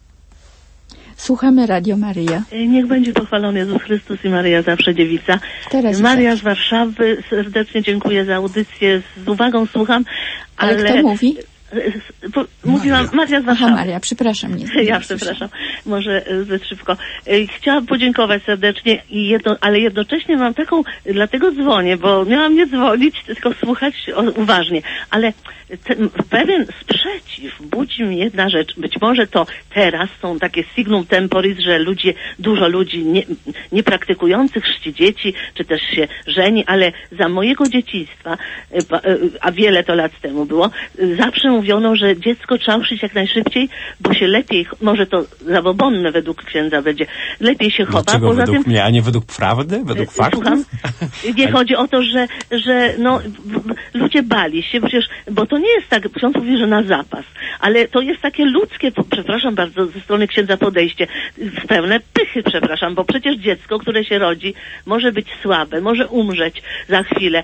Słuchamy Radio Maryja. Niech będzie pochwalony Jezus Chrystus i Maryja zawsze dziewica. Maria z Warszawy, serdecznie dziękuję za audycję. Z uwagą słucham. Ale kto mówi? Mówiłam Maria z Warszawy. Maria, przepraszam. Ja przepraszam, może zbyt szybko. Chciałam podziękować serdecznie, ale jednocześnie mam taką, dlatego dzwonię, bo miałam nie dzwonić, tylko słuchać uważnie, ale pewien sprzeciw budzi mi jedna rzecz. Być może to teraz są takie signum temporis, że dużo ludzi niepraktykujących chrzci dzieci, czy też się żeni, ale za mojego dzieciństwa, a wiele to lat temu było, zawsze mówiono, że dziecko trzeba chrzcić jak najszybciej, bo się lepiej, może to zabobonne według księdza będzie, lepiej się chowa. Dlaczego poza według mnie, a nie według prawdy? Według faktów? Słucham? Nie chodzi o to, że ludzie bali się, przecież, bo to nie jest tak, ksiądz mówi, że na zapas, ale to jest takie ludzkie, przepraszam bardzo, ze strony księdza podejście, pełne pychy, przepraszam, bo przecież dziecko, które się rodzi, może być słabe, może umrzeć za chwilę,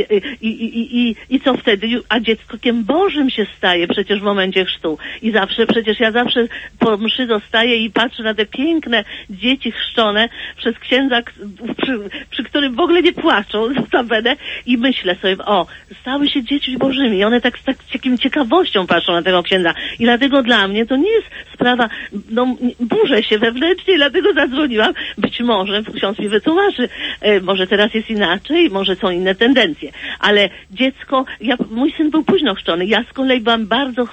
i co wtedy? A dzieckiem Bożym się staje przecież w momencie chrztu. I przecież ja zawsze po mszy zostaję i patrzę na te piękne dzieci chrzczone przez księdza, przy którym w ogóle nie płaczą, notabene, i myślę sobie, stały się dziećmi Bożymi. I one tak z taką ciekawością patrzą na tego księdza. I dlatego dla mnie to nie jest sprawa, burzę się wewnętrznie i dlatego zadzwoniłam. Być może ksiądz mi wytłumaczy, może teraz jest inaczej, może są inne tendencje. Ale dziecko, mój syn był późno chrzczony. Ja z kolei byłam bardzo,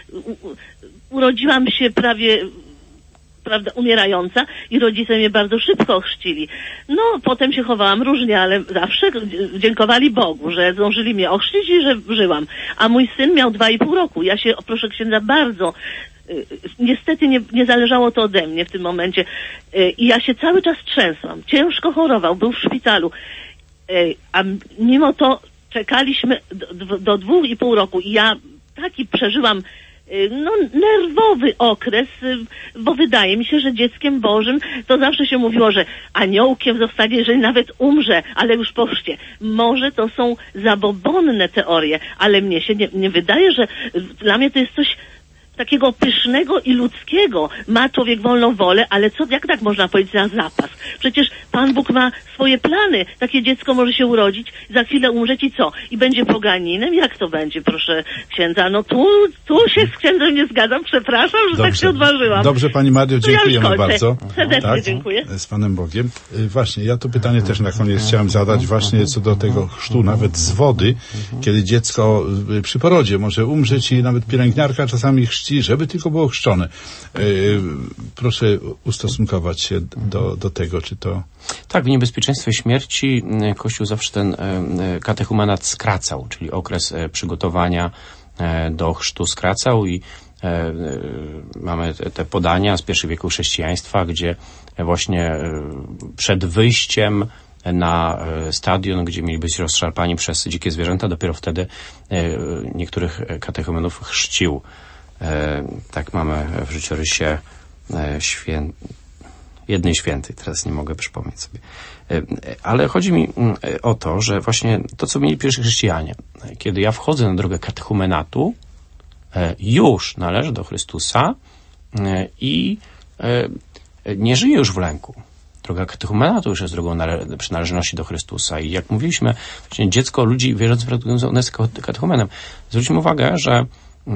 urodziłam się prawie, prawda, umierająca i rodzice mnie bardzo szybko ochrzcili. Potem się chowałam różnie, ale zawsze dziękowali Bogu, że zdążyli mnie ochrzcić i że żyłam. A mój syn miał 2,5 roku. Ja się, proszę księdza, bardzo, niestety nie zależało to ode mnie w tym momencie. I ja się cały czas trzęsłam. Ciężko chorował, był w szpitalu. A mimo to czekaliśmy do 2,5 roku i ja taki przeżyłam nerwowy okres, bo wydaje mi się, że dzieckiem Bożym to zawsze się mówiło, że aniołkiem zostanie, jeżeli nawet umrze, ale już po chrzcie. Może to są zabobonne teorie, ale mnie się nie wydaje, że dla mnie to jest coś takiego pysznego i ludzkiego. Ma człowiek wolną wolę, ale jak tak można powiedzieć na zapas? Przecież Pan Bóg ma swoje plany. Takie dziecko może się urodzić, za chwilę umrzeć i co? I będzie poganinem? Jak to będzie, proszę księdza? Tu się z księdzem nie zgadzam. Przepraszam, że tak się odważyłam. Dobrze, pani Mario, dziękujemy ja bardzo. Serdecznie dziękuję. Z Panem Bogiem. Właśnie, ja to pytanie też na koniec chciałem zadać właśnie co do tego chrztu, nawet z wody, kiedy dziecko przy porodzie może umrzeć i nawet pielęgniarka czasami chrzci, żeby tylko było chrzczone. Proszę ustosunkować się do tego, czy to... Tak, w niebezpieczeństwie śmierci Kościół zawsze ten katechumenat skracał, czyli okres przygotowania do chrztu skracał i mamy te podania z pierwszych wieków chrześcijaństwa, gdzie właśnie przed wyjściem na stadion, gdzie mieli być rozszarpani przez dzikie zwierzęta, dopiero wtedy niektórych katechumenów chrzcił. Tak mamy w życiorysie jednej świętej, teraz nie mogę przypomnieć sobie. Ale chodzi mi o to, że właśnie to, co mieli pierwsi chrześcijanie, kiedy ja wchodzę na drogę katechumenatu, już należę do Chrystusa i nie żyję już w lęku. Droga katechumenatu już jest drogą przynależności do Chrystusa. I jak mówiliśmy, właśnie dziecko ludzi wierzących praktykujących, ono jest katechumenem. Zwróćmy uwagę, że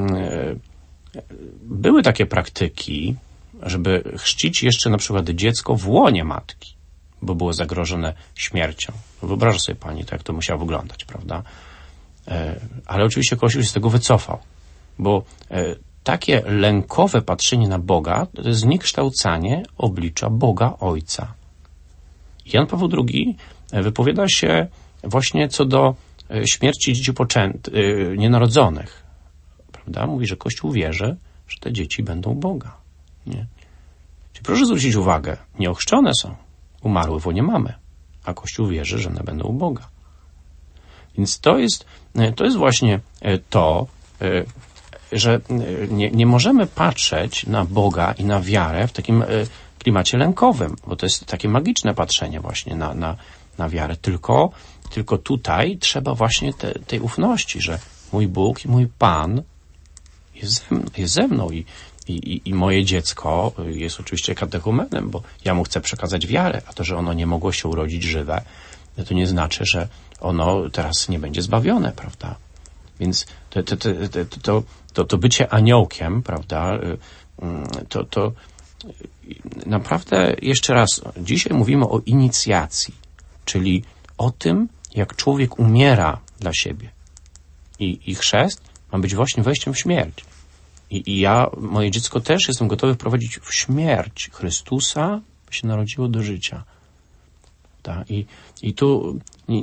były takie praktyki, żeby chrzcić jeszcze na przykład dziecko w łonie matki, bo było zagrożone śmiercią. Wyobraża sobie pani, to jak to musiało wyglądać, prawda? Ale oczywiście Kościół się z tego wycofał, bo takie lękowe patrzenie na Boga to jest zniekształcanie oblicza Boga Ojca. Jan Paweł II wypowiada się właśnie co do śmierci dzieci nienarodzonych. Prawda? Mówi, że Kościół wierzy, że te dzieci będą Boga. Nie? Czyli proszę zwrócić uwagę, nieochrzczone są, umarły w łonie mamy, a Kościół wierzy, że one będą u Boga. Więc to jest właśnie to, że nie możemy patrzeć na Boga i na wiarę w takim klimacie lękowym, bo to jest takie magiczne patrzenie właśnie na wiarę. Tylko tutaj trzeba właśnie tej ufności, że mój Bóg i mój Pan jest ze mną i moje dziecko jest oczywiście katechumenem, bo ja mu chcę przekazać wiarę, a to, że ono nie mogło się urodzić żywe, to nie znaczy, że ono teraz nie będzie zbawione, prawda? Więc to bycie aniołkiem, prawda, to naprawdę, jeszcze raz, dzisiaj mówimy o inicjacji, czyli o tym, jak człowiek umiera dla siebie. I chrzest ma być właśnie wejściem w śmierć. I ja, moje dziecko też jestem gotowy wprowadzić w śmierć Chrystusa, by się narodziło do życia. Tak? I tu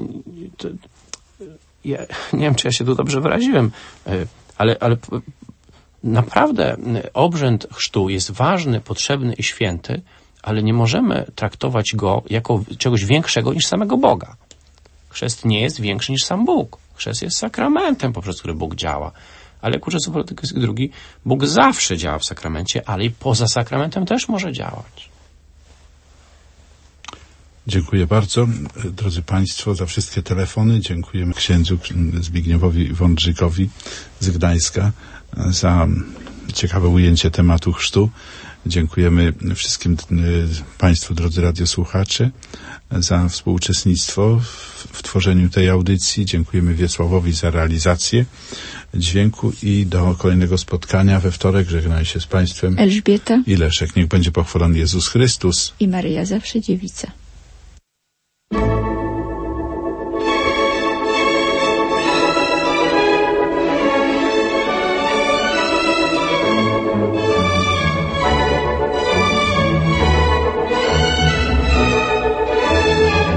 ja nie wiem, czy ja się tu dobrze wyraziłem, ale naprawdę obrzęd chrztu jest ważny, potrzebny i święty, ale nie możemy traktować go jako czegoś większego niż samego Boga. Chrzest nie jest większy niż sam Bóg. Chrzest jest sakramentem, poprzez który Bóg działa. Ale jak uczę Polityki II, Bóg zawsze działa w sakramencie, ale i poza sakramentem też może działać. Dziękuję bardzo, drodzy Państwo, za wszystkie telefony. Dziękujemy księdzu Zbigniewowi Wądrzykowi z Gdańska za ciekawe ujęcie tematu chrztu. Dziękujemy wszystkim Państwu, drodzy radiosłuchacze, za współuczestnictwo w tworzeniu tej audycji. Dziękujemy Wiesławowi za realizację dźwięku i do kolejnego spotkania we wtorek. Żegnaj się z Państwem Elżbieta i Leszek. Niech będzie pochwalony Jezus Chrystus i Maryja zawsze dziewica.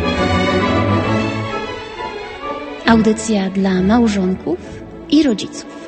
Audycja dla małżonków i rodziców.